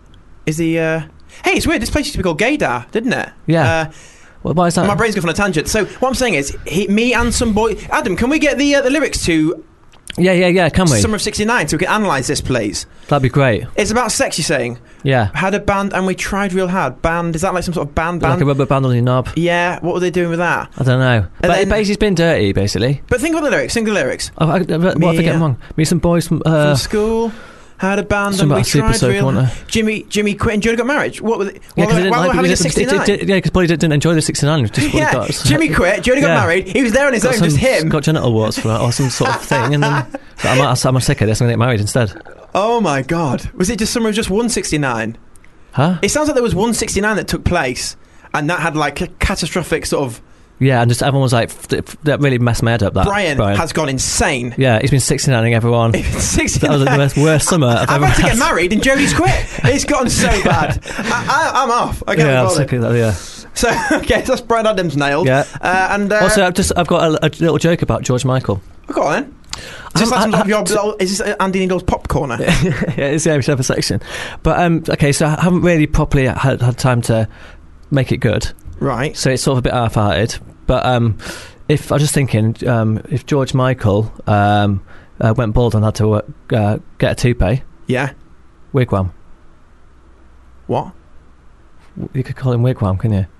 [SPEAKER 4] Is he? Uh... Hey, it's weird. This place used to be called Gaydar, didn't it?
[SPEAKER 5] Yeah.
[SPEAKER 4] Uh,
[SPEAKER 5] Well, why is that?
[SPEAKER 4] my brain's gone on a tangent. So what I'm saying is, he, me and some boy. Adam, can we get the uh, the lyrics to
[SPEAKER 5] yeah, yeah, yeah. Can we?
[SPEAKER 4] Summer of sixty-nine so we can analyse this, please?
[SPEAKER 5] That'd be great.
[SPEAKER 4] It's about sex. You're saying
[SPEAKER 5] Yeah.
[SPEAKER 4] had a band and we tried real hard. Band is that like some sort of band?
[SPEAKER 5] Like
[SPEAKER 4] Band?
[SPEAKER 5] a rubber band on your knob.
[SPEAKER 4] Yeah. What were they doing with that?
[SPEAKER 5] I don't know. But
[SPEAKER 4] then-
[SPEAKER 5] it basically it's been dirty, basically.
[SPEAKER 4] But think about the lyrics. Sing the lyrics.
[SPEAKER 5] Oh, I, I, what if I
[SPEAKER 4] Me,
[SPEAKER 5] get them
[SPEAKER 4] uh,
[SPEAKER 5] wrong? Me some boys from. Uh,
[SPEAKER 4] From school, had a band
[SPEAKER 5] Something
[SPEAKER 4] and we
[SPEAKER 5] about Super
[SPEAKER 4] tried
[SPEAKER 5] Soaker,
[SPEAKER 4] real
[SPEAKER 5] wasn't
[SPEAKER 4] hard. Jimmy Jimmy quit and Jodie got married. What were they?
[SPEAKER 5] yeah,
[SPEAKER 4] Well,
[SPEAKER 5] because
[SPEAKER 4] they, well, they were having a sixty-nine.
[SPEAKER 5] yeah, because Polly didn't enjoy the sixty-nine. Just what he
[SPEAKER 4] Yeah,
[SPEAKER 5] got.
[SPEAKER 4] Jimmy quit. Jodie got
[SPEAKER 5] Yeah.
[SPEAKER 4] married. He was there on his
[SPEAKER 5] Got
[SPEAKER 4] own,
[SPEAKER 5] some-
[SPEAKER 4] just him.
[SPEAKER 5] Got genital warts for, or some sort of thing, and then so I'm, I'm sick of this. I'm going to get married instead.
[SPEAKER 4] Oh my god! Was it just summer of just one sixty-nine?
[SPEAKER 5] Huh?
[SPEAKER 4] It sounds like there was one sixty-nine that took place, and that had like a catastrophic sort of.
[SPEAKER 5] Yeah, and just everyone was like, f- f- that really messed my head up. That
[SPEAKER 4] Brian, has gone insane.
[SPEAKER 5] Yeah, he's been sixty-nining everyone. That
[SPEAKER 4] sixty-nine.
[SPEAKER 5] was the worst, worst summer I've
[SPEAKER 4] I'm
[SPEAKER 5] ever
[SPEAKER 4] about to
[SPEAKER 5] had.
[SPEAKER 4] get married and Jodie's quit. It's gotten so bad. I, I, I'm off. I can't
[SPEAKER 5] Yeah, I'm
[SPEAKER 4] bother.
[SPEAKER 5] sick of that. Yeah.
[SPEAKER 4] So okay, that's Brian Adams nailed.
[SPEAKER 5] Yeah.
[SPEAKER 4] Uh, and uh,
[SPEAKER 5] Also, I've just I've got a, a little joke about George Michael.
[SPEAKER 4] go on then. Is this,
[SPEAKER 5] Um,
[SPEAKER 4] like
[SPEAKER 5] I-
[SPEAKER 4] some
[SPEAKER 5] I-
[SPEAKER 4] of your little, is this Andy Needle's pop corner?
[SPEAKER 5] yeah, it's yeah, we should have a section. But um, okay, so I haven't really properly had, had time to make it good.
[SPEAKER 4] Right.
[SPEAKER 5] So it's sort of a bit half-hearted. But um, if I was just thinking, um, if George Michael um, uh, went bald and had to uh, get a toupee,
[SPEAKER 4] Yeah.
[SPEAKER 5] wigwam.
[SPEAKER 4] What?
[SPEAKER 5] You could call him wigwam, couldn't you?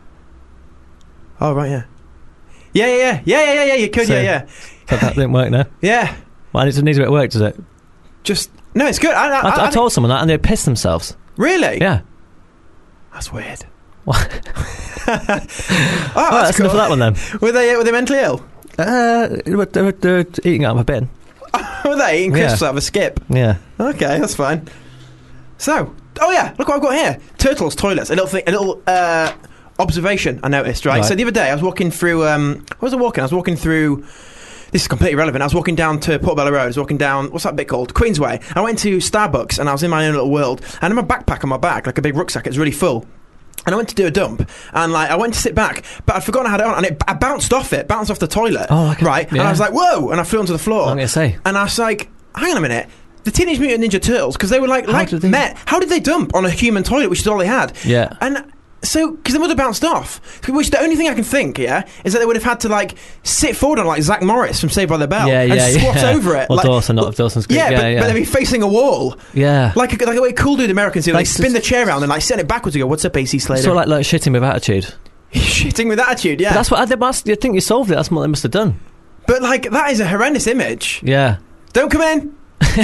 [SPEAKER 4] Oh right, yeah. Yeah, yeah, yeah, yeah, yeah, yeah. yeah you could,
[SPEAKER 5] So-
[SPEAKER 4] yeah, yeah,
[SPEAKER 5] But that didn't work now.
[SPEAKER 4] yeah.
[SPEAKER 5] Well, it needs a bit of work, does it?
[SPEAKER 4] Just no, it's good. I, I,
[SPEAKER 5] I, I,
[SPEAKER 4] I,
[SPEAKER 5] told someone that and they pissed themselves.
[SPEAKER 4] really.
[SPEAKER 5] Yeah.
[SPEAKER 4] That's weird.
[SPEAKER 5] What?
[SPEAKER 4] Oh,
[SPEAKER 5] Oh,
[SPEAKER 4] that's
[SPEAKER 5] that's
[SPEAKER 4] cool.
[SPEAKER 5] enough of that one then.
[SPEAKER 4] Were they were they mentally ill?
[SPEAKER 5] Uh, they were, they were, they were eating out of a bin.
[SPEAKER 4] Were they eating
[SPEAKER 5] Yeah.
[SPEAKER 4] crisps out of a skip?
[SPEAKER 5] Yeah.
[SPEAKER 4] Okay, that's fine. So, oh yeah, look what I've got here. Turtles toilets. A little thing, a little uh, observation I noticed. Right?
[SPEAKER 5] Right.
[SPEAKER 4] So the other day I was walking through. Um, what was I walking? I was walking through. This is completely irrelevant. I was walking down to Portobello Road. I was walking down, what's that bit called? Queensway. I went to Starbucks and I was in my own little world. And I had my backpack on my back, like a big rucksack. It was really full. And I went to do a dump, and like I went to sit back, but I'd forgotten I had it on, and it, I bounced off it, bounced off the toilet,
[SPEAKER 5] Oh, like a-
[SPEAKER 4] right? And
[SPEAKER 5] yeah.
[SPEAKER 4] I was like, whoa! And I flew onto the floor.
[SPEAKER 5] I'm gonna say.
[SPEAKER 4] And I was like, hang on a minute. The Teenage Mutant Ninja Turtles, because they were like,
[SPEAKER 5] How
[SPEAKER 4] like
[SPEAKER 5] did they-
[SPEAKER 4] met. How did they dump on a human toilet, which is all they had?
[SPEAKER 5] Yeah.
[SPEAKER 4] And so, because they would have bounced off. Which the only thing I can think, yeah, is that they would have had to like sit forward on like Zach Morris from Saved by the Bell,
[SPEAKER 5] Yeah,
[SPEAKER 4] and
[SPEAKER 5] yeah,
[SPEAKER 4] squat
[SPEAKER 5] yeah.
[SPEAKER 4] over it.
[SPEAKER 5] Or
[SPEAKER 4] like,
[SPEAKER 5] Dawson, not Dawson's Creek.
[SPEAKER 4] yeah,
[SPEAKER 5] Yeah,
[SPEAKER 4] but,
[SPEAKER 5] yeah.
[SPEAKER 4] but they'd be facing a wall.
[SPEAKER 5] Yeah.
[SPEAKER 4] Like, a, like the way cool dude Americans do,
[SPEAKER 5] Like
[SPEAKER 4] they spin
[SPEAKER 5] just-
[SPEAKER 4] the chair around and like send it backwards and go, "What's up, A C Slater?"
[SPEAKER 5] Sort of like, like shitting with attitude.
[SPEAKER 4] Shitting with attitude, yeah.
[SPEAKER 5] But that's what I, they must, you think you solved it. That's what they must have done.
[SPEAKER 4] But like that is a horrendous image.
[SPEAKER 5] Yeah.
[SPEAKER 4] Don't come in.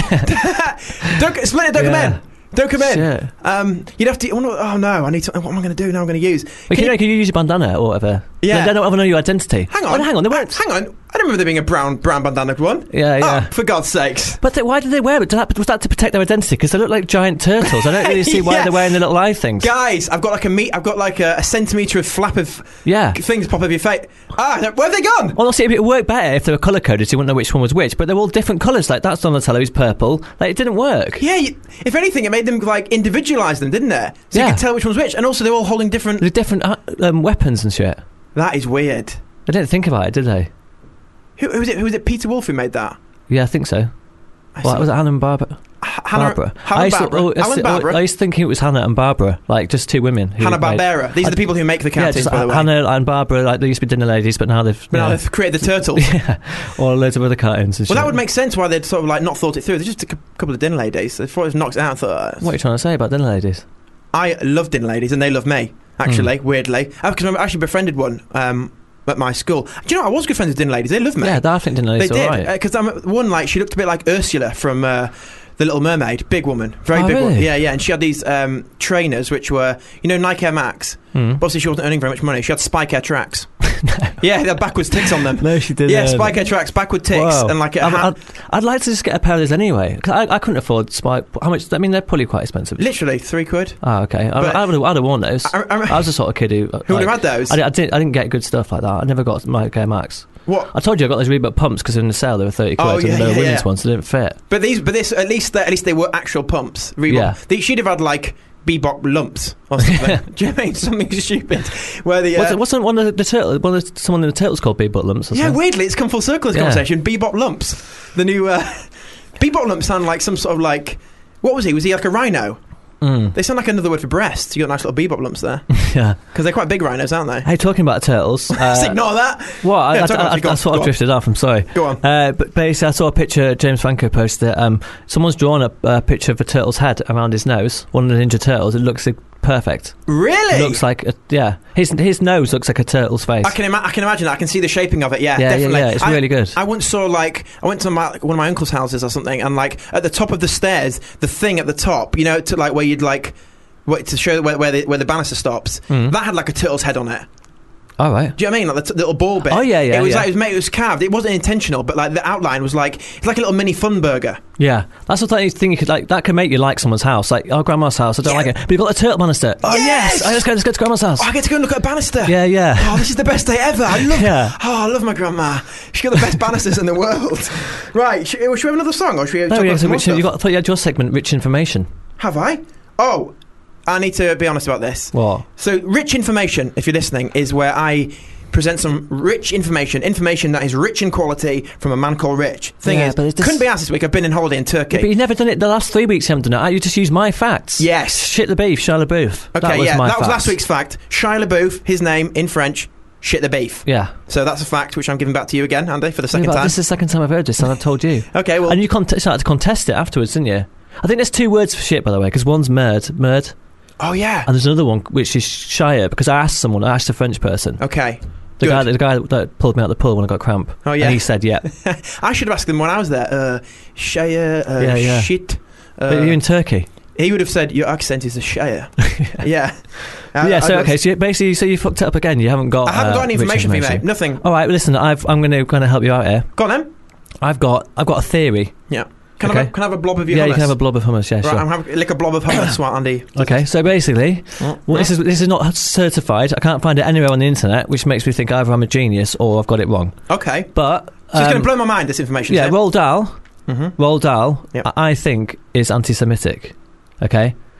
[SPEAKER 4] don't Splinter. Don't
[SPEAKER 5] Yeah.
[SPEAKER 4] come in. Don't come in.
[SPEAKER 5] Shit.
[SPEAKER 4] Um, you'd have to. Oh no! Oh, no I need to. What am I going to do now? I'm going to use.
[SPEAKER 5] But can, you, can you use your bandana or whatever?
[SPEAKER 4] Yeah.
[SPEAKER 5] They, they don't ever know your identity.
[SPEAKER 4] Hang on.
[SPEAKER 5] Oh, hang on. They weren't.
[SPEAKER 4] Hang on. I don't remember there being a brown brown bandana one.
[SPEAKER 5] Yeah, yeah.
[SPEAKER 4] Oh, for God's sakes.
[SPEAKER 5] But they, why did they wear it? Did that, was that to protect their identity? Because they look like giant turtles. I don't really see why
[SPEAKER 4] Yeah.
[SPEAKER 5] they're wearing the little eye things.
[SPEAKER 4] Guys, I've got like a meat. I've got like a, a centimetre of flap of
[SPEAKER 5] Yeah.
[SPEAKER 4] things pop over your face. Ah, where have they gone?
[SPEAKER 5] Well, see, it would work better if they were colour coded, so you wouldn't know which one was which. But they're all different colours. Like that's Donatello, he's purple. Like it didn't work.
[SPEAKER 4] Yeah, you, if anything, it made them like individualise them, didn't it? So
[SPEAKER 5] Yeah.
[SPEAKER 4] you could tell which one's which, and also they're all holding different.
[SPEAKER 5] They're different uh, um, weapons and shit.
[SPEAKER 4] That is weird.
[SPEAKER 5] They didn't think about it, did they?
[SPEAKER 4] Who, who was it? Who was it? Peter Wolf who made that?
[SPEAKER 5] Yeah, I think so.
[SPEAKER 4] I
[SPEAKER 5] Well,
[SPEAKER 4] see.
[SPEAKER 5] was it Hannah and Barbara?
[SPEAKER 4] H- Hannah,
[SPEAKER 5] Barbara.
[SPEAKER 4] Hannah
[SPEAKER 5] I used to-
[SPEAKER 4] Barbara.
[SPEAKER 5] oh, I used
[SPEAKER 4] Alan
[SPEAKER 5] to-
[SPEAKER 4] Barbara.
[SPEAKER 5] I used to thinking it was Hannah and Barbara, like just two women. who
[SPEAKER 4] Hannah
[SPEAKER 5] made-
[SPEAKER 4] Barbera. These are the people who make the
[SPEAKER 5] Yeah,
[SPEAKER 4] cartoons,
[SPEAKER 5] just
[SPEAKER 4] by the way.
[SPEAKER 5] Hannah and Barbara, like they used to be dinner ladies, but now they've
[SPEAKER 4] But now
[SPEAKER 5] yeah.
[SPEAKER 4] they've created the turtles.
[SPEAKER 5] yeah, or loads of other cartoons. And
[SPEAKER 4] Well, that
[SPEAKER 5] shit.
[SPEAKER 4] would make sense why they'd sort of like not thought it through. They're just a cou- couple of dinner ladies. They thought it was knocked out. I thought,
[SPEAKER 5] What are you trying to say about dinner ladies?
[SPEAKER 4] I love dinner ladies, and they love me. Actually,
[SPEAKER 5] Hmm.
[SPEAKER 4] weirdly, because I actually befriended one um, at my school. Do you know I was good friends with dinner ladies? They love me.
[SPEAKER 5] Yeah, I think dinner
[SPEAKER 4] they
[SPEAKER 5] ladies are
[SPEAKER 4] did
[SPEAKER 5] alright.
[SPEAKER 4] because I'm one like she looked a bit like Ursula from uh, The Little Mermaid. Big woman, very
[SPEAKER 5] Oh,
[SPEAKER 4] big one.
[SPEAKER 5] really?
[SPEAKER 4] Yeah, yeah. And she had these um, trainers which were, you know, Nike Air Max.
[SPEAKER 5] Hmm.
[SPEAKER 4] But obviously, she wasn't earning very much money. She had Spike Air tracks. Yeah, they had backwards ticks on them.
[SPEAKER 5] No, she didn't.
[SPEAKER 4] Yeah, Spike Air tracks, backward ticks,
[SPEAKER 5] Wow.
[SPEAKER 4] and like a
[SPEAKER 5] I'd,
[SPEAKER 4] hat.
[SPEAKER 5] I'd, I'd like to just get a pair of those anyway. 'Cause I, I couldn't afford Spike. How much? I mean, they're probably quite expensive.
[SPEAKER 4] Literally three quid.
[SPEAKER 5] Oh, okay. I,
[SPEAKER 4] But-
[SPEAKER 5] I would have, I'd have worn those.
[SPEAKER 4] I- I-
[SPEAKER 5] I was the sort of kid who.
[SPEAKER 4] Who would have had those?
[SPEAKER 5] I, di- I, didn't, I didn't get good stuff like that. I never got my Air Max.
[SPEAKER 4] What?
[SPEAKER 5] I told you I got those Reebok pumps because in the sale they were thirty quid,
[SPEAKER 4] Oh, yeah,
[SPEAKER 5] and they were
[SPEAKER 4] yeah,
[SPEAKER 5] women's
[SPEAKER 4] yeah.
[SPEAKER 5] ones, so they didn't fit.
[SPEAKER 4] But these, but this, at least, at least they were actual pumps. Reebok.
[SPEAKER 5] Yeah.
[SPEAKER 4] They, she'd have had like Bebop lumps or something. Do you know what I mean something stupid? Where the uh,
[SPEAKER 5] Was it, wasn't one of the, the turtle? One of the, someone in the turtles called Big Butt Lumps? Or
[SPEAKER 4] yeah,
[SPEAKER 5] something?
[SPEAKER 4] weirdly, it's come full circle. This
[SPEAKER 5] Yeah.
[SPEAKER 4] conversation. Bebop lumps. The new uh, Bebop lumps sound like some sort of like. What was he? Was he like a rhino?
[SPEAKER 5] Mm.
[SPEAKER 4] They sound like another word for breast. You got nice little bebop lumps there
[SPEAKER 5] Yeah.
[SPEAKER 4] because they're quite big rhinos, aren't they?
[SPEAKER 5] Hey, talking about turtles. Uh,
[SPEAKER 4] Just ignore that.
[SPEAKER 5] What? I,
[SPEAKER 4] Yeah,
[SPEAKER 5] I,
[SPEAKER 4] talk
[SPEAKER 5] I,
[SPEAKER 4] about
[SPEAKER 5] I,
[SPEAKER 4] it. Go on,
[SPEAKER 5] that's what
[SPEAKER 4] go
[SPEAKER 5] I've
[SPEAKER 4] on.
[SPEAKER 5] drifted off. I'm sorry.
[SPEAKER 4] Go on.
[SPEAKER 5] Uh, but basically, I saw a picture. James Franco posted. Um, someone's drawn a uh, picture of a turtle's head around his nose. One of the Ninja Turtles. It looks uh, perfect.
[SPEAKER 4] Really?
[SPEAKER 5] It looks like a, yeah. His his nose looks like a turtle's face.
[SPEAKER 4] I can ima- I can imagine that. I can see the shaping of it. Yeah,
[SPEAKER 5] Yeah, yeah,
[SPEAKER 4] definitely.
[SPEAKER 5] yeah, it's
[SPEAKER 4] I-
[SPEAKER 5] really good.
[SPEAKER 4] I once saw like I went to my, one of my uncle's houses or something, and like at the top of the stairs, the thing at the top, you know, to like where you'd like wait, to show where where the, where the banister stops.
[SPEAKER 5] Mm.
[SPEAKER 4] That had like a turtle's head on it.
[SPEAKER 5] All right.
[SPEAKER 4] Do you know what I mean? Like the t- little ball bit.
[SPEAKER 5] Oh, yeah, yeah,
[SPEAKER 4] It was
[SPEAKER 5] yeah.
[SPEAKER 4] like it was made. It was carved. It wasn't intentional, but like the outline was like it's like a little mini fun burger.
[SPEAKER 5] Yeah, that's the thing you could like. That can make you like someone's house. Like our grandma's house. I don't
[SPEAKER 4] Yeah.
[SPEAKER 5] like it, but you've got a turtle banister. Oh
[SPEAKER 4] Yes!
[SPEAKER 5] yes! I just go, let's go to grandma's house.
[SPEAKER 4] Oh, I get to go and look at a banister.
[SPEAKER 5] Yeah, yeah.
[SPEAKER 4] Oh, this is the best day ever. I love.
[SPEAKER 5] Yeah.
[SPEAKER 4] Oh, I love my grandma. She's got the best banisters in the world. Right. Should, should we have another song, or should we?
[SPEAKER 5] No,
[SPEAKER 4] talk
[SPEAKER 5] we
[SPEAKER 4] about
[SPEAKER 5] have
[SPEAKER 4] some more
[SPEAKER 5] rich, you
[SPEAKER 4] stuff?
[SPEAKER 5] got. I thought you had your segment, rich information.
[SPEAKER 4] Have I? Oh, I need to be honest about this.
[SPEAKER 5] What?
[SPEAKER 4] So, rich information, if you're listening, is where I present some rich information, information that is rich in quality from a man called Rich. Thing
[SPEAKER 5] Yeah,
[SPEAKER 4] is,
[SPEAKER 5] but it's just-
[SPEAKER 4] couldn't be asked this week. I've been in holiday in Turkey.
[SPEAKER 5] But you've never done it. The last three weeks you haven't done it. You just used my facts.
[SPEAKER 4] Yes.
[SPEAKER 5] Shit the beef, Shia LaBeouf.
[SPEAKER 4] okay,
[SPEAKER 5] that was
[SPEAKER 4] yeah,
[SPEAKER 5] my
[SPEAKER 4] that was
[SPEAKER 5] facts.
[SPEAKER 4] last week's fact. Shia LaBeouf, his name in French, shit the beef.
[SPEAKER 5] Yeah.
[SPEAKER 4] So that's a fact which I'm giving back to you again, Andy, for the second
[SPEAKER 5] Yeah, but
[SPEAKER 4] time.
[SPEAKER 5] this is the second time I've heard this, and I've told you.
[SPEAKER 4] Okay, well,
[SPEAKER 5] And you cont- started to contest it afterwards, didn't you? I think there's two words for shit, by the way, because one's merd, merd,
[SPEAKER 4] oh yeah.
[SPEAKER 5] and there's another one which is shire, because I asked someone, I asked a French person.
[SPEAKER 4] Okay.
[SPEAKER 5] The
[SPEAKER 4] Good.
[SPEAKER 5] guy, the guy that pulled me out the pool when I got cramp.
[SPEAKER 4] Oh, yeah.
[SPEAKER 5] And he said, yeah.
[SPEAKER 4] I should have asked him when I was there. Uh, Shia, uh,
[SPEAKER 5] Yeah, yeah.
[SPEAKER 4] shit. Uh,
[SPEAKER 5] But you're in Turkey.
[SPEAKER 4] he would have said, your accent is a Shia. yeah. Uh,
[SPEAKER 5] yeah, so
[SPEAKER 4] I-
[SPEAKER 5] okay, so you, basically, so you fucked it up again. You haven't got.
[SPEAKER 4] I haven't
[SPEAKER 5] uh,
[SPEAKER 4] got any
[SPEAKER 5] rich
[SPEAKER 4] information for you, mate. Nothing.
[SPEAKER 5] All right, well, listen, I've, I'm going to kind of help you out here.
[SPEAKER 4] Go on, then.
[SPEAKER 5] I've got, I've got a theory.
[SPEAKER 4] Yeah. Can, I
[SPEAKER 5] Okay.
[SPEAKER 4] have, can I have a blob of your
[SPEAKER 5] Yeah,
[SPEAKER 4] hummus?
[SPEAKER 5] you can have a blob of hummus. Yeah,
[SPEAKER 4] Right,
[SPEAKER 5] sure.
[SPEAKER 4] I'm having lick a blob of hummus while Andy.
[SPEAKER 5] Okay, so basically,
[SPEAKER 4] Mm,
[SPEAKER 5] well, this is this is not certified. I can't find it anywhere on the internet, which makes me think either I'm a genius or I've got it wrong.
[SPEAKER 4] Okay.
[SPEAKER 5] But
[SPEAKER 4] So it's going
[SPEAKER 5] um,
[SPEAKER 4] to blow my mind, this information.
[SPEAKER 5] yeah, Roald Dahl,
[SPEAKER 4] Mm-hmm.
[SPEAKER 5] Roald Dahl,
[SPEAKER 4] Yep.
[SPEAKER 5] I I think is anti-Semitic. Okay,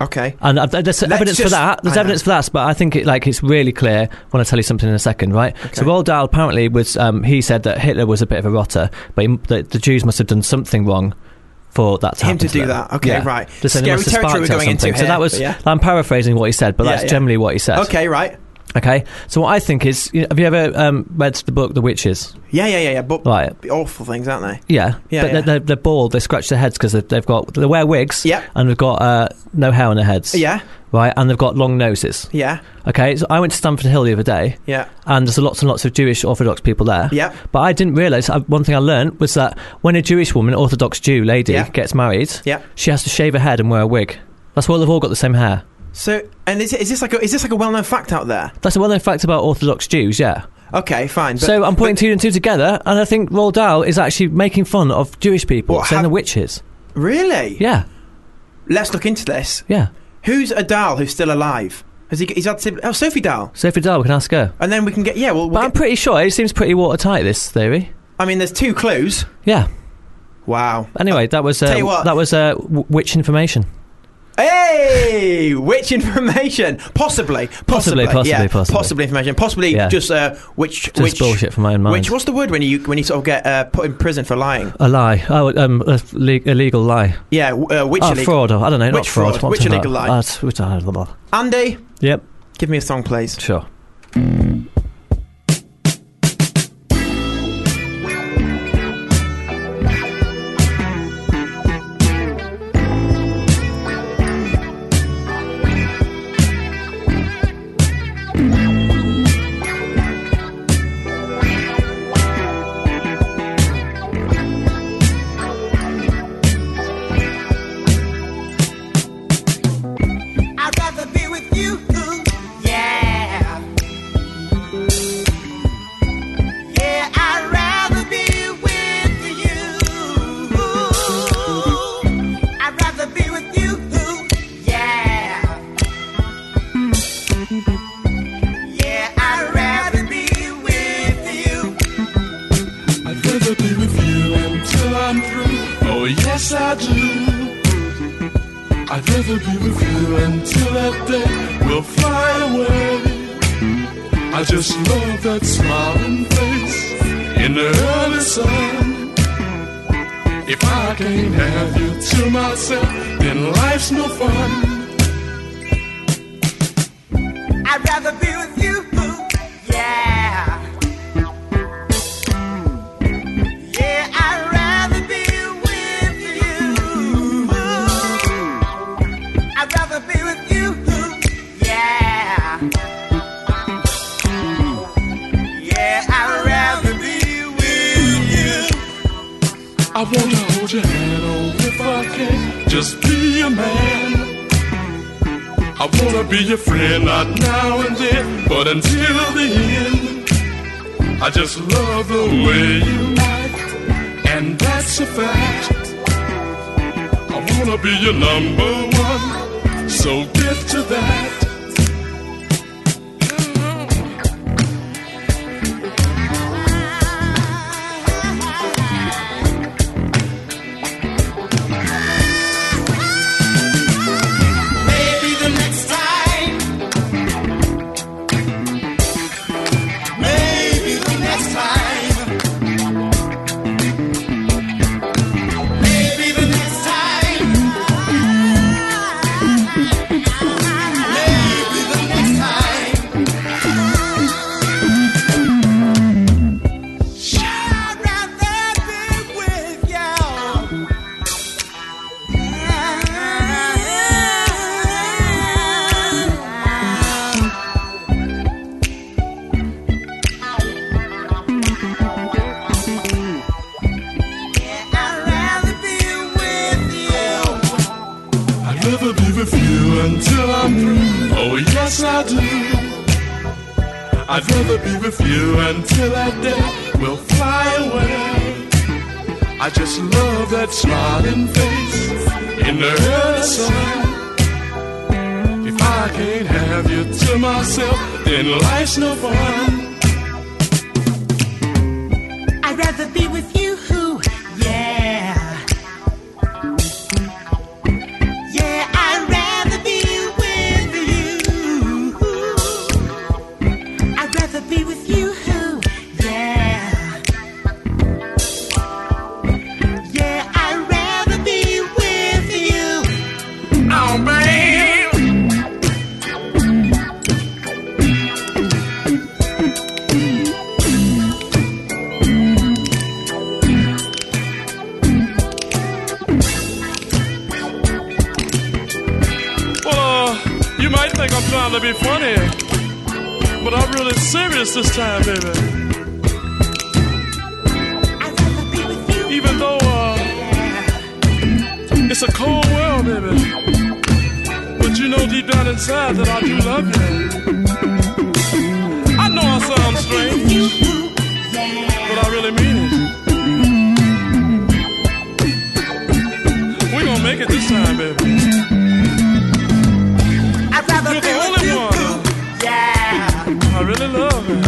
[SPEAKER 4] Okay.
[SPEAKER 5] And uh, there's
[SPEAKER 4] Let's
[SPEAKER 5] evidence for
[SPEAKER 4] just-
[SPEAKER 5] that. There's
[SPEAKER 4] I know.
[SPEAKER 5] evidence for that, but I think it, like it's really clear when I tell you something in a second, right? So Roald Dahl apparently was. Um, he said that Hitler was a bit of a rotter, but he, the, the Jews must have done something wrong for that to
[SPEAKER 4] Him
[SPEAKER 5] happen
[SPEAKER 4] to do
[SPEAKER 5] them.
[SPEAKER 4] that. Okay,
[SPEAKER 5] Yeah.
[SPEAKER 4] right.
[SPEAKER 5] Just saying they
[SPEAKER 4] Scary
[SPEAKER 5] must have
[SPEAKER 4] territory
[SPEAKER 5] sparked
[SPEAKER 4] we're
[SPEAKER 5] it or
[SPEAKER 4] going into
[SPEAKER 5] something. So
[SPEAKER 4] here,
[SPEAKER 5] that was.
[SPEAKER 4] but yeah.
[SPEAKER 5] I'm paraphrasing what he said, but
[SPEAKER 4] Yeah,
[SPEAKER 5] that's
[SPEAKER 4] yeah.
[SPEAKER 5] generally what he said.
[SPEAKER 4] Okay, right.
[SPEAKER 5] Okay. So what I think is, you know, have you ever um, read the book The Witches?
[SPEAKER 4] Yeah, yeah, yeah, yeah. But
[SPEAKER 5] Right.
[SPEAKER 4] awful things, aren't they?
[SPEAKER 5] Yeah,
[SPEAKER 4] Yeah,
[SPEAKER 5] but
[SPEAKER 4] yeah.
[SPEAKER 5] They're, they're, they're bald. They scratch their heads because they've got they wear wigs.
[SPEAKER 4] Yeah.
[SPEAKER 5] and they've got uh, no hair on their heads.
[SPEAKER 4] Yeah,
[SPEAKER 5] right, and they've got long noses.
[SPEAKER 4] yeah,
[SPEAKER 5] Okay, so I went to Stamford Hill the other day,
[SPEAKER 4] yeah,
[SPEAKER 5] and there's lots and lots of Jewish Orthodox people there.
[SPEAKER 4] yeah.
[SPEAKER 5] But I didn't realise. uh, One thing I learned was that when a Jewish woman, Orthodox Jew lady,
[SPEAKER 4] Yeah.
[SPEAKER 5] gets married,
[SPEAKER 4] Yeah.
[SPEAKER 5] she has to shave her head and wear a wig. That's why they've all got the same hair.
[SPEAKER 4] So, and is, it, is this like a, is this like a well-known fact out there?
[SPEAKER 5] That's a well-known fact about Orthodox Jews. Yeah.
[SPEAKER 4] Okay, fine. But,
[SPEAKER 5] so I'm putting
[SPEAKER 4] but-
[SPEAKER 5] two and two together, and I think Roald Dahl is actually making fun of Jewish people,
[SPEAKER 4] What,
[SPEAKER 5] saying
[SPEAKER 4] have-
[SPEAKER 5] they're witches.
[SPEAKER 4] Really?
[SPEAKER 5] Yeah.
[SPEAKER 4] Let's look into this.
[SPEAKER 5] Yeah.
[SPEAKER 4] Who's a Dahl who's still alive? Has he? He's had sibling- oh, Sophie Dahl.
[SPEAKER 5] Sophie Dahl, we can ask her.
[SPEAKER 4] And then we can get yeah. Well, we'll
[SPEAKER 5] But I'm
[SPEAKER 4] get,
[SPEAKER 5] pretty sure it seems pretty watertight. This theory.
[SPEAKER 4] I mean, there's two clues.
[SPEAKER 5] Yeah.
[SPEAKER 4] Wow.
[SPEAKER 5] Anyway, that was uh,
[SPEAKER 4] Tell you what.
[SPEAKER 5] that was uh, w- witch information.
[SPEAKER 4] Hey, which information? Possibly,
[SPEAKER 5] Possibly,
[SPEAKER 4] possibly,
[SPEAKER 5] possibly,
[SPEAKER 4] yeah,
[SPEAKER 5] possibly.
[SPEAKER 4] possibly information. Possibly
[SPEAKER 5] Yeah.
[SPEAKER 4] just uh, which,
[SPEAKER 5] Just
[SPEAKER 4] which
[SPEAKER 5] bullshit from my own mind.
[SPEAKER 4] Which what's the word when you when you sort of get uh, put in prison for lying?
[SPEAKER 5] A lie. Oh, um, a le- illegal lie.
[SPEAKER 4] Yeah, w- uh, which
[SPEAKER 5] Oh,
[SPEAKER 4] illegal?
[SPEAKER 5] fraud. I don't know. Not
[SPEAKER 4] Which
[SPEAKER 5] fraud.
[SPEAKER 4] fraud?
[SPEAKER 5] What's
[SPEAKER 4] Which
[SPEAKER 5] that?
[SPEAKER 4] illegal lie?
[SPEAKER 5] Uh, which, uh, blah, blah.
[SPEAKER 4] Andy,
[SPEAKER 5] Yep.
[SPEAKER 4] give me a song, please.
[SPEAKER 5] Sure.
[SPEAKER 2] I'd rather be with you, yeah. Yeah, I'd rather be with you. I'd rather be with you, yeah. Yeah, I'd rather be with you.
[SPEAKER 6] I'd rather be with you until I'm through. Oh, yes, I do. I'd rather be with you until that day will fly away. I just love that smiling face in the early sun. If I can't have you to myself, then life's no fun.
[SPEAKER 2] I'd rather be with you, yeah. Yeah, I'd rather be with you. I'd rather be with you, yeah. Yeah, I'd rather be with you.
[SPEAKER 6] I wanna hold your hand, oh, if I can, just be a man. I wanna be your friend, not now and then, but until the end. I just love the way you act, and that's a fact. I wanna be your number one, so get to that.
[SPEAKER 2] Maybe the next time. Maybe the next time. Maybe the next time. Maybe the next time. I'd rather be with you. I'd rather be with you.
[SPEAKER 6] I'd rather be with you until I'm through. Oh, yes, I do. I'd rather be with you until that day will fly away. I just love that smiling face in the early sun. If I can't have you to myself, then life's no fun.
[SPEAKER 2] I'd rather be with you, yeah. Yeah, I'd rather be
[SPEAKER 6] trying to be funny, but I'm really serious this time, baby. Even though uh, it's a cold world, baby, but you know deep down inside that I do love you. I know I sound strange, but I really mean it. We're gonna make it this time, baby. You're the only one. Yeah. I really love it.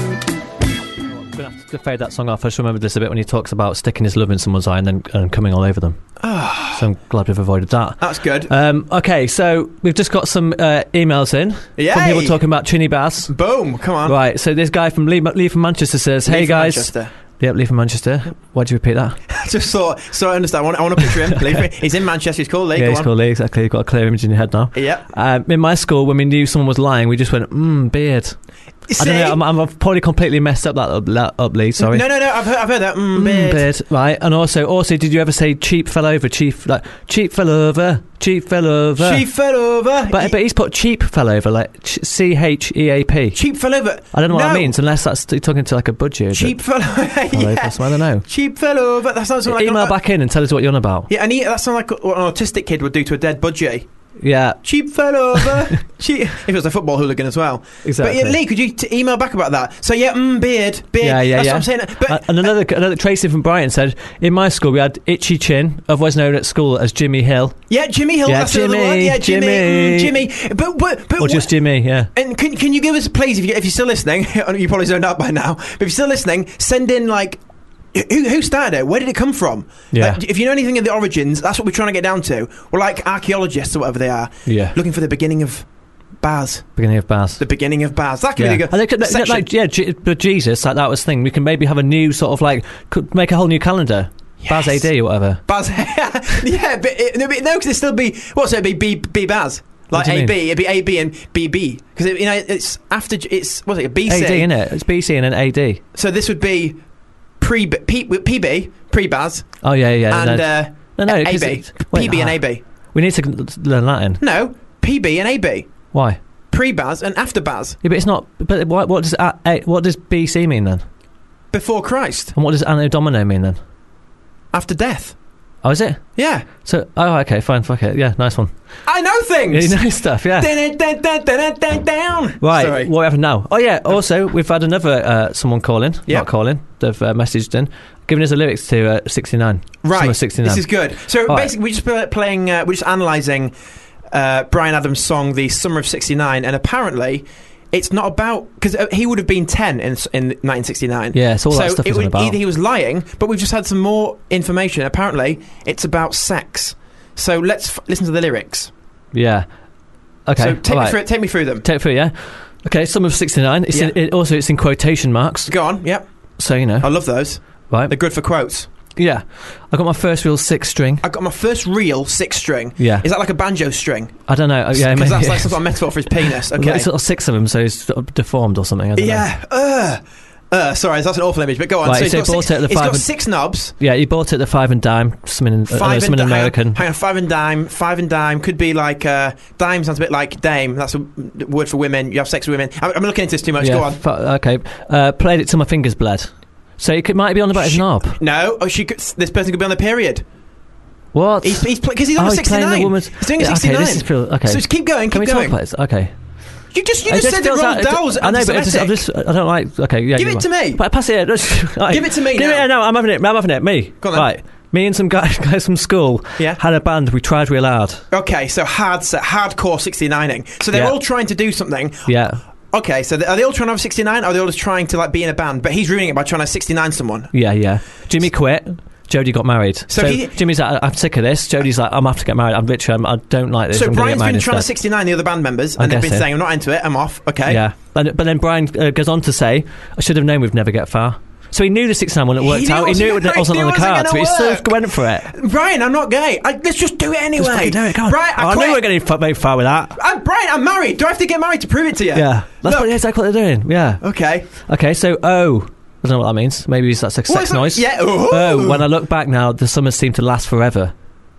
[SPEAKER 5] I'm gonna have to fade that song off. I just remembered this a bit when he talks about sticking his love in someone's eye and then and coming all over them.
[SPEAKER 4] Ah,
[SPEAKER 5] So I'm glad we've avoided that.
[SPEAKER 4] that's good.
[SPEAKER 5] Um, okay, so we've just got some uh, emails in from
[SPEAKER 4] Yay.
[SPEAKER 5] people talking about Trini Bass.
[SPEAKER 4] Boom, come on.
[SPEAKER 5] Right, so this guy from Lee, Lee from Manchester says,
[SPEAKER 4] Lee
[SPEAKER 5] "Hey
[SPEAKER 4] from
[SPEAKER 5] guys,
[SPEAKER 4] Manchester.
[SPEAKER 5] yep, Lee from Manchester. Why'd you repeat that?
[SPEAKER 4] Just thought, so I understand. I want, I want to picture him. Lee from- he's in Manchester. He's called Lee.
[SPEAKER 5] yeah,
[SPEAKER 4] Go
[SPEAKER 5] he's
[SPEAKER 4] on.
[SPEAKER 5] called Lee. Exactly. You've got a clear image in your head now.
[SPEAKER 4] Yep.
[SPEAKER 5] Um, in my school, when we knew someone was lying, we just went, "Mmm, beard." I don't know. I'm, I'm, I've probably completely messed up that up, that up Lee. Sorry.
[SPEAKER 4] No, no, no. I've heard, I've heard that. Mm,
[SPEAKER 5] Mm,
[SPEAKER 4] beard.
[SPEAKER 5] beard. Right, and also, also, did you ever say cheap fell over? Cheap, like cheap fell over. Cheap fell over.
[SPEAKER 4] Cheap fell over.
[SPEAKER 5] But but he's put cheap fell over, like ch- C H E A P.
[SPEAKER 4] Cheap fell over.
[SPEAKER 5] I don't know what
[SPEAKER 4] no.
[SPEAKER 5] that means, unless that's t- talking to like a budgie. is it?
[SPEAKER 4] Cheap fell over.
[SPEAKER 5] Fell over,
[SPEAKER 4] yeah.
[SPEAKER 5] so I don't know.
[SPEAKER 4] Cheap fell over. That sounds like
[SPEAKER 5] Email
[SPEAKER 4] a,
[SPEAKER 5] back in and tell us what you're on about.
[SPEAKER 4] Yeah, and he, that sounds like what an autistic kid would do to a dead budgie.
[SPEAKER 5] Yeah,
[SPEAKER 4] Cheap fell over. Cheap. If it was a football hooligan as well.
[SPEAKER 5] exactly.
[SPEAKER 4] But yeah, Lee, could you t- email back about that? So yeah, mm, beard, beard.
[SPEAKER 5] Yeah, yeah,
[SPEAKER 4] That's
[SPEAKER 5] yeah.
[SPEAKER 4] what I'm saying. But
[SPEAKER 5] Uh, and another, another Tracy from Brighton said, in my school we had Itchy Chin, otherwise known at school as Jimmy Hill,
[SPEAKER 4] yeah, Jimmy Hill.
[SPEAKER 5] Yeah,
[SPEAKER 4] that's the other
[SPEAKER 5] Jimmy,
[SPEAKER 4] one. Yeah, Jimmy, mm,
[SPEAKER 5] Jimmy.
[SPEAKER 4] Jimmy. But but but
[SPEAKER 5] or just Jimmy. Yeah.
[SPEAKER 4] And can can you give us, please, if, you, if you're still listening, you probably zoned out by now, but if you're still listening, send in, like, who, who started it? Where did it come from?
[SPEAKER 5] Yeah.
[SPEAKER 4] Like, if you know anything of the origins, that's what we're trying to get down to. We're like archaeologists or whatever they are,
[SPEAKER 5] Yeah.
[SPEAKER 4] looking for the beginning of Baz.
[SPEAKER 5] Beginning of Baz.
[SPEAKER 4] The beginning of Baz. That could
[SPEAKER 5] Yeah.
[SPEAKER 4] be a good
[SPEAKER 5] And they could, they-
[SPEAKER 4] section.
[SPEAKER 5] like, yeah, G- but Jesus, like that was the thing. We can maybe have a new sort of like, could make a whole new calendar. Baz A
[SPEAKER 4] Yes.
[SPEAKER 5] D or whatever.
[SPEAKER 4] Baz. Yeah, but it, no, because it'd still be, what's it, it'd be B, B Baz. Like
[SPEAKER 5] do you
[SPEAKER 4] A B,
[SPEAKER 5] mean?
[SPEAKER 4] it'd be A B and B B. Because, you know, it's after, it's, what's it, B C.
[SPEAKER 5] A D, innit? It's B C and then A D.
[SPEAKER 4] So this would be pre P, P B, pre-Baz,
[SPEAKER 5] Oh, yeah, yeah.
[SPEAKER 4] and
[SPEAKER 5] no,
[SPEAKER 4] uh,
[SPEAKER 5] no, no,
[SPEAKER 4] A
[SPEAKER 5] 'cause
[SPEAKER 4] B.
[SPEAKER 5] it's- wait,
[SPEAKER 4] P B and
[SPEAKER 5] ah.
[SPEAKER 4] A B.
[SPEAKER 5] We need to learn Latin.
[SPEAKER 4] No, P B and A B.
[SPEAKER 5] Why?
[SPEAKER 4] Pre-Baz and after Baz.
[SPEAKER 5] Yeah, but it's not. But what, what does A, A, what does B C mean then?
[SPEAKER 4] Before Christ.
[SPEAKER 5] And what does Anno Domino mean then?
[SPEAKER 4] After death.
[SPEAKER 5] Oh, is it?
[SPEAKER 4] Yeah.
[SPEAKER 5] So, oh, okay, fine, fuck it. Yeah, nice one.
[SPEAKER 4] I know
[SPEAKER 5] Yeah,
[SPEAKER 4] things!
[SPEAKER 5] you know stuff, yeah.
[SPEAKER 4] Dun, dun, dun, dun, dun, dun, dun.
[SPEAKER 5] Right,
[SPEAKER 4] Sorry.
[SPEAKER 5] what happened now? Oh, yeah, also, we've had another, uh, someone calling.
[SPEAKER 4] Yep.
[SPEAKER 5] Not calling. They've uh, messaged in. Giving us the lyrics to uh, sixty-nine.
[SPEAKER 4] Right.
[SPEAKER 5] Summer sixty-nine.
[SPEAKER 4] This is good. So
[SPEAKER 5] All right.
[SPEAKER 4] basically, we're just pl- playing, uh, we're just analysing uh, Bryan Adams' song, The Summer of sixty-nine, and apparently it's not about, because uh, he would have been ten in, in nineteen sixty-nine.
[SPEAKER 5] Yeah, it's all
[SPEAKER 4] so
[SPEAKER 5] that stuff
[SPEAKER 4] it
[SPEAKER 5] isn't
[SPEAKER 4] would,
[SPEAKER 5] about.
[SPEAKER 4] Either he was lying, but we've just had some more information. Apparently, it's about sex. So let's f- listen to the lyrics.
[SPEAKER 5] Yeah. Okay,
[SPEAKER 4] So take
[SPEAKER 5] all
[SPEAKER 4] me
[SPEAKER 5] right.
[SPEAKER 4] through it. Take me through them.
[SPEAKER 5] Take it through, yeah? Okay, Summer of sixty-nine. It's
[SPEAKER 4] Yeah.
[SPEAKER 5] in, it, also, it's in quotation marks.
[SPEAKER 4] Go on. Yep.
[SPEAKER 5] So, you know.
[SPEAKER 4] I love those.
[SPEAKER 5] Right.
[SPEAKER 4] They're good for quotes.
[SPEAKER 5] Yeah. I got my first real six string.
[SPEAKER 4] I got my first real six string.
[SPEAKER 5] Yeah.
[SPEAKER 4] Is that like a banjo string?
[SPEAKER 5] I don't know. uh, Yeah,
[SPEAKER 4] Because
[SPEAKER 5] maybe.
[SPEAKER 4] that's like some sort of metaphor for his penis. Okay.
[SPEAKER 5] There's sort of six of them, so it's sort of deformed or something. I don't know.
[SPEAKER 4] Yeah. Uh, uh, sorry, that's an awful image, but go on.
[SPEAKER 5] Right,
[SPEAKER 4] so he's
[SPEAKER 5] so
[SPEAKER 4] got,
[SPEAKER 5] he bought
[SPEAKER 4] six,
[SPEAKER 5] it at the
[SPEAKER 4] he's
[SPEAKER 5] five
[SPEAKER 4] got
[SPEAKER 5] and-
[SPEAKER 4] six knobs.
[SPEAKER 5] Yeah, he bought it at the five and dime. Something, in, uh,
[SPEAKER 4] Five
[SPEAKER 5] no,
[SPEAKER 4] and
[SPEAKER 5] something
[SPEAKER 4] di- hang on,
[SPEAKER 5] American.
[SPEAKER 4] Hang on, five and dime. Five and dime could be like uh, dime sounds a bit like dame. That's a word for women. You have sex with women. I'm, I'm looking into this too much.
[SPEAKER 5] Yeah,
[SPEAKER 4] Go on.
[SPEAKER 5] fu- okay. Uh, played it till my fingers bled. So it could, might be on about his
[SPEAKER 4] Sh-
[SPEAKER 5] knob.
[SPEAKER 4] No. Oh, she. Could, this person could be on the period.
[SPEAKER 5] What?
[SPEAKER 4] He's he's because he's on
[SPEAKER 5] oh,
[SPEAKER 4] a
[SPEAKER 5] he's playing
[SPEAKER 4] sixty-nine.
[SPEAKER 5] the woman's.
[SPEAKER 4] He's doing a
[SPEAKER 5] Yeah,
[SPEAKER 4] sixty-nine.
[SPEAKER 5] Okay, this is real, okay.
[SPEAKER 4] So just keep going.
[SPEAKER 5] Can
[SPEAKER 4] Keep
[SPEAKER 5] we
[SPEAKER 4] going.
[SPEAKER 5] talk about this? Okay.
[SPEAKER 4] You just you
[SPEAKER 5] It
[SPEAKER 4] just said it
[SPEAKER 5] feels
[SPEAKER 4] Roald
[SPEAKER 5] like-
[SPEAKER 4] Dahl's
[SPEAKER 5] I know, but it's just, I'm
[SPEAKER 4] anti-Semitic.
[SPEAKER 5] just, I don't like. Okay, yeah.
[SPEAKER 4] Give
[SPEAKER 5] you
[SPEAKER 4] it to me.
[SPEAKER 5] But pass it. Just, right.
[SPEAKER 4] Give it to me
[SPEAKER 5] Give
[SPEAKER 4] now.
[SPEAKER 5] it. No, I'm having it. I'm having it. Me.
[SPEAKER 4] Go on then.
[SPEAKER 5] Right. Me and some guys, guys from school
[SPEAKER 4] Yeah.
[SPEAKER 5] had a band. We tried real hard.
[SPEAKER 4] Okay, so hard set, hardcore sixty-nining. So they're
[SPEAKER 5] Yeah.
[SPEAKER 4] all trying to do something.
[SPEAKER 5] Yeah.
[SPEAKER 4] Okay, so th- are they all trying to have sixty-nine? Or are they all just trying to like be in a band? But he's ruining it by trying to sixty-nine someone.
[SPEAKER 5] Yeah. Yeah. Jimmy quit. Jodie got married.
[SPEAKER 4] So
[SPEAKER 5] So,
[SPEAKER 4] he-
[SPEAKER 5] Jimmy's like, I'm sick of this. Jodie's like, I'm gonna have to get married. I'm literally, I'm, I don't like this.
[SPEAKER 4] So
[SPEAKER 5] I'm gonna
[SPEAKER 4] Brian's
[SPEAKER 5] get married
[SPEAKER 4] been trying to
[SPEAKER 5] instead.
[SPEAKER 4] sixty-nine the other band members,
[SPEAKER 5] I'm
[SPEAKER 4] and they've been
[SPEAKER 5] guessing.
[SPEAKER 4] saying, "I'm not into it. I'm off." Okay.
[SPEAKER 5] Yeah. But, but then Brian uh, goes on to say, I should have known we'd never get far. So he knew the sixty-nine wouldn't
[SPEAKER 4] He
[SPEAKER 5] worked
[SPEAKER 4] knew
[SPEAKER 5] out.
[SPEAKER 4] it
[SPEAKER 5] He
[SPEAKER 4] wasn't
[SPEAKER 5] knew it
[SPEAKER 4] gonna-
[SPEAKER 5] wasn't, wasn't
[SPEAKER 4] he
[SPEAKER 5] on the
[SPEAKER 4] wasn't
[SPEAKER 5] cards, but
[SPEAKER 4] gonna
[SPEAKER 5] he still
[SPEAKER 4] work.
[SPEAKER 5] went for it.
[SPEAKER 4] Brian, I'm not gay. I, let's just do it anyway.
[SPEAKER 5] Just fucking do it. Come on.
[SPEAKER 4] Brian, I,
[SPEAKER 5] Oh, I
[SPEAKER 4] quit.
[SPEAKER 5] knew we were going to very far with that.
[SPEAKER 4] I'm Brian. I'm married. Do I have to get married to prove it to you?
[SPEAKER 5] Yeah. That's
[SPEAKER 4] Look.
[SPEAKER 5] what, exactly what they're doing. Yeah.
[SPEAKER 4] Okay.
[SPEAKER 5] Okay, so oh. I don't know what that means. Maybe it's that's like
[SPEAKER 4] What
[SPEAKER 5] sex
[SPEAKER 4] is that?
[SPEAKER 5] noise.
[SPEAKER 4] Yeah. Ooh.
[SPEAKER 5] Oh, when I look back now, the summers seem to last forever.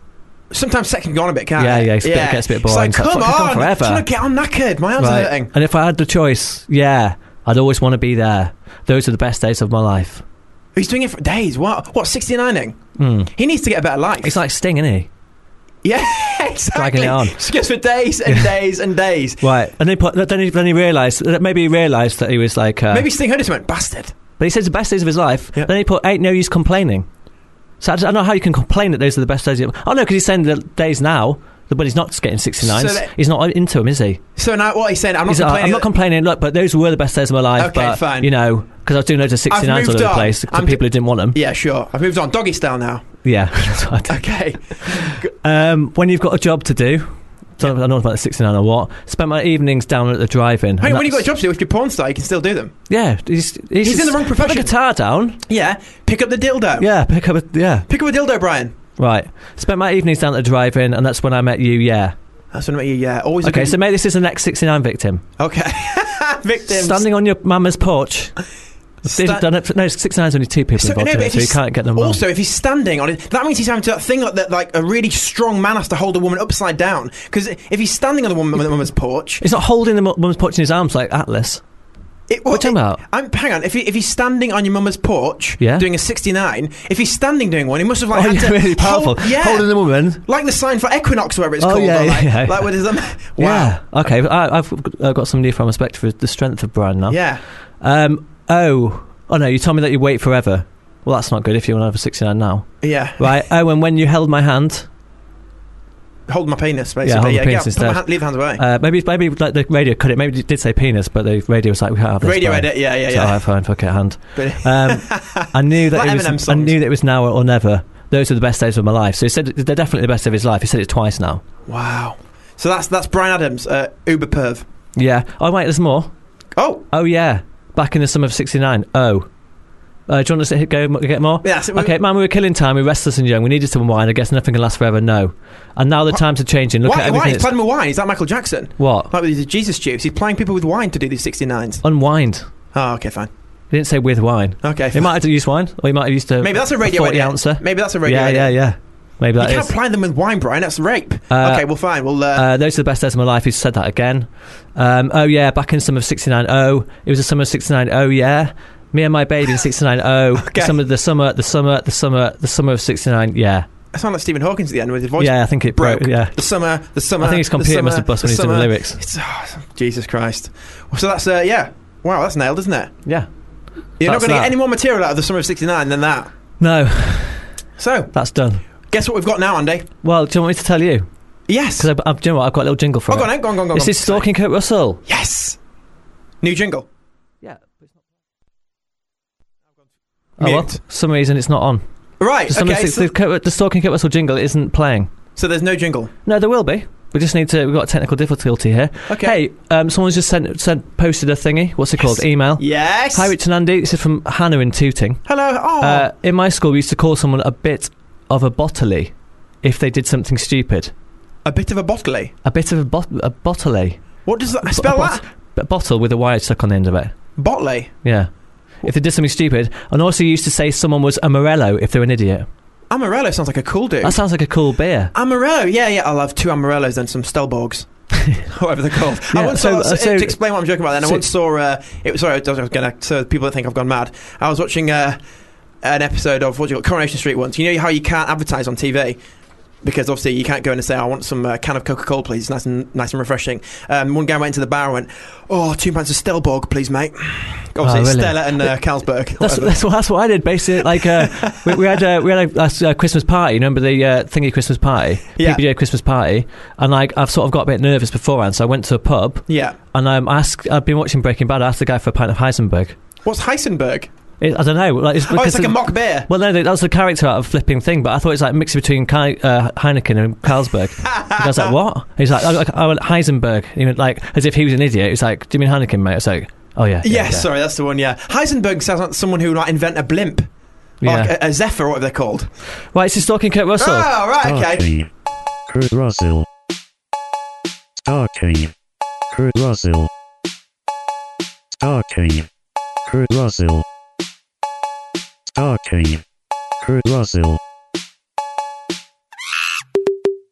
[SPEAKER 4] Sometimes sex can go on a bit, can't
[SPEAKER 5] Yeah,
[SPEAKER 4] it?
[SPEAKER 5] yeah, it's a bit- it gets a bit boring.
[SPEAKER 4] It's like,
[SPEAKER 5] It's
[SPEAKER 4] come
[SPEAKER 5] like, fuck, it's gone
[SPEAKER 4] on,
[SPEAKER 5] forever.
[SPEAKER 4] I'm trying to get on knackered. My arms are
[SPEAKER 5] Right.
[SPEAKER 4] hurting.
[SPEAKER 5] And if I had the choice, yeah, I'd always want to be there. Those are the best days of my life.
[SPEAKER 4] He's doing it for days. What? What? sixty-nining?
[SPEAKER 5] Mm.
[SPEAKER 4] He needs to get a better life.
[SPEAKER 5] It's like Sting, isn't he?
[SPEAKER 4] Yeah, exactly.
[SPEAKER 5] Dragging it on.
[SPEAKER 4] Just goes for days and days and days.
[SPEAKER 5] Right. And then he, put, then he, then he realised, maybe he realised that he was like... Uh,
[SPEAKER 4] Maybe Sting heard it and went, bastard.
[SPEAKER 5] But he says the best days of his life.
[SPEAKER 4] Yeah.
[SPEAKER 5] Then he put, ain't no use complaining. So I, just, I don't know how you can complain that those are the best days. Of, oh no, because he's saying the days now, but he's not getting sixty-nines.
[SPEAKER 4] So that-
[SPEAKER 5] he's not into him, is he?
[SPEAKER 4] So now what he's saying, I'm not
[SPEAKER 5] He's like,
[SPEAKER 4] complaining.
[SPEAKER 5] I'm not
[SPEAKER 4] that-
[SPEAKER 5] complaining, look, but those were the best days of my life.
[SPEAKER 4] Okay,
[SPEAKER 5] but,
[SPEAKER 4] fine.
[SPEAKER 5] You know, because I was doing loads of sixty-nines all
[SPEAKER 4] moved
[SPEAKER 5] over the
[SPEAKER 4] on.
[SPEAKER 5] place to
[SPEAKER 4] I'm
[SPEAKER 5] people
[SPEAKER 4] d-
[SPEAKER 5] who didn't want them.
[SPEAKER 4] Yeah, sure. I've moved on. Doggy style now.
[SPEAKER 5] Yeah. That's what I did.
[SPEAKER 4] Okay.
[SPEAKER 5] Um, when you've got a job to do, don't, I don't know about the sixty-nine or what, spent my evenings down at the drive-in.
[SPEAKER 4] Hey,
[SPEAKER 5] and
[SPEAKER 4] when you've got a
[SPEAKER 5] that's-
[SPEAKER 4] job to do, if you're a porn star, you can still do them.
[SPEAKER 5] Yeah. He's, he's,
[SPEAKER 4] He's in
[SPEAKER 5] just-
[SPEAKER 4] the wrong
[SPEAKER 5] put
[SPEAKER 4] profession.
[SPEAKER 5] the guitar down.
[SPEAKER 4] Yeah. Pick up the dildo.
[SPEAKER 5] Yeah, pick up a... Yeah.
[SPEAKER 4] Pick up a dildo, Brian.
[SPEAKER 5] Right. Spent my evenings down at the drive-in, and that's when I met you, yeah.
[SPEAKER 4] That's what I mean. Yeah. Always. a
[SPEAKER 5] Okay,
[SPEAKER 4] good-
[SPEAKER 5] so maybe this is the next sixty-nine victim.
[SPEAKER 4] Okay. Victims.
[SPEAKER 5] Standing on your mama's porch. They've
[SPEAKER 4] Sta-
[SPEAKER 5] done it, no, sixty-nine's only two people
[SPEAKER 4] So,
[SPEAKER 5] involved
[SPEAKER 4] no,
[SPEAKER 5] in
[SPEAKER 4] but
[SPEAKER 5] it,
[SPEAKER 4] if
[SPEAKER 5] so you
[SPEAKER 4] he's-
[SPEAKER 5] can't get them wrong.
[SPEAKER 4] Also, if he's standing on it, that means he's having to that thing like that, like a really strong man has to hold a woman upside down. Because if he's standing on the woman, the woman's porch,
[SPEAKER 5] He's not holding the mu- mum's porch in his arms like Atlas.
[SPEAKER 4] it,
[SPEAKER 5] What are you talking about?
[SPEAKER 4] I'm, hang on. If, he, if he's standing on your mum's porch,
[SPEAKER 5] Yeah.
[SPEAKER 4] doing a sixty-nine, if he's standing doing one, he must have like
[SPEAKER 5] Oh,
[SPEAKER 4] had
[SPEAKER 5] you're
[SPEAKER 4] to
[SPEAKER 5] really powerful.
[SPEAKER 4] Hold, yeah,
[SPEAKER 5] Holding the woman.
[SPEAKER 4] like the sign for Equinox, whatever it's
[SPEAKER 5] Oh,
[SPEAKER 4] called.
[SPEAKER 5] yeah,
[SPEAKER 4] or like,
[SPEAKER 5] yeah, yeah.
[SPEAKER 4] like with his um, wow.
[SPEAKER 5] Yeah. Okay, I, I've uh, got some newfound respect for the strength of Brian now.
[SPEAKER 4] Yeah.
[SPEAKER 5] Um, oh. Oh, no, you told me that you wait forever. Well, that's not good if you want to have a sixty-nine now.
[SPEAKER 4] Yeah.
[SPEAKER 5] Right. Oh, and when you held my hand...
[SPEAKER 4] Hold my penis,
[SPEAKER 5] Yeah,
[SPEAKER 4] basically.
[SPEAKER 5] hold
[SPEAKER 4] Yeah,
[SPEAKER 5] the penis
[SPEAKER 4] get- put my
[SPEAKER 5] instead.
[SPEAKER 4] hand, leave the hands away.
[SPEAKER 5] Uh, maybe maybe like the radio cut it. Maybe it did say penis, but the radio was like, we can't have this.
[SPEAKER 4] Radio
[SPEAKER 5] Brian.
[SPEAKER 4] edit, yeah, yeah,
[SPEAKER 5] So,
[SPEAKER 4] yeah.
[SPEAKER 5] all right, fine, fuck it, hand.
[SPEAKER 4] But-
[SPEAKER 5] Um, I knew that
[SPEAKER 4] Like
[SPEAKER 5] it
[SPEAKER 4] Eminem
[SPEAKER 5] was. I
[SPEAKER 4] songs.
[SPEAKER 5] knew that it was now or never. Those are the best days of my life. So he said they're definitely the best of his life. He said it twice now.
[SPEAKER 4] wow. So that's that's Brian Adams, uh, Uber perv.
[SPEAKER 5] Yeah. Oh wait, there's more.
[SPEAKER 4] Oh,
[SPEAKER 5] Oh yeah, back in the summer of sixty-nine. Oh. Uh, do you want us to hit- go get more?
[SPEAKER 4] yeah. So
[SPEAKER 5] Okay, man, we were killing time. We were restless and young. We needed some wine. I guess nothing can last forever. No. And now the times are changing. Look
[SPEAKER 4] why?
[SPEAKER 5] at
[SPEAKER 4] Why?
[SPEAKER 5] everything.
[SPEAKER 4] He's
[SPEAKER 5] that's-
[SPEAKER 4] playing with wine. Is that Michael Jackson?
[SPEAKER 5] What?
[SPEAKER 4] Like with the Jesus juice. He's playing people with wine to do these sixty-nines.
[SPEAKER 5] Unwind.
[SPEAKER 4] Oh, okay, fine.
[SPEAKER 5] He didn't say with wine.
[SPEAKER 4] Okay,
[SPEAKER 5] He
[SPEAKER 4] fine.
[SPEAKER 5] might have used wine, or he might have used a
[SPEAKER 4] Maybe that's a radio
[SPEAKER 5] forty
[SPEAKER 4] edit.
[SPEAKER 5] ouncer.
[SPEAKER 4] Maybe that's a radio
[SPEAKER 5] Yeah,
[SPEAKER 4] edit.
[SPEAKER 5] yeah, yeah. Maybe
[SPEAKER 4] You
[SPEAKER 5] that
[SPEAKER 4] can't
[SPEAKER 5] is.
[SPEAKER 4] ply them with wine, Brian. That's rape.
[SPEAKER 5] Uh,
[SPEAKER 4] okay, well, fine. Well, uh,
[SPEAKER 5] Uh, those are the best days of my life. He's said that again. Um, oh yeah, back in summer of sixty-nine. Oh, it was the summer of sixty-nine. Oh yeah, me and my baby in sixty-nine. Oh,
[SPEAKER 4] Okay.
[SPEAKER 5] some of the summer, the summer, the summer, the summer of sixty-nine. Yeah,
[SPEAKER 4] I sound like Stephen Hawkins at the end with his voice.
[SPEAKER 5] yeah. I think it
[SPEAKER 4] broke.
[SPEAKER 5] broke. Yeah,
[SPEAKER 4] The summer, the summer.
[SPEAKER 5] I think his
[SPEAKER 4] the
[SPEAKER 5] computer must
[SPEAKER 4] summer,
[SPEAKER 5] have bust when
[SPEAKER 4] the
[SPEAKER 5] he's doing the
[SPEAKER 4] summer.
[SPEAKER 5] lyrics.
[SPEAKER 4] It's, oh, Jesus Christ. Well, so that's uh, yeah. Wow, that's nailed, isn't it?
[SPEAKER 5] yeah.
[SPEAKER 4] You're not
[SPEAKER 5] That's
[SPEAKER 4] going to get
[SPEAKER 5] that.
[SPEAKER 4] any more material out of the summer of sixty-nine than that.
[SPEAKER 5] No,
[SPEAKER 4] So,
[SPEAKER 5] that's done.
[SPEAKER 4] guess what we've got now, Andy?
[SPEAKER 5] Well, do you want me to tell you?
[SPEAKER 4] Yes.
[SPEAKER 5] Because I, I, do you know what? I've got a little jingle for
[SPEAKER 4] Oh,
[SPEAKER 5] it.
[SPEAKER 4] go on, then, go on, go on, go on.
[SPEAKER 5] This is Stalking Kurt Russell.
[SPEAKER 4] Yes. New jingle.
[SPEAKER 5] Yeah. Oh, well,
[SPEAKER 4] Mute.
[SPEAKER 5] for some reason it's not on.
[SPEAKER 4] Right.
[SPEAKER 5] For some
[SPEAKER 4] Okay.
[SPEAKER 5] reason,
[SPEAKER 4] So,
[SPEAKER 5] the, Kurt- the Stalking Kurt Russell jingle isn't playing.
[SPEAKER 4] so there's no jingle.
[SPEAKER 5] No, there will be. We just need to. We've got a technical difficulty here.
[SPEAKER 4] Okay.
[SPEAKER 5] Hey, um, someone's just sent, sent posted a thingy. What's it called?
[SPEAKER 4] Yes.
[SPEAKER 5] Email.
[SPEAKER 4] Yes.
[SPEAKER 5] Hi, Rich and Andy. This is from Hannah in Tooting.
[SPEAKER 4] Hello. Oh.
[SPEAKER 5] Uh, in my school, we used to call someone a bit of a bottly if they did something stupid.
[SPEAKER 4] a bit of a bottly.
[SPEAKER 5] A bit of a, bot- a bottly.
[SPEAKER 4] What does that spell?
[SPEAKER 5] a
[SPEAKER 4] That
[SPEAKER 5] bot- A bottle with a wire stuck on the end of it.
[SPEAKER 4] bottly.
[SPEAKER 5] Yeah. If they did something stupid. And also you used to say someone was a Morello if they were an idiot.
[SPEAKER 4] Amarello sounds like a cool dude.
[SPEAKER 5] That sounds like a cool beer.
[SPEAKER 4] Amarello, yeah, yeah. I'll have two Amarellos and some Stelborgs. Whatever they're called. I
[SPEAKER 5] Yeah,
[SPEAKER 4] once
[SPEAKER 5] so-
[SPEAKER 4] saw,
[SPEAKER 5] so-
[SPEAKER 4] to explain what I'm joking about then, I
[SPEAKER 5] so-
[SPEAKER 4] once saw, uh, it was, sorry, I was going to, so people that think I've gone mad, I was watching uh, an episode of, what do you call it, Coronation Street once. You know how you can't advertise on T V? Because obviously you can't go in and say, I want some uh, can of Coca-Cola, please, nice and nice and refreshing. Um, one guy went into the bar and went, oh, two pints of Stelborg, please, mate. Obviously,
[SPEAKER 5] Oh, really?
[SPEAKER 4] Stella and uh, Carlsberg.
[SPEAKER 5] That's,
[SPEAKER 4] whatever.
[SPEAKER 5] that's, what, that's what I did, basically. Like, uh, we, we had a, we had a, a, a Christmas party. You remember the uh, thingy Christmas party?
[SPEAKER 4] Yeah.
[SPEAKER 5] P B J Christmas party. And, like, I've sort of got a bit nervous beforehand, so I went to a pub.
[SPEAKER 4] Yeah.
[SPEAKER 5] And um, I asked, I'd been watching Breaking Bad. I asked the guy for a pint of Heisenberg.
[SPEAKER 4] What's Heisenberg?
[SPEAKER 5] It, I don't know. Like, it's,
[SPEAKER 4] Oh, it's
[SPEAKER 5] because
[SPEAKER 4] like a
[SPEAKER 5] the-
[SPEAKER 4] mock beer.
[SPEAKER 5] Well, no, that was the character out of flipping thing, but I thought it's like mixing between Ki- uh, Heineken and Carlsberg. I was like, what? He's like, I, I went Heisenberg. He went like, as if he was an idiot. He's like, do you mean Heineken, mate? I was like, oh yeah.
[SPEAKER 4] Yes,
[SPEAKER 5] yeah, yeah.
[SPEAKER 4] sorry, that's the one, yeah. Heisenberg sounds like someone who might invent a blimp.
[SPEAKER 5] Yeah.
[SPEAKER 4] Like a, a Zephyr, or whatever they're called.
[SPEAKER 5] Right, this is Stalking Kurt Russell.
[SPEAKER 4] Oh, right, okay.
[SPEAKER 8] Starkey. Kurt Russell. Starkey. Kurt Russell. Starkey. Kurt Russell. Starkey. Kurt Russell.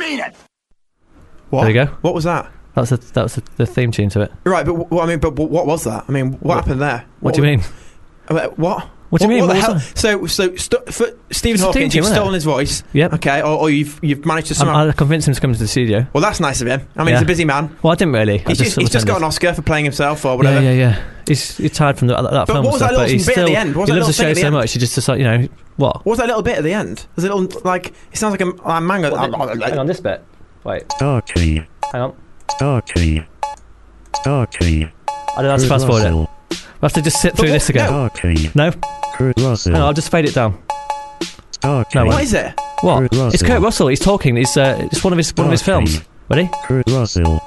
[SPEAKER 2] mean it.
[SPEAKER 4] What?
[SPEAKER 5] There you go.
[SPEAKER 4] What was that?
[SPEAKER 5] That's the that's the, the theme tune to it.
[SPEAKER 4] Right, but what I mean, but what was that? I mean, what,
[SPEAKER 5] What-
[SPEAKER 4] happened there?
[SPEAKER 5] What, do you mean?
[SPEAKER 4] Uh, what?
[SPEAKER 5] What do you mean?
[SPEAKER 4] What, the
[SPEAKER 5] What
[SPEAKER 4] hell?
[SPEAKER 5] was
[SPEAKER 4] So, so st- for Stephen
[SPEAKER 5] It's a
[SPEAKER 4] Hawking,
[SPEAKER 5] theme tune,
[SPEAKER 4] you've
[SPEAKER 5] isn't it?
[SPEAKER 4] stolen his voice.
[SPEAKER 5] Yep.
[SPEAKER 4] Okay, or, or you've you've managed to
[SPEAKER 5] I'm,
[SPEAKER 4] somehow.
[SPEAKER 5] I convinced him to come to the studio.
[SPEAKER 4] Well, that's nice of him. I mean,
[SPEAKER 5] Yeah.
[SPEAKER 4] he's a busy man.
[SPEAKER 5] Well, I didn't really. I
[SPEAKER 4] He's just,
[SPEAKER 5] sort
[SPEAKER 4] he's
[SPEAKER 5] of
[SPEAKER 4] just got an
[SPEAKER 5] pretended.
[SPEAKER 4] Oscar for playing himself or
[SPEAKER 5] Yeah,
[SPEAKER 4] whatever.
[SPEAKER 5] yeah, yeah. He's, he's tired from the, that, that
[SPEAKER 4] But
[SPEAKER 5] film
[SPEAKER 4] what was
[SPEAKER 5] stuff,
[SPEAKER 4] that
[SPEAKER 5] but
[SPEAKER 4] little
[SPEAKER 5] he's
[SPEAKER 4] bit at
[SPEAKER 5] still
[SPEAKER 4] the end? What was
[SPEAKER 5] he
[SPEAKER 4] that
[SPEAKER 5] loves the
[SPEAKER 4] little thing
[SPEAKER 5] show
[SPEAKER 4] at the
[SPEAKER 5] so
[SPEAKER 4] end?
[SPEAKER 5] much. He just decided, you know, what?
[SPEAKER 4] What was that little bit at the end? There's a little like it sounds like a, a mango.
[SPEAKER 5] Hang on, this bit. Wait,
[SPEAKER 8] Star key.
[SPEAKER 5] hang on.
[SPEAKER 8] Star key. Star key.
[SPEAKER 5] I don't have to
[SPEAKER 8] Kurt
[SPEAKER 5] fast forward it.
[SPEAKER 8] Russell.
[SPEAKER 5] I have to just sit
[SPEAKER 4] But
[SPEAKER 5] through
[SPEAKER 4] what-
[SPEAKER 5] this again.
[SPEAKER 8] Star key.
[SPEAKER 5] No,
[SPEAKER 8] Kurt Russell.
[SPEAKER 5] hang on, I'll just fade it down.
[SPEAKER 8] Star key.
[SPEAKER 5] No,
[SPEAKER 4] What is it?
[SPEAKER 5] What?
[SPEAKER 8] Kurt Russell.
[SPEAKER 5] It's Kurt Russell. He's talking. He's uh, it's one of his one of his
[SPEAKER 8] Star
[SPEAKER 5] films.
[SPEAKER 8] key.
[SPEAKER 5] Ready?
[SPEAKER 8] Kurt Russell.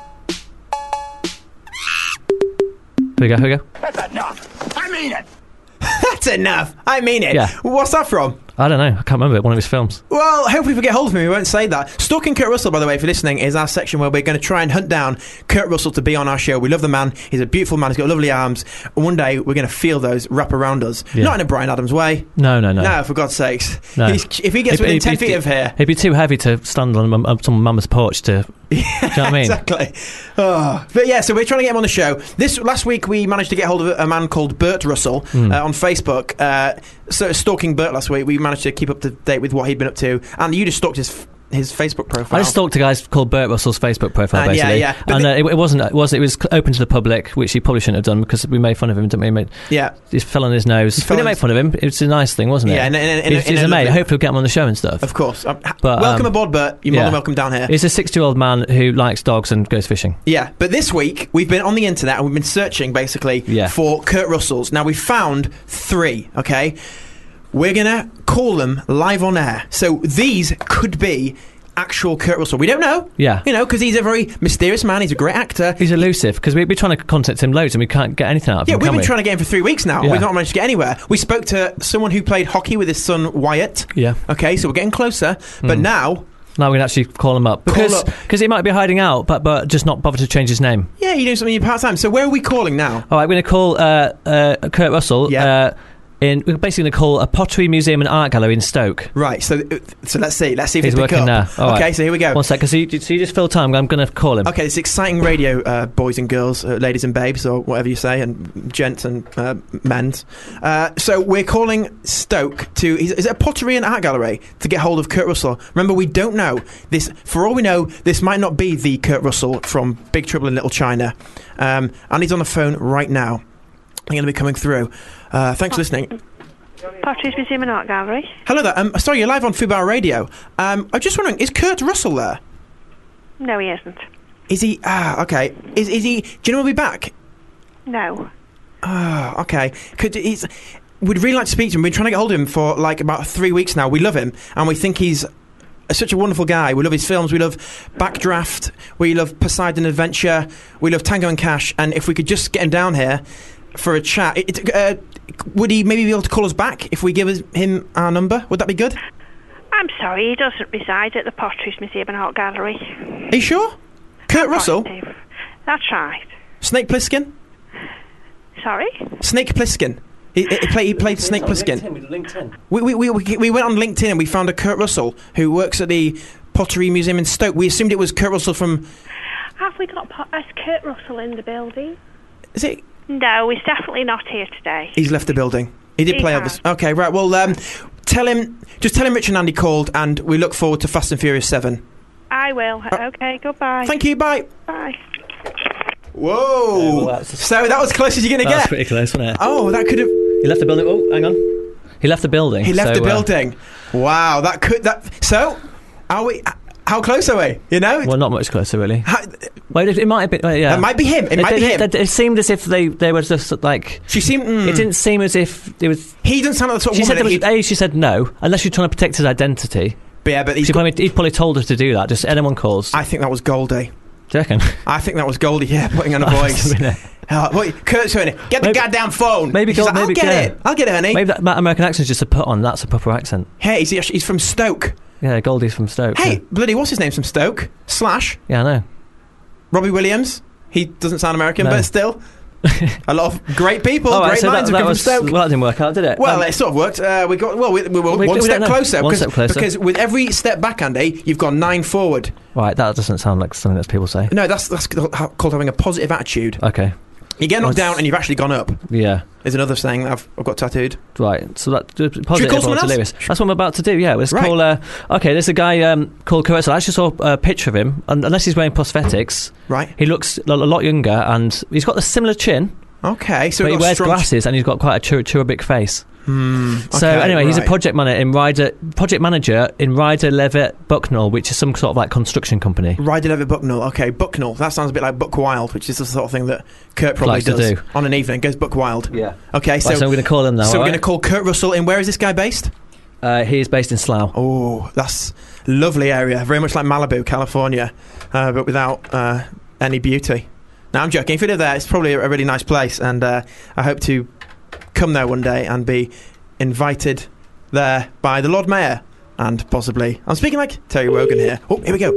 [SPEAKER 5] Here we go. Here we go.
[SPEAKER 2] That's enough. I mean it.
[SPEAKER 4] That's enough. I mean it.
[SPEAKER 5] Yeah.
[SPEAKER 4] What's that from?
[SPEAKER 5] I don't know. I can't remember it. One of his films.
[SPEAKER 4] Well, hopefully if we get hold of him, we won't say that. Stalking Kurt Russell, by the way, if you're listening, is our section where we're going to try and hunt down Kurt Russell to be on our show. We love the man. He's a beautiful man. He's got lovely arms. And one day, we're going to feel those wrap around us.
[SPEAKER 5] Yeah.
[SPEAKER 4] Not in a Bryan Adams way.
[SPEAKER 5] No, no, no.
[SPEAKER 4] No, for God's sakes.
[SPEAKER 5] No.
[SPEAKER 4] He's, if he gets
[SPEAKER 5] He'd-
[SPEAKER 4] within
[SPEAKER 5] he'd
[SPEAKER 4] ten
[SPEAKER 5] be-
[SPEAKER 4] feet of here...
[SPEAKER 5] It'd be too heavy to stand on mum- uh, some mama's porch to. Do you know what I mean?
[SPEAKER 4] Exactly. Oh. But yeah, so we're trying to get him on the show. This last week we managed to get hold of a man called Bert Russell
[SPEAKER 5] Hmm.
[SPEAKER 4] uh, on Facebook. Uh, so stalking Bert last week, we managed to keep up to date with what he'd been up to, and you just stalked his his Facebook profile.
[SPEAKER 5] I just stalked a guy called Bert Russell's Facebook profile,
[SPEAKER 4] And yeah,
[SPEAKER 5] basically.
[SPEAKER 4] yeah. But
[SPEAKER 5] And
[SPEAKER 4] the-
[SPEAKER 5] uh, it, it wasn't. It was. It was open to the public, which he probably shouldn't have done because we made fun of him, didn't we? He, made,
[SPEAKER 4] Yeah.
[SPEAKER 5] he fell on his nose.
[SPEAKER 4] fell
[SPEAKER 5] We
[SPEAKER 4] on
[SPEAKER 5] didn't make
[SPEAKER 4] his-
[SPEAKER 5] fun of him. It's a nice thing, wasn't it?
[SPEAKER 4] Yeah, in a- in a- in a-
[SPEAKER 5] he's,
[SPEAKER 4] in
[SPEAKER 5] he's
[SPEAKER 4] a
[SPEAKER 5] a mate.
[SPEAKER 4] lovely-
[SPEAKER 5] Hopefully, we'll get him on the show and stuff.
[SPEAKER 4] Of course. Um, h-
[SPEAKER 5] But,
[SPEAKER 4] welcome
[SPEAKER 5] um,
[SPEAKER 4] aboard, Bert. You're more
[SPEAKER 5] yeah.
[SPEAKER 4] than welcome down here.
[SPEAKER 5] He's a sixty-year-old man who likes dogs and goes fishing.
[SPEAKER 4] Yeah, but this week we've been on the internet and we've been searching basically
[SPEAKER 5] Yeah.
[SPEAKER 4] for Kurt Russells. Now we found three, okay? We're gonna call them live on air. So these could be actual Kurt Russell. We don't know.
[SPEAKER 5] Yeah.
[SPEAKER 4] You know, because he's a very mysterious man, he's a great actor.
[SPEAKER 5] He's elusive because we've been trying to contact him loads and we can't get anything out of
[SPEAKER 4] Yeah,
[SPEAKER 5] him.
[SPEAKER 4] we've
[SPEAKER 5] can
[SPEAKER 4] been
[SPEAKER 5] we?
[SPEAKER 4] trying to get him for three weeks now.
[SPEAKER 5] Yeah.
[SPEAKER 4] We've not managed to get anywhere. We spoke to someone who played hockey with his son Wyatt.
[SPEAKER 5] Yeah.
[SPEAKER 4] Okay, so we're getting closer. But
[SPEAKER 5] Mm.
[SPEAKER 4] now,
[SPEAKER 5] Now we can actually call him up
[SPEAKER 4] Call
[SPEAKER 5] because
[SPEAKER 4] up.
[SPEAKER 5] because he might be hiding out, but but just not bother to change his name.
[SPEAKER 4] yeah, you do something in your part time. So where are we calling now?
[SPEAKER 5] All right, we're going to call uh, uh, Kurt Russell.
[SPEAKER 4] Yeah.
[SPEAKER 5] Uh, in we're basically going to call a pottery museum and art gallery in Stoke.
[SPEAKER 4] Right, so so let's see. Let's see if
[SPEAKER 5] He's
[SPEAKER 4] they pick
[SPEAKER 5] working
[SPEAKER 4] up.
[SPEAKER 5] there. All
[SPEAKER 4] okay,
[SPEAKER 5] right.
[SPEAKER 4] so here we go.
[SPEAKER 5] One sec, because you, so you just fill time. I'm going to call him.
[SPEAKER 4] Okay, it's exciting radio, uh, boys and girls, uh, ladies and babes, or whatever you say, and gents and uh, men's. Uh, so we're calling Stoke to, is, is it a pottery and art gallery, to get hold of Kurt Russell. Remember, we don't know. This, for all we know, this might not be the Kurt Russell from Big Trouble in Little China. Um, and he's on the phone right now. I'm going to be coming through. Uh, thanks for listening.
[SPEAKER 9] Potteries Museum and Art Gallery.
[SPEAKER 4] Hello there. Um, sorry, you're live on Fubar Radio. Um, I'm just wondering, is Kurt Russell there?
[SPEAKER 9] No, he isn't.
[SPEAKER 4] Is he? Ah, okay. Is is he? Do you know when he'll be back?
[SPEAKER 9] No.
[SPEAKER 4] Ah, okay. Could he's? We'd really like to speak to him. We've been trying to get hold of him for like about three weeks now. We love him, and we think he's a, such a wonderful guy. We love his films. We love Backdraft. We love Poseidon Adventure. We love Tango and Cash. And if we could just get him down here for a chat, it, uh, would he maybe be able to call us back if we give us, him our number? Would that be good?
[SPEAKER 9] I'm sorry, he doesn't reside at the Potteries Museum and Art Gallery.
[SPEAKER 4] Are you sure? Kurt Russell,
[SPEAKER 9] Positive. That's right.
[SPEAKER 4] Snake Plissken,
[SPEAKER 9] Sorry?
[SPEAKER 4] Snake Plissken. He, he, played, he played Snake Plissken. We, we, we, we we went on LinkedIn and we found a Kurt Russell who works at the Pottery Museum in Stoke. We assumed it was Kurt Russell from.
[SPEAKER 9] Have we got po- is Kurt Russell in the building?
[SPEAKER 4] Is it?
[SPEAKER 9] No, he's definitely not here today.
[SPEAKER 4] He's left the building. He did
[SPEAKER 9] He
[SPEAKER 4] play
[SPEAKER 9] has.
[SPEAKER 4] Elvis. Okay, right. Well, um, tell him. Just tell him Rich and Andy called, and we look forward to Fast and Furious Seven.
[SPEAKER 9] I will. Okay, goodbye.
[SPEAKER 4] Thank you. Bye.
[SPEAKER 9] Bye.
[SPEAKER 4] Whoa.
[SPEAKER 5] Yeah, well, that's-
[SPEAKER 4] so that was close as you're going to
[SPEAKER 5] That was
[SPEAKER 4] get.
[SPEAKER 5] pretty close, wasn't it?
[SPEAKER 4] Oh, that could have.
[SPEAKER 5] He left the building. Oh, hang on. He left the building.
[SPEAKER 4] He left
[SPEAKER 5] so,
[SPEAKER 4] the
[SPEAKER 5] uh,
[SPEAKER 4] building. Wow, that could that. So, are we? How close are we? You know.
[SPEAKER 5] well, not much closer, really.
[SPEAKER 4] How,
[SPEAKER 5] Well, it, it might have been. Well, yeah,
[SPEAKER 4] That might be him. It might be him.
[SPEAKER 5] It, it seemed as if they, they were just like.
[SPEAKER 4] she seemed. mm,
[SPEAKER 5] It didn't seem as if it was.
[SPEAKER 4] He doesn't sound like the sort of
[SPEAKER 5] She said
[SPEAKER 4] woman.
[SPEAKER 5] there
[SPEAKER 4] that
[SPEAKER 5] was, A, she said no, unless you're trying to protect his identity.
[SPEAKER 4] he'd- yeah, but he's.
[SPEAKER 5] She probably, he'd probably told her to do that. Just anyone calls.
[SPEAKER 4] I think that was Goldie.
[SPEAKER 5] Do you reckon?
[SPEAKER 4] I think that was Goldie. Yeah, putting on a voice. Uh, wait, Kurt's doing it. Get the
[SPEAKER 5] Maybe-
[SPEAKER 4] goddamn phone.
[SPEAKER 5] maybe
[SPEAKER 4] She's
[SPEAKER 5] Gold-
[SPEAKER 4] like, I'll
[SPEAKER 5] maybe-
[SPEAKER 4] get
[SPEAKER 5] yeah.
[SPEAKER 4] it. I'll get it, honey.
[SPEAKER 5] Maybe that, that American accent's just a put on. That's a proper accent.
[SPEAKER 4] Hey, he's, he's from Stoke.
[SPEAKER 5] Yeah, Goldie's from Stoke.
[SPEAKER 4] Hey,
[SPEAKER 5] Yeah,
[SPEAKER 4] bloody, what's his name from Stoke? Slash.
[SPEAKER 5] yeah I know.
[SPEAKER 4] Robbie Williams. He doesn't sound American,
[SPEAKER 5] No.
[SPEAKER 4] but still. A lot of great people,
[SPEAKER 5] All right,
[SPEAKER 4] great
[SPEAKER 5] so
[SPEAKER 4] minds
[SPEAKER 5] that,
[SPEAKER 4] have
[SPEAKER 5] that
[SPEAKER 4] come
[SPEAKER 5] was,
[SPEAKER 4] from Stoke.
[SPEAKER 5] well, that didn't work out, did it?
[SPEAKER 4] Well,
[SPEAKER 5] Um,
[SPEAKER 4] it sort of worked. Uh, we got well. We, we were
[SPEAKER 5] We-
[SPEAKER 4] one
[SPEAKER 5] we
[SPEAKER 4] step
[SPEAKER 5] don't know.
[SPEAKER 4] closer.
[SPEAKER 5] One
[SPEAKER 4] because,
[SPEAKER 5] step closer.
[SPEAKER 4] Because with every step back, Andy, you've gone nine forward.
[SPEAKER 5] right, that doesn't sound like something that people say.
[SPEAKER 4] No, that's that's called having a positive attitude.
[SPEAKER 5] Okay,
[SPEAKER 4] You get knocked
[SPEAKER 5] Well,
[SPEAKER 4] down and you've actually gone up.
[SPEAKER 5] yeah.
[SPEAKER 4] Is another saying that I've, I've got tattooed.
[SPEAKER 5] Right, so that uh,
[SPEAKER 4] call
[SPEAKER 5] positive
[SPEAKER 4] someone
[SPEAKER 5] or
[SPEAKER 4] else?
[SPEAKER 5] delirious. That's what I'm about to do. Yeah, let's
[SPEAKER 4] Right.
[SPEAKER 5] call. Uh, okay, there's a guy um, called Kurt Russell. I actually saw a picture of him, and unless he's wearing prosthetics,
[SPEAKER 4] Right.
[SPEAKER 5] he looks a a lot younger, and he's got a similar chin,
[SPEAKER 4] Okay. So
[SPEAKER 5] but he
[SPEAKER 4] we've got
[SPEAKER 5] wears
[SPEAKER 4] strong-
[SPEAKER 5] glasses, and he's got quite a cheru- cherubic face.
[SPEAKER 4] Hmm,
[SPEAKER 5] So
[SPEAKER 4] okay,
[SPEAKER 5] anyway, he's a
[SPEAKER 4] right.
[SPEAKER 5] project manager in Ryder, project manager in Ryder Levitt Bucknell, which is some sort of like construction company.
[SPEAKER 4] Ryder Levitt Bucknell. Okay, Bucknell. That sounds a bit like Buck Wild, which is the sort of thing that Kurt probably
[SPEAKER 5] Likes to
[SPEAKER 4] does
[SPEAKER 5] do.
[SPEAKER 4] on an evening. Goes Buck Wild.
[SPEAKER 5] Yeah.
[SPEAKER 4] Okay, so
[SPEAKER 5] So, so I'm going to call him now.
[SPEAKER 4] so we're
[SPEAKER 5] all
[SPEAKER 4] going to
[SPEAKER 5] right?
[SPEAKER 4] call Kurt Russell in. Where is this guy based?
[SPEAKER 5] Uh, he is based in Slough.
[SPEAKER 4] Oh, that's lovely area. Very much like Malibu, California, uh, but without uh, any beauty. Now I'm joking. If you live there, it's probably a really nice place, and uh, I hope to come there one day and be invited there by the Lord Mayor and possibly. I'm speaking like Terry Wogan here. Oh, here we go.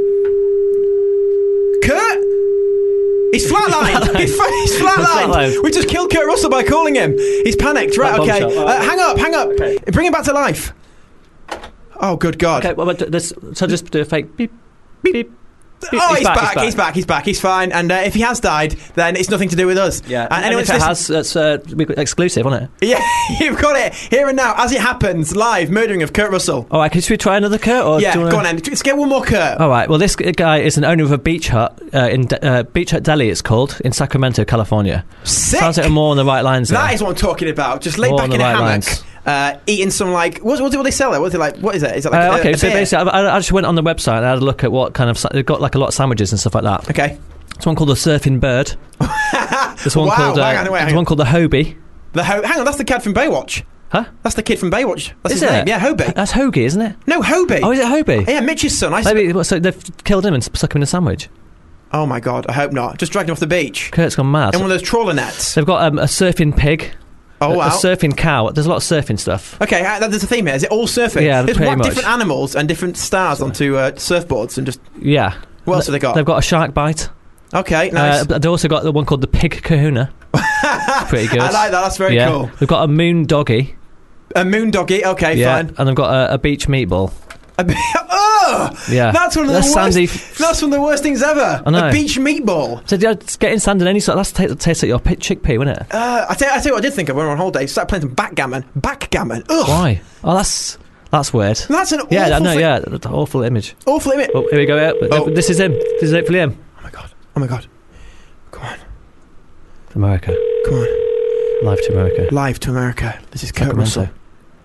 [SPEAKER 4] Kurt. He's flatlined. he's, fa- he's flatlined.
[SPEAKER 5] Flatlined.
[SPEAKER 4] We just killed Kurt Russell by calling him. He's panicked. Right.
[SPEAKER 5] Like
[SPEAKER 4] Okay.
[SPEAKER 5] bombshell.
[SPEAKER 4] Uh, hang up. Hang up.
[SPEAKER 5] Okay.
[SPEAKER 4] Bring him back to life. Oh, good God.
[SPEAKER 5] Okay, well, but this, so just do a fake beep, beep. beep.
[SPEAKER 4] Oh, he's, back, he's back, he's back, he's fine. And uh, if he has died, then it's nothing to do with us.
[SPEAKER 5] Yeah,
[SPEAKER 4] And,
[SPEAKER 5] and,
[SPEAKER 4] anyone
[SPEAKER 5] if it
[SPEAKER 4] that's listen-
[SPEAKER 5] has, that's uh, we've got exclusive, isn't it?
[SPEAKER 4] Yeah, you've got it here and now, as it happens, live murdering of Kurt Russell.
[SPEAKER 5] All right, can we try another Kurt? Or
[SPEAKER 4] Yeah,
[SPEAKER 5] do you wanna-
[SPEAKER 4] go on, then. Let's get one more Kurt.
[SPEAKER 5] All right. Well, this g- guy is an owner of a beach hut uh, in De- uh, Beach Hut Deli. It's called in Sacramento, California.
[SPEAKER 4] Sick.
[SPEAKER 5] Sounds like more on the right lines. There.
[SPEAKER 4] That is what I'm talking about. Just lay
[SPEAKER 5] More
[SPEAKER 4] back
[SPEAKER 5] on the
[SPEAKER 4] in a
[SPEAKER 5] right
[SPEAKER 4] hammock,
[SPEAKER 5] lines.
[SPEAKER 4] uh, eating some like what, what do they sell there? What is it like? What is it? Is it like
[SPEAKER 5] Uh,
[SPEAKER 4] a,
[SPEAKER 5] okay,
[SPEAKER 4] a
[SPEAKER 5] so
[SPEAKER 4] beer?
[SPEAKER 5] basically, I, I just went on the website and I had a look at what kind of sa- they've got like a lot of sandwiches and stuff like that.
[SPEAKER 4] Okay.
[SPEAKER 5] There's one called the Surfing Bird. There's one
[SPEAKER 4] Wow,
[SPEAKER 5] called uh,
[SPEAKER 4] hang on, wait, hang
[SPEAKER 5] there's
[SPEAKER 4] on.
[SPEAKER 5] one called the Hobie.
[SPEAKER 4] The ho- hang on, that's the kid from Baywatch.
[SPEAKER 5] Huh?
[SPEAKER 4] That's the kid from Baywatch. That's
[SPEAKER 5] Is
[SPEAKER 4] his
[SPEAKER 5] it?
[SPEAKER 4] name. Yeah, Hobie.
[SPEAKER 5] That's Hoagie, isn't it?
[SPEAKER 4] No, Hobie.
[SPEAKER 5] Oh, is it Hobie?
[SPEAKER 4] Yeah, Mitch's son. I s-
[SPEAKER 5] Maybe what, so they've killed him and stuck him in a sandwich.
[SPEAKER 4] Oh my God, I hope not. Just dragged him off the beach
[SPEAKER 5] Kurt's gone mad.
[SPEAKER 4] in one of those trawler nets.
[SPEAKER 5] They've got um, a surfing pig.
[SPEAKER 4] Oh
[SPEAKER 5] a,
[SPEAKER 4] wow.
[SPEAKER 5] a surfing cow. There's a lot of surfing stuff.
[SPEAKER 4] Okay, uh, there's a theme here. Is it all surfing?
[SPEAKER 5] Yeah,
[SPEAKER 4] There's
[SPEAKER 5] pretty
[SPEAKER 4] what,
[SPEAKER 5] much.
[SPEAKER 4] different animals and different stars onto uh, surfboards and just.
[SPEAKER 5] Yeah.
[SPEAKER 4] What else have they got?
[SPEAKER 5] They've got a shark bite.
[SPEAKER 4] Okay, nice.
[SPEAKER 5] Uh, but they've also got the one called the Pig Kahuna. Pretty good.
[SPEAKER 4] I like that. That's very
[SPEAKER 5] yeah.
[SPEAKER 4] cool.
[SPEAKER 5] They've got a moon doggy.
[SPEAKER 4] A moon doggy. Okay,
[SPEAKER 5] yeah.
[SPEAKER 4] fine.
[SPEAKER 5] And they've got a, a beach meatball.
[SPEAKER 4] A be- oh,
[SPEAKER 5] Yeah.
[SPEAKER 4] that's one of the
[SPEAKER 5] That's
[SPEAKER 4] worst.
[SPEAKER 5] sandy.
[SPEAKER 4] That's one of the worst things ever.
[SPEAKER 5] I know.
[SPEAKER 4] A beach meatball.
[SPEAKER 5] So yeah, it's getting sand in any sort. That's t- tastes like your pi- chickpea, wouldn't it?
[SPEAKER 4] Uh, I tell, I tell you what I did think of when we were on holiday. Started playing some backgammon. Backgammon. Ugh.
[SPEAKER 5] Why? Oh, that's that's weird.
[SPEAKER 4] That's an
[SPEAKER 5] Yeah, I
[SPEAKER 4] awful
[SPEAKER 5] know.
[SPEAKER 4] thing.
[SPEAKER 5] Yeah, that's an awful image.
[SPEAKER 4] Awful image.
[SPEAKER 5] Oh, here we go. Yeah.
[SPEAKER 4] Oh.
[SPEAKER 5] This is him. This is it for him.
[SPEAKER 4] Oh my God. Oh my God. Come on.
[SPEAKER 5] America.
[SPEAKER 4] Come on.
[SPEAKER 5] Live to America.
[SPEAKER 4] Live to America. This is Kurt
[SPEAKER 5] Sacramento.
[SPEAKER 4] Russell.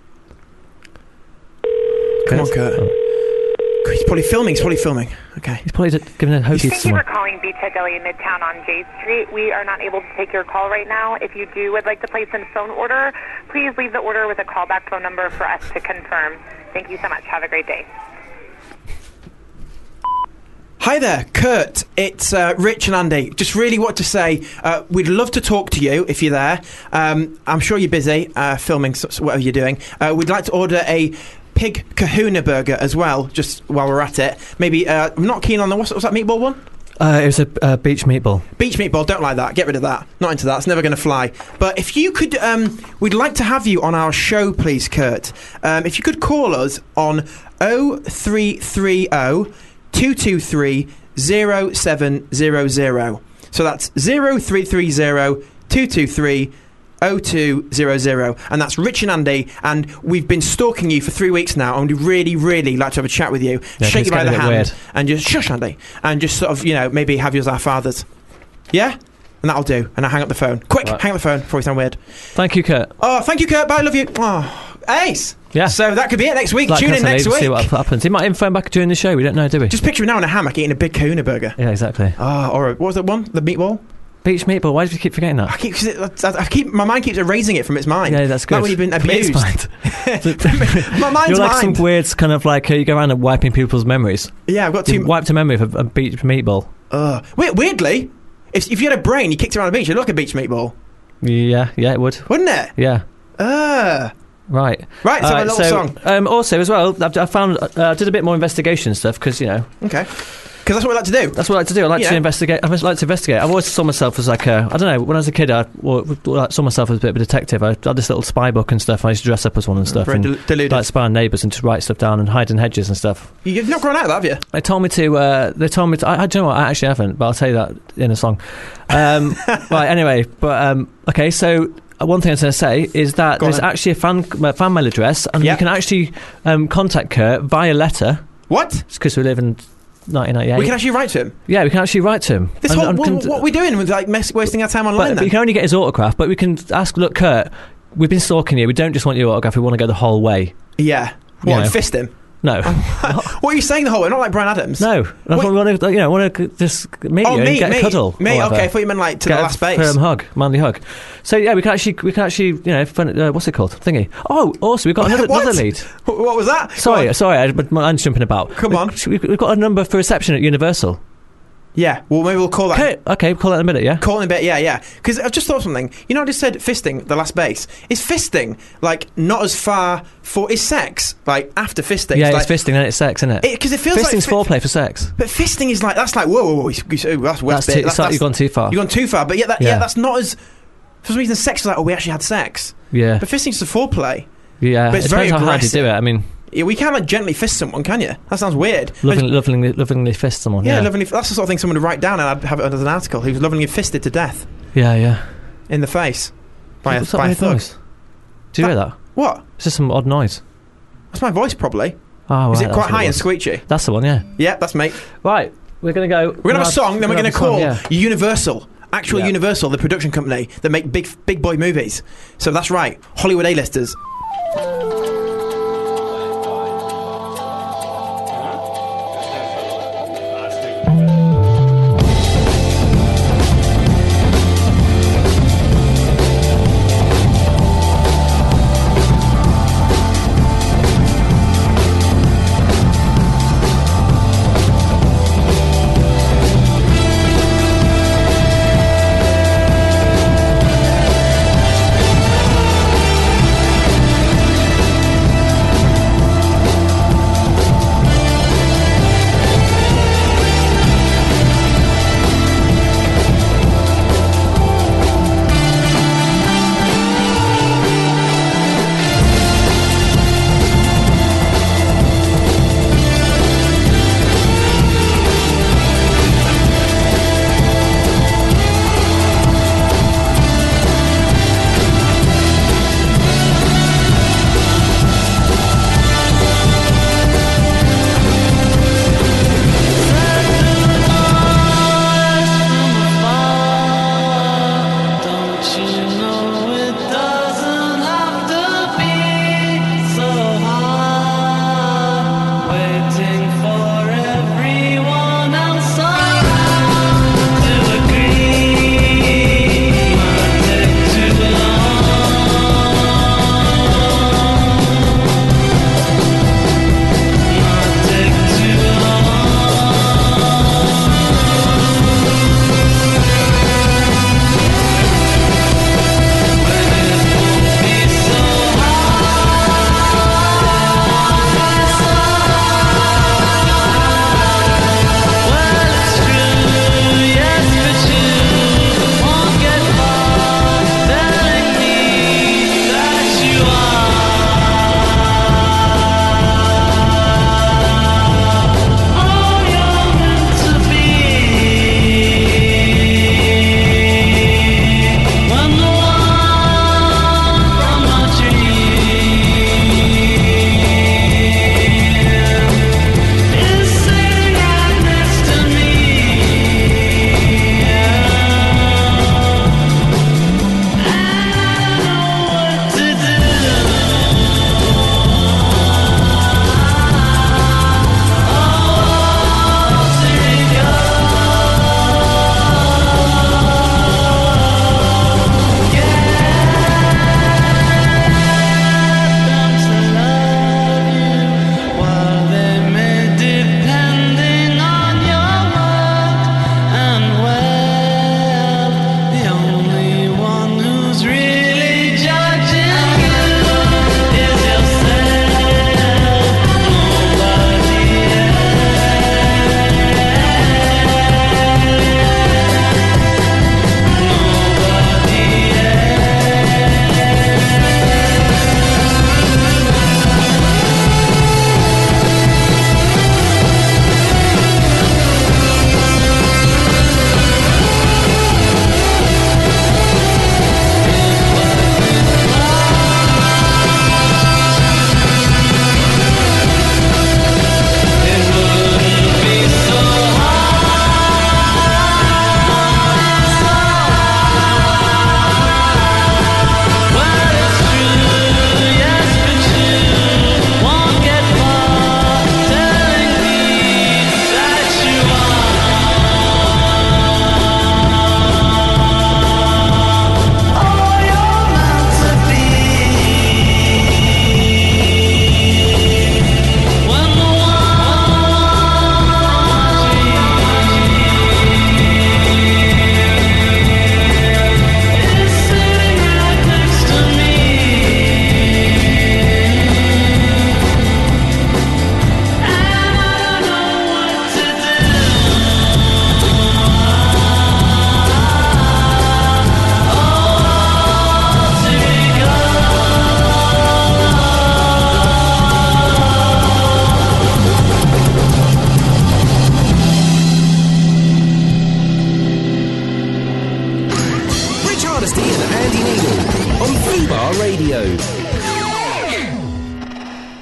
[SPEAKER 4] Come on, Kurt.
[SPEAKER 5] Oh,
[SPEAKER 4] He's probably filming. He's probably filming. Okay.
[SPEAKER 5] he's probably just giving a hoagie to
[SPEAKER 10] Thank you for
[SPEAKER 5] someone.
[SPEAKER 10] calling Beach Hut Deli in Midtown on Jade Street. We are not able to take your call right now. If you do would like to place a phone order, please leave the order with a callback phone number for us to confirm. Thank you so much. Have a great day.
[SPEAKER 4] Hi there, Kurt. It's uh, Rich and Andy. Just really want to say uh, we'd love to talk to you if you're there. Um, I'm sure you're busy uh, filming so, so whatever you're doing. Uh, we'd like to order a Pig Kahuna burger as well, just while we're at it. Maybe, uh, I'm not keen on the, what's, what's that meatball one?
[SPEAKER 5] Uh, it was a uh, beach meatball.
[SPEAKER 4] Beach meatball, don't like that. Get rid of that. Not into that. It's never going to fly. But if you could, um, we'd like to have you on our show, please, Kurt. Um, if you could call us on oh three three oh, two two three, oh seven zero zero. So that's oh three three oh, two two three, oh two zero zero. And that's Rich and Andy. And we've been stalking you for three weeks now. And we'd really, really like to have a chat with you.
[SPEAKER 5] Yeah,
[SPEAKER 4] Shake
[SPEAKER 5] it's
[SPEAKER 4] you by the
[SPEAKER 5] getting a
[SPEAKER 4] hand.
[SPEAKER 5] bit weird.
[SPEAKER 4] And just, shush, Andy. And just sort of, you know, maybe have you as our fathers. Yeah? And that'll do. And I'll hang up the phone. Quick,
[SPEAKER 5] Right.
[SPEAKER 4] hang up the phone before we sound weird.
[SPEAKER 5] Thank you, Kurt.
[SPEAKER 4] Oh, thank you, Kurt. Bye, love you. Oh, ace.
[SPEAKER 5] Yeah.
[SPEAKER 4] So that could be it next week.
[SPEAKER 5] Like
[SPEAKER 4] Tune
[SPEAKER 5] us,
[SPEAKER 4] in
[SPEAKER 5] I
[SPEAKER 4] next
[SPEAKER 5] need to
[SPEAKER 4] week.
[SPEAKER 5] See what happens. He might even phone back during the show. We don't know, do we?
[SPEAKER 4] Just picture him now in a hammock eating a big kahuna burger.
[SPEAKER 5] yeah, exactly.
[SPEAKER 4] Oh, or a, what was that one? The meatball?
[SPEAKER 5] Beach meatball. Why do you keep forgetting
[SPEAKER 4] I
[SPEAKER 5] that?
[SPEAKER 4] keep, 'cause it, I, I keep, my mind keeps erasing it from its mind.
[SPEAKER 5] Yeah, that's good.
[SPEAKER 4] Like when you've been
[SPEAKER 5] From its
[SPEAKER 4] abused.
[SPEAKER 5] mind.
[SPEAKER 4] My mind's
[SPEAKER 5] You're like
[SPEAKER 4] mind.
[SPEAKER 5] some weird kind of like uh, you go around and wiping people's memories.
[SPEAKER 4] Yeah, I've got
[SPEAKER 5] You
[SPEAKER 4] two.
[SPEAKER 5] wiped a memory of a, a beach meatball.
[SPEAKER 4] Uh, weird, weirdly, if, if you had a brain, you kicked around a beach, it'd look like a beach meatball,
[SPEAKER 5] Yeah, yeah, it would.
[SPEAKER 4] wouldn't it?
[SPEAKER 5] Yeah,
[SPEAKER 4] Uh,
[SPEAKER 5] right.
[SPEAKER 4] right, so
[SPEAKER 5] All
[SPEAKER 4] a little
[SPEAKER 5] so,
[SPEAKER 4] song.
[SPEAKER 5] Um, also, as well, I've, I found uh, I did a bit more investigation stuff because you know
[SPEAKER 4] Okay. Because that's what we like to do.
[SPEAKER 5] That's what I like to do. I like
[SPEAKER 4] Yeah.
[SPEAKER 5] to investigate. I like to investigate. I've always saw myself as like a. I don't know. When I was a kid, I well, like, saw myself as a bit of a detective. I had this little spy book and stuff. I used to dress up as one and stuff.
[SPEAKER 4] Very
[SPEAKER 5] and
[SPEAKER 4] del- deluded.
[SPEAKER 5] like spy on neighbours and to write stuff down and hide in hedges and stuff.
[SPEAKER 4] You've not grown out of that, have you?
[SPEAKER 5] They told me to. Uh, they told me to. I, I don't know what. I actually haven't, but I'll tell you that in a song. Um, right. Anyway, but um, okay. So. Uh, One thing I was going to say is that
[SPEAKER 4] Go on
[SPEAKER 5] there's
[SPEAKER 4] then.
[SPEAKER 5] actually a fan uh, fan mail address, and
[SPEAKER 4] Yeah.
[SPEAKER 5] you can actually um, contact Kurt via letter.
[SPEAKER 4] What?
[SPEAKER 5] It's because we live in nineteen ninety-eight.
[SPEAKER 4] We can actually write to him.
[SPEAKER 5] yeah, we can actually write to him.
[SPEAKER 4] This
[SPEAKER 5] And-
[SPEAKER 4] whole,
[SPEAKER 5] and
[SPEAKER 4] what,
[SPEAKER 5] can-
[SPEAKER 4] what are we doing with like mess, wasting our time online?
[SPEAKER 5] but
[SPEAKER 4] then?
[SPEAKER 5] you can only get his autograph. But we can ask, look, Kurt, we've been stalking you. We don't just want your autograph. We want to go the whole way.
[SPEAKER 4] Yeah. What?
[SPEAKER 5] Yeah.
[SPEAKER 4] And fist him?
[SPEAKER 5] No,
[SPEAKER 4] What are you saying the whole way? Not like Brian Adams.
[SPEAKER 5] no. I
[SPEAKER 4] Wait.
[SPEAKER 5] want to, you know, want to just meet
[SPEAKER 4] Oh,
[SPEAKER 5] you
[SPEAKER 4] me,
[SPEAKER 5] and get
[SPEAKER 4] me,
[SPEAKER 5] a cuddle.
[SPEAKER 4] me.
[SPEAKER 5] or
[SPEAKER 4] Okay,
[SPEAKER 5] whatever.
[SPEAKER 4] I thought you meant like to
[SPEAKER 5] Get
[SPEAKER 4] the
[SPEAKER 5] a
[SPEAKER 4] last base.
[SPEAKER 5] firm hug, manly hug. So yeah, we can actually, we can actually, you know, fun, uh, what's it called? Thingy. Oh, also we've got another,
[SPEAKER 4] What?
[SPEAKER 5] another lead.
[SPEAKER 4] Wh- What was that?
[SPEAKER 5] Sorry,
[SPEAKER 4] Go on.
[SPEAKER 5] sorry, I, but my mind's jumping about.
[SPEAKER 4] Come on.
[SPEAKER 5] We- We've got a number for reception at Universal.
[SPEAKER 4] Yeah. Well, maybe we'll call that.
[SPEAKER 5] Okay, okay, we'll call that in a minute. Yeah.
[SPEAKER 4] Call in a bit, yeah, yeah. Because I've just thought of something. You know, I just said fisting, the last base. Is fisting like not as far for is sex like after fisting?
[SPEAKER 5] Yeah,
[SPEAKER 4] like,
[SPEAKER 5] it's fisting and it's sex, isn't it?
[SPEAKER 4] Because it, feels
[SPEAKER 5] Fisting's
[SPEAKER 4] like fi-
[SPEAKER 5] foreplay for sex.
[SPEAKER 4] But fisting is like that's like whoa, whoa, whoa, he's- he's- oh, that's West
[SPEAKER 5] That's
[SPEAKER 4] bit.
[SPEAKER 5] too, it's like you've gone too far.
[SPEAKER 4] You've gone too far. But yeah, that, yeah.
[SPEAKER 5] Yeah.
[SPEAKER 4] that's not as for some reason. Sex is like oh, we actually had sex.
[SPEAKER 5] Yeah,
[SPEAKER 4] But fisting's just a foreplay.
[SPEAKER 5] yeah.
[SPEAKER 4] but it's
[SPEAKER 5] it
[SPEAKER 4] very
[SPEAKER 5] depends how hard you do
[SPEAKER 4] aggressive.
[SPEAKER 5] it. I mean,
[SPEAKER 4] Yeah, we can't like gently fist someone, can you? That sounds weird.
[SPEAKER 5] lovingly, lovingly, lovingly fist someone.
[SPEAKER 4] Yeah,
[SPEAKER 5] Yeah,
[SPEAKER 4] lovingly. That's the sort of thing someone would write down, and I'd have it as an article. He was lovingly fisted to death
[SPEAKER 5] yeah, yeah.
[SPEAKER 4] in the face by a,
[SPEAKER 5] What's that
[SPEAKER 4] by a
[SPEAKER 5] weird
[SPEAKER 4] thug.
[SPEAKER 5] noise? Do you hear that?
[SPEAKER 4] What?
[SPEAKER 5] It's just some odd noise.
[SPEAKER 4] That's my voice, probably.
[SPEAKER 5] Oh,
[SPEAKER 4] Is
[SPEAKER 5] right,
[SPEAKER 4] it
[SPEAKER 5] that's
[SPEAKER 4] quite
[SPEAKER 5] what
[SPEAKER 4] high and
[SPEAKER 5] was.
[SPEAKER 4] squeechy?
[SPEAKER 5] That's the one. Yeah.
[SPEAKER 4] Yeah, that's me.
[SPEAKER 5] Right, we're gonna go.
[SPEAKER 4] We're gonna have a song, then we're gonna
[SPEAKER 5] have a song,
[SPEAKER 4] call
[SPEAKER 5] yeah.
[SPEAKER 4] Universal, actual
[SPEAKER 5] Yeah.
[SPEAKER 4] Universal, the production company that make big big boy movies. So that's right, Hollywood A-listers.
[SPEAKER 6] Thank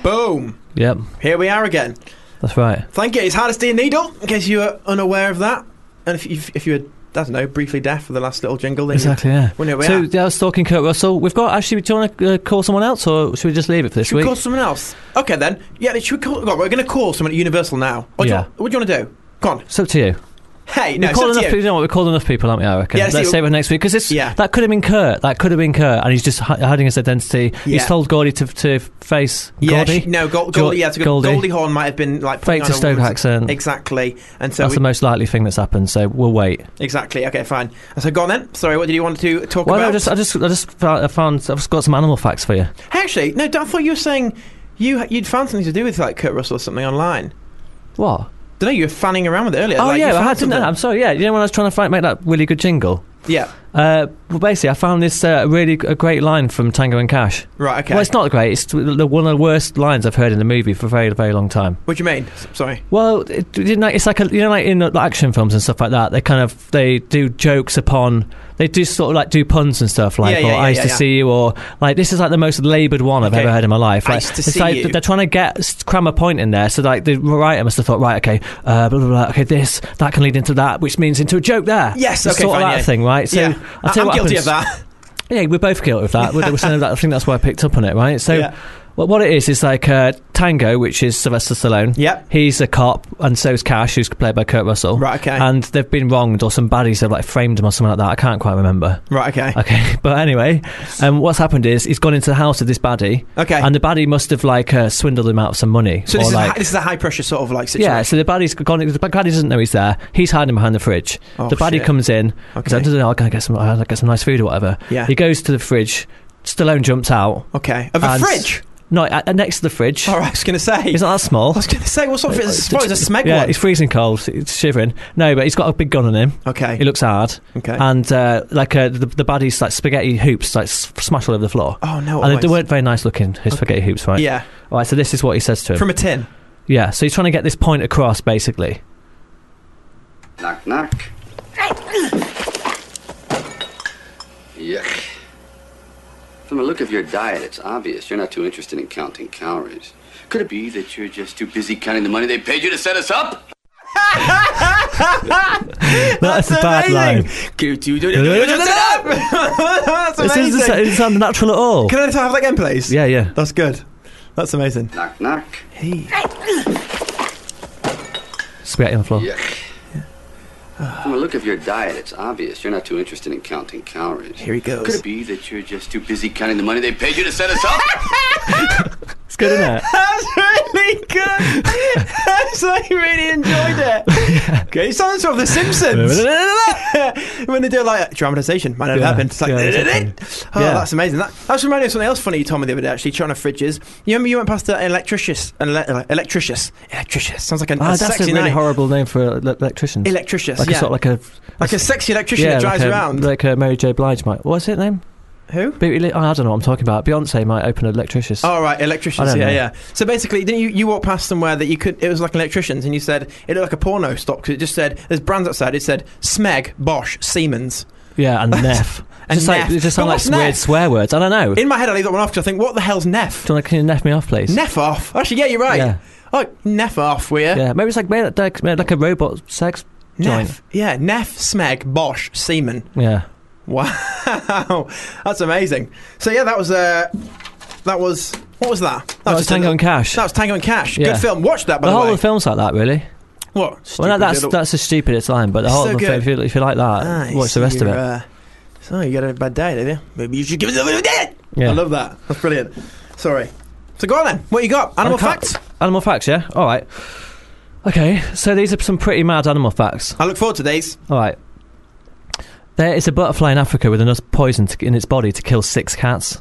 [SPEAKER 4] Boom.
[SPEAKER 5] Yep,
[SPEAKER 4] Here we are again.
[SPEAKER 5] that's right.
[SPEAKER 4] Thank you. It's Hardesty and Needle, in case you were unaware of that. And if, if, if you were, I don't know, briefly deaf for the last little jingle, then
[SPEAKER 5] Exactly,
[SPEAKER 4] you,
[SPEAKER 5] yeah.
[SPEAKER 4] well, here we
[SPEAKER 5] So,
[SPEAKER 4] are.
[SPEAKER 5] yeah, I was stalking Kurt Russell. We've got, actually, do you want to uh, call someone else, or should we just leave it for this
[SPEAKER 4] Should we
[SPEAKER 5] week?
[SPEAKER 4] call someone else? Okay, then. Yeah, should we call... God, we're going to call someone at Universal now. What do you
[SPEAKER 5] Yeah.
[SPEAKER 4] want, what do you want to do? Go on.
[SPEAKER 5] It's up to you.
[SPEAKER 4] Hey, no,
[SPEAKER 5] We've
[SPEAKER 4] it's
[SPEAKER 5] called
[SPEAKER 4] up to
[SPEAKER 5] enough,
[SPEAKER 4] you.
[SPEAKER 5] you know what, we've called enough people, haven't we, I reckon?
[SPEAKER 4] Yeah,
[SPEAKER 5] Let's
[SPEAKER 4] see,
[SPEAKER 5] save it next week, because this
[SPEAKER 4] Yeah.
[SPEAKER 5] that could have been Kurt. That could have been Kurt, and he's just hi- hiding his identity.
[SPEAKER 4] Yeah.
[SPEAKER 5] He's told Gordy to, to face
[SPEAKER 4] Yeah,
[SPEAKER 5] Gordy.
[SPEAKER 4] she, no, Gold,
[SPEAKER 5] Jo-
[SPEAKER 4] Goldie, yeah, it's a good,
[SPEAKER 5] Goldie.
[SPEAKER 4] Goldie Hawn might have been like putting
[SPEAKER 5] Faked
[SPEAKER 4] on
[SPEAKER 5] a Stoke
[SPEAKER 4] woman's-
[SPEAKER 5] accent.
[SPEAKER 4] Exactly, and so
[SPEAKER 5] That's
[SPEAKER 4] we,
[SPEAKER 5] the most likely thing that's happened, so we'll wait.
[SPEAKER 4] exactly. Okay, fine. And so go on then. Sorry, what did you want to talk
[SPEAKER 5] Well,
[SPEAKER 4] about?
[SPEAKER 5] no, just, I just, I just found, I found, I've just got some animal facts for you.
[SPEAKER 4] Hey, actually, no. I thought you were saying you you'd found something to do with like Kurt Russell or something online.
[SPEAKER 5] What?
[SPEAKER 4] Don't know. You were fanning around with it earlier.
[SPEAKER 5] Oh
[SPEAKER 4] like, you
[SPEAKER 5] yeah, I
[SPEAKER 4] found
[SPEAKER 5] had to know.
[SPEAKER 4] something.
[SPEAKER 5] I'm sorry. Yeah, you know when I was trying to find, make that really good jingle.
[SPEAKER 4] Yeah.
[SPEAKER 5] Uh, well, basically, I found this uh, really a great line from Tango and Cash.
[SPEAKER 4] Right. Okay.
[SPEAKER 5] Well, it's not great. It's the, one of the worst lines I've heard in the movie for a very, very long time.
[SPEAKER 4] What do you mean? S- Sorry.
[SPEAKER 5] Well, it, you know, it's like a, you know, like in uh, action films and stuff like that. They kind of they do jokes upon. They do sort of like do puns and stuff like,
[SPEAKER 4] Yeah, yeah,
[SPEAKER 5] or
[SPEAKER 4] yeah,
[SPEAKER 5] I used
[SPEAKER 4] yeah,
[SPEAKER 5] to
[SPEAKER 4] yeah.
[SPEAKER 5] see you, or like this is like the most laboured one I've
[SPEAKER 4] Okay.
[SPEAKER 5] ever heard in my life.
[SPEAKER 4] I
[SPEAKER 5] Like,
[SPEAKER 4] used to
[SPEAKER 5] it's
[SPEAKER 4] see
[SPEAKER 5] like
[SPEAKER 4] you.
[SPEAKER 5] they're trying to get s- cram a point in there. So like the writer must have thought, right, okay, uh, blah, blah, blah, okay, this that can lead into that, which means into a joke there.
[SPEAKER 4] Yes.
[SPEAKER 5] It's
[SPEAKER 4] Okay.
[SPEAKER 5] sort
[SPEAKER 4] fine,
[SPEAKER 5] of that
[SPEAKER 4] yeah.
[SPEAKER 5] thing, right? So
[SPEAKER 4] yeah.
[SPEAKER 5] I'll tell
[SPEAKER 4] I'm
[SPEAKER 5] you what
[SPEAKER 4] guilty
[SPEAKER 5] happens.
[SPEAKER 4] of that.
[SPEAKER 5] Yeah, we're both guilty of that. We're, we're saying that. I think that's why I picked up on it, right? So,
[SPEAKER 4] Yeah.
[SPEAKER 5] well, what it is is like uh, Tango, which is Sylvester Stallone.
[SPEAKER 4] Yep.
[SPEAKER 5] He's a cop, and so's Cash, who's played by Kurt Russell.
[SPEAKER 4] Right, okay.
[SPEAKER 5] And they've been wronged, or some baddies have like framed him or something like that. I can't quite remember.
[SPEAKER 4] Right. Okay.
[SPEAKER 5] Okay, but anyway, um, what's happened is he's gone into the house of this baddie.
[SPEAKER 4] Okay.
[SPEAKER 5] And the baddie must have like uh, swindled him out of some money.
[SPEAKER 4] So
[SPEAKER 5] or
[SPEAKER 4] this is,
[SPEAKER 5] like,
[SPEAKER 4] a, hi- this is a high pressure sort of like situation.
[SPEAKER 5] yeah, so the baddie's gone. The baddie doesn't know he's there. He's hiding behind the fridge.
[SPEAKER 4] Oh,
[SPEAKER 5] the baddie
[SPEAKER 4] shit.
[SPEAKER 5] comes in.
[SPEAKER 4] Okay.
[SPEAKER 5] He's like, "I'm going to get some. I'll get some nice food or whatever."
[SPEAKER 4] Yeah.
[SPEAKER 5] He goes to the fridge. Stallone jumps out.
[SPEAKER 4] Okay. Of a
[SPEAKER 5] and-
[SPEAKER 4] fridge.
[SPEAKER 5] No, uh, uh, next to the fridge.
[SPEAKER 4] All right. I was going to say.
[SPEAKER 5] He's not that small.
[SPEAKER 4] I was going to say. What sort of? It's,
[SPEAKER 5] Uh,
[SPEAKER 4] what, it's a smeg
[SPEAKER 5] yeah,
[SPEAKER 4] one.
[SPEAKER 5] he's freezing cold. He's shivering. No, but he's got a big gun on him.
[SPEAKER 4] Okay.
[SPEAKER 5] He looks hard.
[SPEAKER 4] Okay.
[SPEAKER 5] And uh, like uh, the, the baddie's like spaghetti hoops like s- smash all over the floor.
[SPEAKER 4] Oh no.
[SPEAKER 5] And they
[SPEAKER 4] always.
[SPEAKER 5] weren't very nice looking. His spaghetti hoops, right?
[SPEAKER 4] Yeah.
[SPEAKER 5] All right. So this is what he says to him.
[SPEAKER 4] From a tin.
[SPEAKER 5] yeah. So he's trying to get this point across, basically.
[SPEAKER 11] Knock, knock. Yuck. From the look of your diet, it's obvious you're not too interested in counting calories. Could it be that you're just too busy counting the money they paid you to set us up?
[SPEAKER 5] That's a bad line.
[SPEAKER 4] That's
[SPEAKER 5] This
[SPEAKER 4] amazing.
[SPEAKER 5] doesn't it sound natural at all.
[SPEAKER 4] Can I have that again, please?
[SPEAKER 5] Yeah, yeah.
[SPEAKER 4] That's good. That's amazing.
[SPEAKER 11] Knock, knock.
[SPEAKER 4] Hey.
[SPEAKER 5] Spaghetti on the floor.
[SPEAKER 11] Yuck. From the look of your diet, it's obvious you're not too interested in counting calories.
[SPEAKER 4] Here he goes.
[SPEAKER 11] Could it be that you're just too busy counting the money they paid you to set us up?
[SPEAKER 5] It's good, isn't it?
[SPEAKER 4] That's really good. That's I really enjoyed it. Okay, it sounds sort of The Simpsons when they do like dramatization. Might have
[SPEAKER 5] Yeah,
[SPEAKER 4] happened. It's like,
[SPEAKER 5] yeah, exactly.
[SPEAKER 4] oh,
[SPEAKER 5] Yeah.
[SPEAKER 4] that's amazing. That, that's reminding me of something else funny you told me the other day. Actually, trying to fridges. You remember you went past an electricious, an ele- electricious, electricious. Sounds like a,
[SPEAKER 5] Ah,
[SPEAKER 4] a
[SPEAKER 5] that's a
[SPEAKER 4] sexy
[SPEAKER 5] really
[SPEAKER 4] name.
[SPEAKER 5] horrible name for ele- electricians.
[SPEAKER 4] Electricious,
[SPEAKER 5] like
[SPEAKER 4] yeah.
[SPEAKER 5] a sort of like a
[SPEAKER 4] like a sexy electrician
[SPEAKER 5] yeah,
[SPEAKER 4] that drives
[SPEAKER 5] like a,
[SPEAKER 4] around.
[SPEAKER 5] like a Mary J. Blige might. What's her name?
[SPEAKER 4] Who?
[SPEAKER 5] Be- oh, I don't know what I'm talking about. Beyonce might open an electricious.
[SPEAKER 4] Oh right, electricians.
[SPEAKER 5] I don't
[SPEAKER 4] Yeah,
[SPEAKER 5] know.
[SPEAKER 4] yeah. So basically, didn't you you walk past somewhere that you could? It was like an electricians, and you said it looked like a porno stock because it just said there's brands outside. It said Smeg, Bosch, Siemens.
[SPEAKER 5] Yeah, and Neff.
[SPEAKER 4] And
[SPEAKER 5] just like,
[SPEAKER 4] Neff.
[SPEAKER 5] it just
[SPEAKER 4] But
[SPEAKER 5] sound like
[SPEAKER 4] what's
[SPEAKER 5] some weird
[SPEAKER 4] Neff?
[SPEAKER 5] swear words. I don't know.
[SPEAKER 4] In my head, I leave that one off because I think, what the hell's Neff?
[SPEAKER 5] Do you want to, can you Neff me off, please?
[SPEAKER 4] Neff off. Actually, yeah, you're right.
[SPEAKER 5] Yeah.
[SPEAKER 4] Oh, Neff off, were you?
[SPEAKER 5] Yeah, maybe it's like made like, made like a robot sex joint.
[SPEAKER 4] Neff. Yeah, Neff, Smeg, Bosch, Siemens.
[SPEAKER 5] Yeah.
[SPEAKER 4] Wow, that's amazing. So yeah, that was uh, that was what was that? That,
[SPEAKER 5] That was
[SPEAKER 4] just a
[SPEAKER 5] Tango
[SPEAKER 4] little-
[SPEAKER 5] and Cash.
[SPEAKER 4] That was Tango and Cash.
[SPEAKER 5] Yeah.
[SPEAKER 4] Good film. Watch that by
[SPEAKER 5] The
[SPEAKER 4] the,
[SPEAKER 5] whole
[SPEAKER 4] way.
[SPEAKER 5] of the film's like that, really.
[SPEAKER 4] What?
[SPEAKER 5] Well,
[SPEAKER 4] Stupid
[SPEAKER 5] that's
[SPEAKER 4] little-
[SPEAKER 5] that's the stupidest line, but the
[SPEAKER 4] It's
[SPEAKER 5] whole
[SPEAKER 4] so
[SPEAKER 5] of the film,
[SPEAKER 4] good.
[SPEAKER 5] if you, if you like that,
[SPEAKER 4] Ah,
[SPEAKER 5] watch the rest of
[SPEAKER 4] you're,
[SPEAKER 5] it.
[SPEAKER 4] Uh, so you got a bad day, did you? Maybe you should give yourself a day.
[SPEAKER 5] Yeah.
[SPEAKER 4] I love that. That's brilliant. Sorry. So go on then. What you got? Animal
[SPEAKER 5] I can't-
[SPEAKER 4] facts.
[SPEAKER 5] Animal facts, yeah. All right. Okay, so these are some pretty mad animal facts.
[SPEAKER 4] I look forward to these.
[SPEAKER 5] All right. There is a butterfly in Africa with enough poison to, in its body to kill six cats.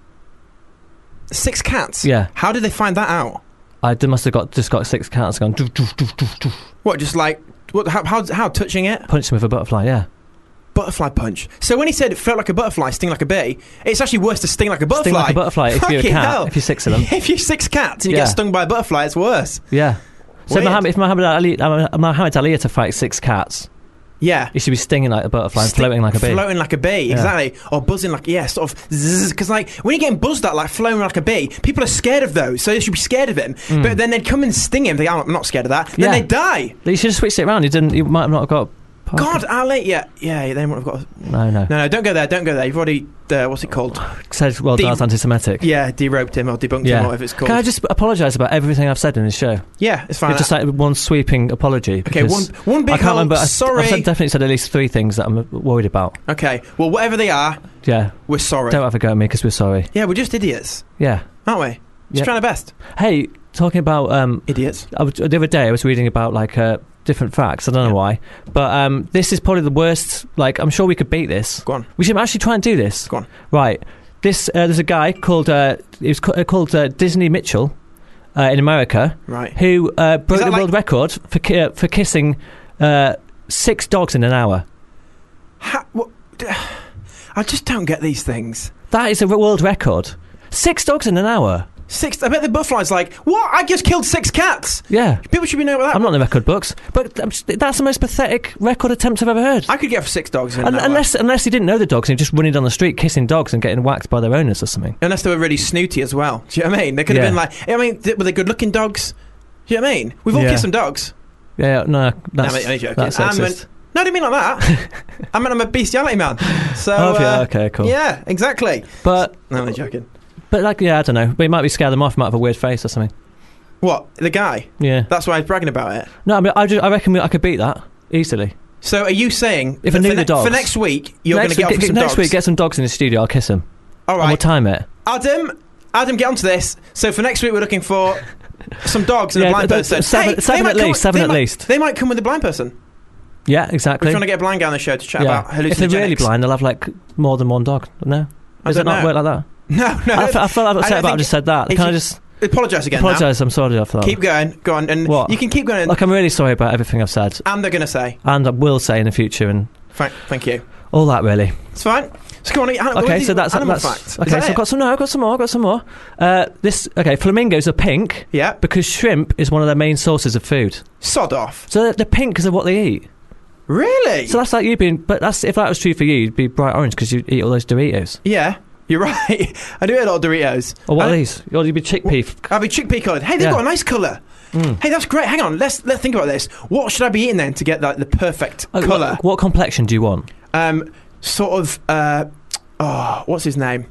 [SPEAKER 4] Six cats.
[SPEAKER 5] Yeah.
[SPEAKER 4] How did they find that out?
[SPEAKER 5] I d- must have got just got six cats gone doof, doof, doof, doof, doof.
[SPEAKER 4] What? Just like what? How? How? how touching it?
[SPEAKER 5] Punch them with a butterfly. Yeah.
[SPEAKER 4] Butterfly punch. So when he said it felt like a butterfly, sting like a bee, it's actually worse to sting like a butterfly.
[SPEAKER 5] Sting like a butterfly if you're a
[SPEAKER 4] Fucking
[SPEAKER 5] cat.
[SPEAKER 4] hell.
[SPEAKER 5] If you're six of them.
[SPEAKER 4] If you're six cats and you
[SPEAKER 5] Yeah.
[SPEAKER 4] get stung by a butterfly, it's worse.
[SPEAKER 5] Yeah. So
[SPEAKER 4] Weird.
[SPEAKER 5] Muhammad, if Muhammad Ali, uh, Muhammad Ali had to fight six cats,
[SPEAKER 4] Yeah.
[SPEAKER 5] It should be stinging like a butterfly and
[SPEAKER 4] Sti-
[SPEAKER 5] floating like a bee.
[SPEAKER 4] Floating like a bee,
[SPEAKER 5] Yeah.
[SPEAKER 4] exactly. Or buzzing like, yeah, sort of zzz. Because, like, when you're getting buzzed at, like, floating like a bee, people are scared of those, so they should be scared of him.
[SPEAKER 5] Mm.
[SPEAKER 4] But then they'd come and sting him. They go, I'm not scared of that.
[SPEAKER 5] Yeah.
[SPEAKER 4] Then they'd die.
[SPEAKER 5] You should have switched it around. You didn't. You might have not have got.
[SPEAKER 4] God, Ali, yeah, yeah, they wouldn't have got.
[SPEAKER 5] No, no.
[SPEAKER 4] No, no, don't go there, don't go there. You've already, uh, what's it called?
[SPEAKER 5] Said, well,
[SPEAKER 4] De-
[SPEAKER 5] that's anti-Semitic.
[SPEAKER 4] Yeah, deroped him or debunked him,
[SPEAKER 5] Yeah.
[SPEAKER 4] or whatever it's called.
[SPEAKER 5] Can I just apologise about everything I've said in this show?
[SPEAKER 4] Yeah, it's fine.
[SPEAKER 5] It's just like one sweeping apology.
[SPEAKER 4] Okay,
[SPEAKER 5] because
[SPEAKER 4] one- one big
[SPEAKER 5] I can't
[SPEAKER 4] hole,
[SPEAKER 5] remember. I-
[SPEAKER 4] sorry.
[SPEAKER 5] I've said, definitely said at least three things that I'm worried about.
[SPEAKER 4] Okay, well, whatever they are,
[SPEAKER 5] Yeah.
[SPEAKER 4] we're sorry.
[SPEAKER 5] Don't have a go at me because we're sorry.
[SPEAKER 4] Yeah, we're just idiots,
[SPEAKER 5] Yeah.
[SPEAKER 4] aren't we? Just
[SPEAKER 5] Yeah.
[SPEAKER 4] trying our best.
[SPEAKER 5] Hey, talking about um,
[SPEAKER 4] idiots.
[SPEAKER 5] I was, the other day I was reading about like uh, different facts. I don't know why, but um, this is probably the worst. Like, I'm sure we could beat this.
[SPEAKER 4] Go on.
[SPEAKER 5] We should actually try and do this.
[SPEAKER 4] Go on.
[SPEAKER 5] Right. This uh, there's a guy called uh, he was ca- called uh, Disney Mitchell uh, in America,
[SPEAKER 4] Right.
[SPEAKER 5] who uh, broke
[SPEAKER 4] that
[SPEAKER 5] the
[SPEAKER 4] like-
[SPEAKER 5] world record for ki- uh, for kissing uh, six dogs in an hour.
[SPEAKER 4] Ha- what, I just don't get these things.
[SPEAKER 5] That is a world record. Six dogs in an hour.
[SPEAKER 4] Six. I bet the butterfly's like, what? I just killed six cats.
[SPEAKER 5] Yeah.
[SPEAKER 4] People should be knowing about that.
[SPEAKER 5] I'm not in the record books, but um, that's the most pathetic record attempt I've ever heard.
[SPEAKER 4] I could get for six dogs in
[SPEAKER 5] Un-
[SPEAKER 4] an hour.
[SPEAKER 5] unless unless he didn't know the dogs and he just running down the street kissing dogs and getting whacked by their owners or something.
[SPEAKER 4] Unless they were really snooty as well. Do you know what I mean? They could have
[SPEAKER 5] Yeah.
[SPEAKER 4] been like, I mean, th- were they good-looking dogs? Do you know what I mean? We've all
[SPEAKER 5] Yeah.
[SPEAKER 4] kissed some dogs.
[SPEAKER 5] Yeah, no, that's,
[SPEAKER 4] no, I'm only joking.
[SPEAKER 5] that's
[SPEAKER 4] I'm
[SPEAKER 5] sexist.
[SPEAKER 4] an- no, I didn't mean like that. I mean, I'm a bestiality man. So,
[SPEAKER 5] Oh, yeah,
[SPEAKER 4] uh,
[SPEAKER 5] okay, cool.
[SPEAKER 4] Yeah, exactly.
[SPEAKER 5] But
[SPEAKER 4] No, I'm only joking.
[SPEAKER 5] but like yeah, I don't know. But it might be scare them off. Might have a weird face or something.
[SPEAKER 4] What? The guy?
[SPEAKER 5] Yeah.
[SPEAKER 4] That's why he's bragging about it.
[SPEAKER 5] No, I mean, I, just, I reckon we, I could beat that easily.
[SPEAKER 4] So are you saying
[SPEAKER 5] If I
[SPEAKER 4] that
[SPEAKER 5] knew
[SPEAKER 4] for,
[SPEAKER 5] the dogs.
[SPEAKER 4] for next week you're going
[SPEAKER 5] next
[SPEAKER 4] to get
[SPEAKER 5] week,
[SPEAKER 4] off with some
[SPEAKER 5] next
[SPEAKER 4] dogs?
[SPEAKER 5] week, get some dogs in the studio. I'll kiss them.
[SPEAKER 4] All
[SPEAKER 5] And we'll
[SPEAKER 4] right,
[SPEAKER 5] time it.
[SPEAKER 4] Adam. Adam, get onto this. So for next week we're looking for some dogs and
[SPEAKER 5] Yeah,
[SPEAKER 4] a blind
[SPEAKER 5] but- but
[SPEAKER 4] person.
[SPEAKER 5] seven-
[SPEAKER 4] Hey, they
[SPEAKER 5] seven
[SPEAKER 4] might
[SPEAKER 5] at
[SPEAKER 4] come-
[SPEAKER 5] least, seven
[SPEAKER 4] they
[SPEAKER 5] at
[SPEAKER 4] might-
[SPEAKER 5] least.
[SPEAKER 4] They might come with a blind person.
[SPEAKER 5] Yeah,
[SPEAKER 4] We're
[SPEAKER 5] exactly.
[SPEAKER 4] trying to get a blind guy on the show to chat
[SPEAKER 5] yeah.
[SPEAKER 4] about hallucinogenics.
[SPEAKER 5] If they're really blind, they'll have like more than one dog. No,
[SPEAKER 4] I
[SPEAKER 5] does it
[SPEAKER 4] don't
[SPEAKER 5] not
[SPEAKER 4] know.
[SPEAKER 5] work like that?
[SPEAKER 4] No, no.
[SPEAKER 5] I, f- I feel like I'm
[SPEAKER 4] I
[SPEAKER 5] upset
[SPEAKER 4] don't
[SPEAKER 5] about I
[SPEAKER 4] think-
[SPEAKER 5] just said that.
[SPEAKER 4] if
[SPEAKER 5] Can I
[SPEAKER 4] you-
[SPEAKER 5] just
[SPEAKER 4] Apologise again. now.
[SPEAKER 5] apologise? I'm sorry for that.
[SPEAKER 4] Keep going. Go on, and
[SPEAKER 5] What?
[SPEAKER 4] you can keep going.
[SPEAKER 5] Like I'm really sorry about everything I've said,
[SPEAKER 4] and they're going to say,
[SPEAKER 5] and I will say in the future, and
[SPEAKER 4] thank, thank you.
[SPEAKER 5] all that really.
[SPEAKER 4] It's fine. So come on. Animal,
[SPEAKER 5] Okay, so that's
[SPEAKER 4] animal
[SPEAKER 5] that's
[SPEAKER 4] facts. Is
[SPEAKER 5] okay.
[SPEAKER 4] that
[SPEAKER 5] So
[SPEAKER 4] it?
[SPEAKER 5] I've got some. No, I've got some more. I've got some more. Uh, this okay. Flamingos are pink.
[SPEAKER 4] Yeah.
[SPEAKER 5] Because shrimp is one of their main sources of food.
[SPEAKER 4] Sod off.
[SPEAKER 5] So they're, they're pink because of what they eat.
[SPEAKER 4] Really?
[SPEAKER 5] So that's like you being. But that's if that was true for you, you'd be bright orange because you eat all those Doritos.
[SPEAKER 4] Yeah, you're right. I do eat a lot of Doritos.
[SPEAKER 5] Or what
[SPEAKER 4] I-
[SPEAKER 5] are these? Or you'd be chickpea.
[SPEAKER 4] I'll be chickpea coloured. Hey, they've
[SPEAKER 5] Yeah.
[SPEAKER 4] got a nice colour.
[SPEAKER 5] Mm.
[SPEAKER 4] Hey, that's great. Hang on. Let's let's think about this. What should I be eating then to get like the perfect
[SPEAKER 5] Uh,
[SPEAKER 4] colour?
[SPEAKER 5] What, what complexion do you want?
[SPEAKER 4] Um, sort of. Uh, oh, what's his name?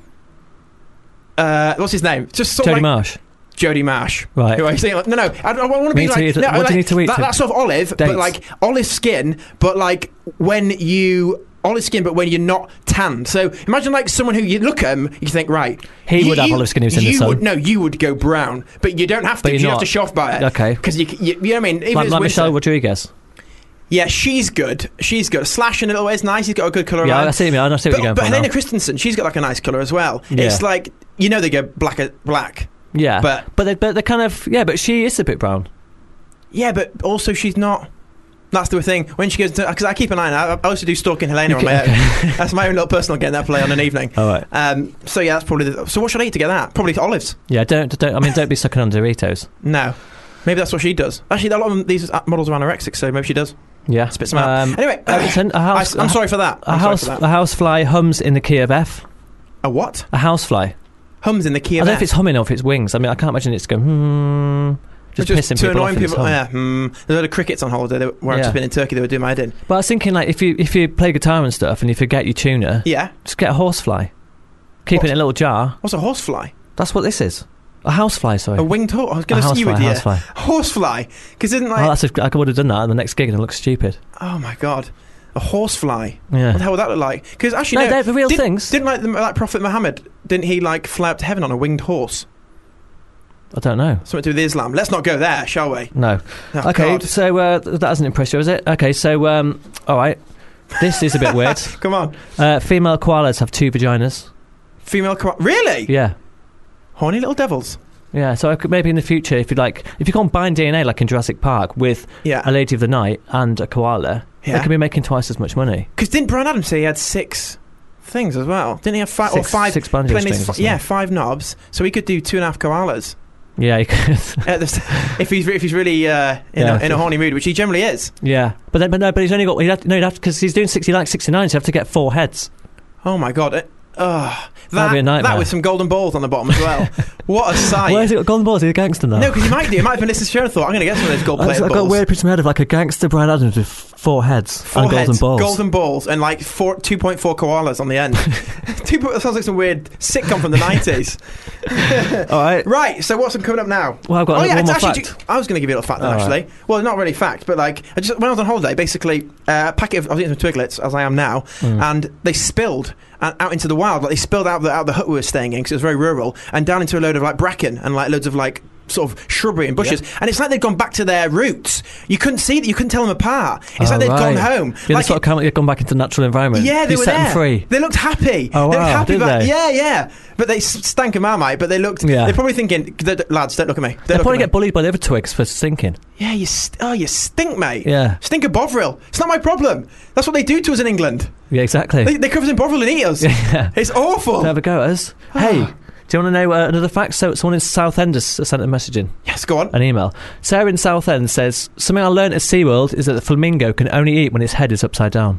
[SPEAKER 4] Uh, what's his name? Just sort
[SPEAKER 5] Jodie
[SPEAKER 4] of like
[SPEAKER 5] Marsh.
[SPEAKER 4] Jodie Marsh.
[SPEAKER 5] Right.
[SPEAKER 4] Who are you saying? Like, no, no. I, I want to be
[SPEAKER 5] What do you
[SPEAKER 4] like.
[SPEAKER 5] need to-
[SPEAKER 4] no,
[SPEAKER 5] what do
[SPEAKER 4] like,
[SPEAKER 5] you need to eat
[SPEAKER 4] That,
[SPEAKER 5] to-
[SPEAKER 4] that sort of olive,
[SPEAKER 5] Dates.
[SPEAKER 4] but like olive skin, but like when you. Olive skin, but when you're not tanned. So imagine like someone who you look at him, you think, right.
[SPEAKER 5] He
[SPEAKER 4] you,
[SPEAKER 5] would have
[SPEAKER 4] you-
[SPEAKER 5] olive skin if he was in the
[SPEAKER 4] you
[SPEAKER 5] sun.
[SPEAKER 4] Would, no, you would go brown, but you don't have to.
[SPEAKER 5] But
[SPEAKER 4] 'cause
[SPEAKER 5] you're
[SPEAKER 4] you have
[SPEAKER 5] not.
[SPEAKER 4] to show off by it.
[SPEAKER 5] Okay.
[SPEAKER 4] Because you, you, you know what I mean. Even
[SPEAKER 5] Like,
[SPEAKER 4] if it's
[SPEAKER 5] like Michelle
[SPEAKER 4] winter-
[SPEAKER 5] Rodriguez.
[SPEAKER 4] Yeah, she's good. She's good. Slash in a little way is nice. He's got a good colour.
[SPEAKER 5] Yeah,
[SPEAKER 4] around.
[SPEAKER 5] I see what you mean. I see what
[SPEAKER 4] but,
[SPEAKER 5] you're going
[SPEAKER 4] but
[SPEAKER 5] for
[SPEAKER 4] Helena
[SPEAKER 5] now.
[SPEAKER 4] Christensen, she's got like a nice colour as well.
[SPEAKER 5] Yeah.
[SPEAKER 4] It's like you know they go black black.
[SPEAKER 5] Yeah,
[SPEAKER 4] But-
[SPEAKER 5] but they, but they're kind of yeah, but she is a bit brown.
[SPEAKER 4] Yeah, but also she's not. That's the thing. When she goes to, because I keep an eye on her. I also do stalking Helena on my own. That's my own little personal game that I play on an evening.
[SPEAKER 5] All right.
[SPEAKER 4] Um, so yeah, that's probably. The, so what should I eat to get that? Probably olives.
[SPEAKER 5] Yeah, don't don't. I mean, don't be sucking on Doritos.
[SPEAKER 4] No, maybe that's what she does. Actually, a lot of these models are anorexic, so maybe she does.
[SPEAKER 5] Yeah,
[SPEAKER 4] Spits them out.
[SPEAKER 5] Um,
[SPEAKER 4] Anyway,
[SPEAKER 5] Everton, a house.
[SPEAKER 4] I, am sorry for that.
[SPEAKER 5] A
[SPEAKER 4] I'm sorry
[SPEAKER 5] house.
[SPEAKER 4] for that.
[SPEAKER 5] A housefly hums in the key of F.
[SPEAKER 4] A what?
[SPEAKER 5] A housefly.
[SPEAKER 4] Hums in the key
[SPEAKER 5] I
[SPEAKER 4] of
[SPEAKER 5] don't know
[SPEAKER 4] F.
[SPEAKER 5] if it's humming or if it's wings. I mean, I can't imagine it's going. Hmm. Just,
[SPEAKER 4] just
[SPEAKER 5] pissing
[SPEAKER 4] to
[SPEAKER 5] people
[SPEAKER 4] annoying
[SPEAKER 5] off. in its
[SPEAKER 4] people.
[SPEAKER 5] hum.
[SPEAKER 4] Yeah, hmm. There's a lot of crickets on holiday that, where I've
[SPEAKER 5] Yeah.
[SPEAKER 4] just been in Turkey. They were doing my din.
[SPEAKER 5] But I was thinking, like, if you if you play guitar and stuff, and you forget your tuner,
[SPEAKER 4] Yeah.
[SPEAKER 5] just get a horsefly. Keep
[SPEAKER 4] What?
[SPEAKER 5] it in a little jar.
[SPEAKER 4] What's a horsefly?
[SPEAKER 5] That's what this is. A housefly. Sorry.
[SPEAKER 4] A winged horse. I was going
[SPEAKER 5] A
[SPEAKER 4] to see you,
[SPEAKER 5] housefly,
[SPEAKER 4] idiot.
[SPEAKER 5] housefly.
[SPEAKER 4] Horsefly. Because isn't like.
[SPEAKER 5] Oh, that's a, I would have done that at the next gig and it looks stupid.
[SPEAKER 4] Oh my god. A horsefly.
[SPEAKER 5] Yeah.
[SPEAKER 4] What the hell would that look like? Because actually,
[SPEAKER 5] No,
[SPEAKER 4] no,
[SPEAKER 5] they're the real
[SPEAKER 4] didn't,
[SPEAKER 5] things.
[SPEAKER 4] Didn't like the, like Prophet Muhammad? Didn't he like fly up to heaven on a winged horse?
[SPEAKER 5] I don't know.
[SPEAKER 4] Something to do with Islam. Let's not go there, shall we?
[SPEAKER 5] No.
[SPEAKER 4] Oh,
[SPEAKER 5] okay,
[SPEAKER 4] God.
[SPEAKER 5] so uh, th- that doesn't impress you, is it? Okay, so um, all right. This is a bit weird.
[SPEAKER 4] Come on.
[SPEAKER 5] Uh, female koalas have two vaginas.
[SPEAKER 4] Female koala. Really?
[SPEAKER 5] Yeah.
[SPEAKER 4] Horny little devils.
[SPEAKER 5] Yeah, so I could, maybe in the future, if you like, if you combine D N A like in Jurassic Park with
[SPEAKER 4] Yeah.
[SPEAKER 5] a lady of the night and a koala,
[SPEAKER 4] Yeah.
[SPEAKER 5] they could be making twice as much money.
[SPEAKER 4] Because didn't Brian Adams say he had six things as well? Didn't he have five or
[SPEAKER 5] Six-
[SPEAKER 4] five?
[SPEAKER 5] six banjo
[SPEAKER 4] playing his
[SPEAKER 5] strings or
[SPEAKER 4] fi- yeah,
[SPEAKER 5] something.
[SPEAKER 4] five knobs. So he could do two and a half koalas.
[SPEAKER 5] Yeah, he could.
[SPEAKER 4] At the st- if he's if he's really uh, in,
[SPEAKER 5] Yeah.
[SPEAKER 4] a, in a horny mood, which he generally is.
[SPEAKER 5] Yeah, but then, but no, but he's only got. He'd have to, no, he'd have because he's doing sixty like sixty-nine, so you have to get four heads.
[SPEAKER 4] Oh my god! It, uh,
[SPEAKER 5] That'd be a
[SPEAKER 4] that
[SPEAKER 5] nightmare.
[SPEAKER 4] that with some golden balls on the bottom as well. What a sight!
[SPEAKER 5] Where's he got golden balls? He's a gangster now.
[SPEAKER 4] No, because he might do. He might have been listening to the show and thought, I'm going to get some of those gold
[SPEAKER 5] I've
[SPEAKER 4] plated
[SPEAKER 5] got
[SPEAKER 4] balls.
[SPEAKER 5] a weird picture in my head of like a gangster Brian Adams with four heads
[SPEAKER 4] Four
[SPEAKER 5] and golden
[SPEAKER 4] heads,
[SPEAKER 5] balls.
[SPEAKER 4] golden balls, and like four, two point four koalas on the end. Two point, that sounds like some weird sitcom from the nineties.
[SPEAKER 5] All right.
[SPEAKER 4] Right, so what's coming up now?
[SPEAKER 5] Well, I've got
[SPEAKER 4] oh, yeah,
[SPEAKER 5] one
[SPEAKER 4] it's
[SPEAKER 5] more
[SPEAKER 4] actually,
[SPEAKER 5] fact.
[SPEAKER 4] I was going to give you a little fact then,
[SPEAKER 5] All
[SPEAKER 4] actually.
[SPEAKER 5] right.
[SPEAKER 4] Well, not really fact, but like, I just when I was on holiday, basically, uh, a packet of, I was eating some Twiglets, as I am now,
[SPEAKER 5] Mm.
[SPEAKER 4] and they spilled out out into the wild. Like, they spilled out the, out the hut we were staying in, because it was very rural, and down into a load of, like, bracken, and, like, loads of, like, sort of shrubbery and bushes, and it's like they'd gone back to their roots. You couldn't see that, you couldn't tell them apart. It's
[SPEAKER 5] Oh,
[SPEAKER 4] like they'd
[SPEAKER 5] right.
[SPEAKER 4] gone home.
[SPEAKER 5] Yeah,
[SPEAKER 4] like
[SPEAKER 5] they sort of come, they've gone back into natural environment.
[SPEAKER 4] yeah, they
[SPEAKER 5] you
[SPEAKER 4] were
[SPEAKER 5] set
[SPEAKER 4] there.
[SPEAKER 5] them free.
[SPEAKER 4] They looked happy.
[SPEAKER 5] Oh,
[SPEAKER 4] they
[SPEAKER 5] wow,
[SPEAKER 4] looked happy
[SPEAKER 5] did
[SPEAKER 4] about,
[SPEAKER 5] they?
[SPEAKER 4] Yeah, yeah. But they s- stank of Marmite, but they looked.
[SPEAKER 5] Yeah.
[SPEAKER 4] They're probably thinking, "D- d- lads, don't look at me. Don't
[SPEAKER 5] They'll
[SPEAKER 4] look
[SPEAKER 5] probably
[SPEAKER 4] at me."
[SPEAKER 5] get bullied by the other twigs for stinking.
[SPEAKER 4] Yeah, you. St- oh, you stink, mate.
[SPEAKER 5] Yeah.
[SPEAKER 4] Stink of Bovril. It's not my problem. That's what they do to us in England.
[SPEAKER 5] Yeah, exactly.
[SPEAKER 4] They, they cover us in Bovril and eat us.
[SPEAKER 5] Yeah.
[SPEAKER 4] It's awful.
[SPEAKER 5] They have a go at us. Hey, do you want to know uh, another fact? So, someone in Southend has sent a message in.
[SPEAKER 4] Yes, go on.
[SPEAKER 5] An email. Sarah in Southend says, something I learned at SeaWorld is that the flamingo can only eat when its head is upside down.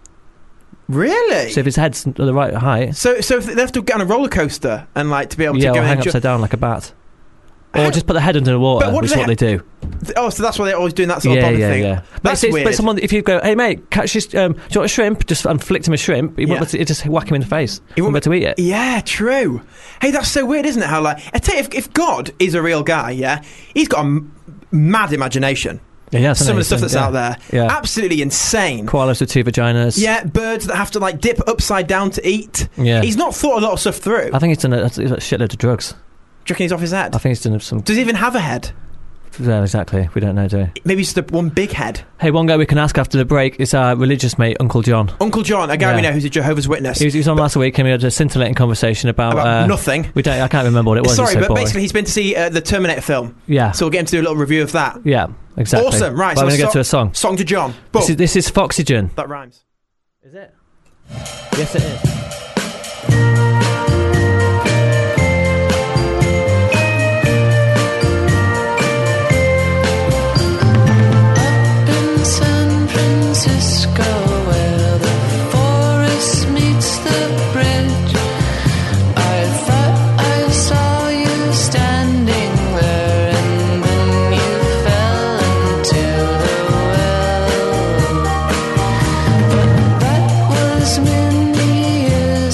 [SPEAKER 4] Really?
[SPEAKER 5] So if its head's at the right height...
[SPEAKER 4] So, so if they have to get on a roller coaster and like to be able
[SPEAKER 5] Yeah,
[SPEAKER 4] to go
[SPEAKER 5] or
[SPEAKER 4] and
[SPEAKER 5] hang
[SPEAKER 4] enjoy-
[SPEAKER 5] upside down like a bat. Or
[SPEAKER 4] How-
[SPEAKER 5] just put the head under the water,
[SPEAKER 4] But what
[SPEAKER 5] which
[SPEAKER 4] do
[SPEAKER 5] is
[SPEAKER 4] they
[SPEAKER 5] what
[SPEAKER 4] ha-
[SPEAKER 5] they do.
[SPEAKER 4] Oh, so that's why they're always doing that sort
[SPEAKER 5] Yeah,
[SPEAKER 4] of body
[SPEAKER 5] yeah,
[SPEAKER 4] thing.
[SPEAKER 5] yeah. But,
[SPEAKER 4] That's
[SPEAKER 5] it's,
[SPEAKER 4] weird.
[SPEAKER 5] but someone, if you go, hey mate, catch this, um, do you want a shrimp? Just and flicked him a shrimp, he
[SPEAKER 4] Yeah.
[SPEAKER 5] won't let it, just whack him in the face. He
[SPEAKER 4] won't
[SPEAKER 5] won't be able to eat it.
[SPEAKER 4] Yeah, true. Hey, that's so weird, isn't it? How like, I tell you, if, if God is a real guy, yeah, he's got a m- mad imagination.
[SPEAKER 5] Yeah, yeah,
[SPEAKER 4] Some of the stuff that's
[SPEAKER 5] yeah.
[SPEAKER 4] out there,
[SPEAKER 5] Yeah.
[SPEAKER 4] absolutely insane.
[SPEAKER 5] Koalas with two vaginas.
[SPEAKER 4] Yeah, birds that have to like dip upside down to eat.
[SPEAKER 5] Yeah.
[SPEAKER 4] He's not thought a lot of stuff through.
[SPEAKER 5] I think he's done a, a shitload of drugs.
[SPEAKER 4] Do you reckon he's off his head?
[SPEAKER 5] I think he's done some...
[SPEAKER 4] Does he even have a head?
[SPEAKER 5] Yeah, exactly. We don't know, do we?
[SPEAKER 4] Maybe it's just a, one big head.
[SPEAKER 5] Hey, one guy we can ask after the break is our religious mate, Uncle John.
[SPEAKER 4] Uncle John, a guy we
[SPEAKER 5] Yeah.
[SPEAKER 4] know who's a Jehovah's Witness.
[SPEAKER 5] He was, he was on last week and we had a scintillating conversation about...
[SPEAKER 4] About
[SPEAKER 5] uh,
[SPEAKER 4] nothing.
[SPEAKER 5] We don't, I can't remember what it was.
[SPEAKER 4] Sorry,
[SPEAKER 5] it's so
[SPEAKER 4] but
[SPEAKER 5] boring.
[SPEAKER 4] basically he's been to see uh, the Terminator film.
[SPEAKER 5] Yeah.
[SPEAKER 4] So we'll get him to do a little review of that.
[SPEAKER 5] Yeah, exactly.
[SPEAKER 4] Awesome, right.
[SPEAKER 5] Well,
[SPEAKER 4] so
[SPEAKER 5] we're going to
[SPEAKER 4] so-
[SPEAKER 5] go to a song.
[SPEAKER 4] Song to John. Boom.
[SPEAKER 5] This is, this is Foxygen.
[SPEAKER 4] That rhymes.
[SPEAKER 5] Is it? Yes, it is.
[SPEAKER 12] In San Francisco, where the forest meets the bridge, I thought I saw you standing there, and then you fell into the well. But that was many years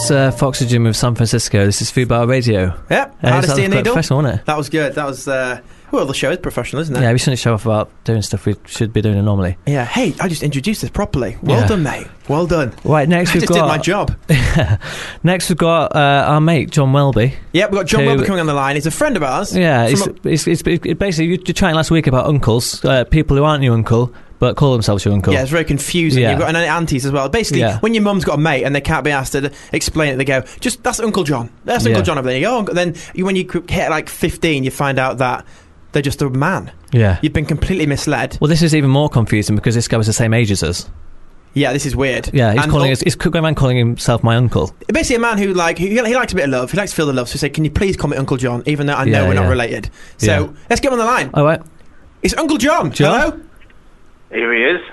[SPEAKER 5] That's uh, Foxygen with San Francisco. This is Fubar Radio.
[SPEAKER 4] Yep.
[SPEAKER 5] Uh,
[SPEAKER 4] Hardesty
[SPEAKER 5] that
[SPEAKER 4] and
[SPEAKER 5] was quite
[SPEAKER 4] Needle.
[SPEAKER 5] professional, wasn't it?
[SPEAKER 4] That was good. That was. Uh, well, the show is professional, isn't it?
[SPEAKER 5] Yeah, we shouldn't show off about doing stuff we should be doing normally.
[SPEAKER 4] Yeah. Hey, I just introduced this properly. Well
[SPEAKER 5] Yeah.
[SPEAKER 4] done, mate. Well done.
[SPEAKER 5] Right, next
[SPEAKER 4] I
[SPEAKER 5] we've
[SPEAKER 4] just
[SPEAKER 5] got...
[SPEAKER 4] did my job.
[SPEAKER 5] Next we've got uh, our mate, John Welby.
[SPEAKER 4] Yep, we've got John
[SPEAKER 5] who-
[SPEAKER 4] Welby coming on the line. He's a friend of ours.
[SPEAKER 5] Yeah, it's,
[SPEAKER 4] From
[SPEAKER 5] it's, it's, it's basically, you were chatting last week about uncles, uh, people who aren't your uncle, but call themselves your uncle.
[SPEAKER 4] Yeah, it's very confusing.
[SPEAKER 5] Yeah.
[SPEAKER 4] You've got and aunties as well. Basically,
[SPEAKER 5] Yeah.
[SPEAKER 4] when your mum's got a mate and they can't be asked to explain it, they go, "Just that's Uncle John. That's Uncle
[SPEAKER 5] Yeah.
[SPEAKER 4] John over there." You go, "Oh, Uncle." Then you, when you hit like fifteen, you find out that they're just a man.
[SPEAKER 5] Yeah.
[SPEAKER 4] You've been completely misled.
[SPEAKER 5] Well, this is even more confusing because this guy was the same age as us.
[SPEAKER 4] Yeah, this is weird.
[SPEAKER 5] Yeah, he's
[SPEAKER 4] And
[SPEAKER 5] calling
[SPEAKER 4] al-
[SPEAKER 5] us, he's going around calling himself my uncle.
[SPEAKER 4] basically a man who like he, he likes a bit of love. He likes to feel the love. So he said, "Can you please call me Uncle John?" Even though I know
[SPEAKER 5] Yeah,
[SPEAKER 4] we're not
[SPEAKER 5] yeah.
[SPEAKER 4] related. So
[SPEAKER 5] Yeah.
[SPEAKER 4] let's get him on the line.
[SPEAKER 5] All right.
[SPEAKER 4] It's Uncle John.
[SPEAKER 5] John?
[SPEAKER 4] Hello.
[SPEAKER 13] Here he is.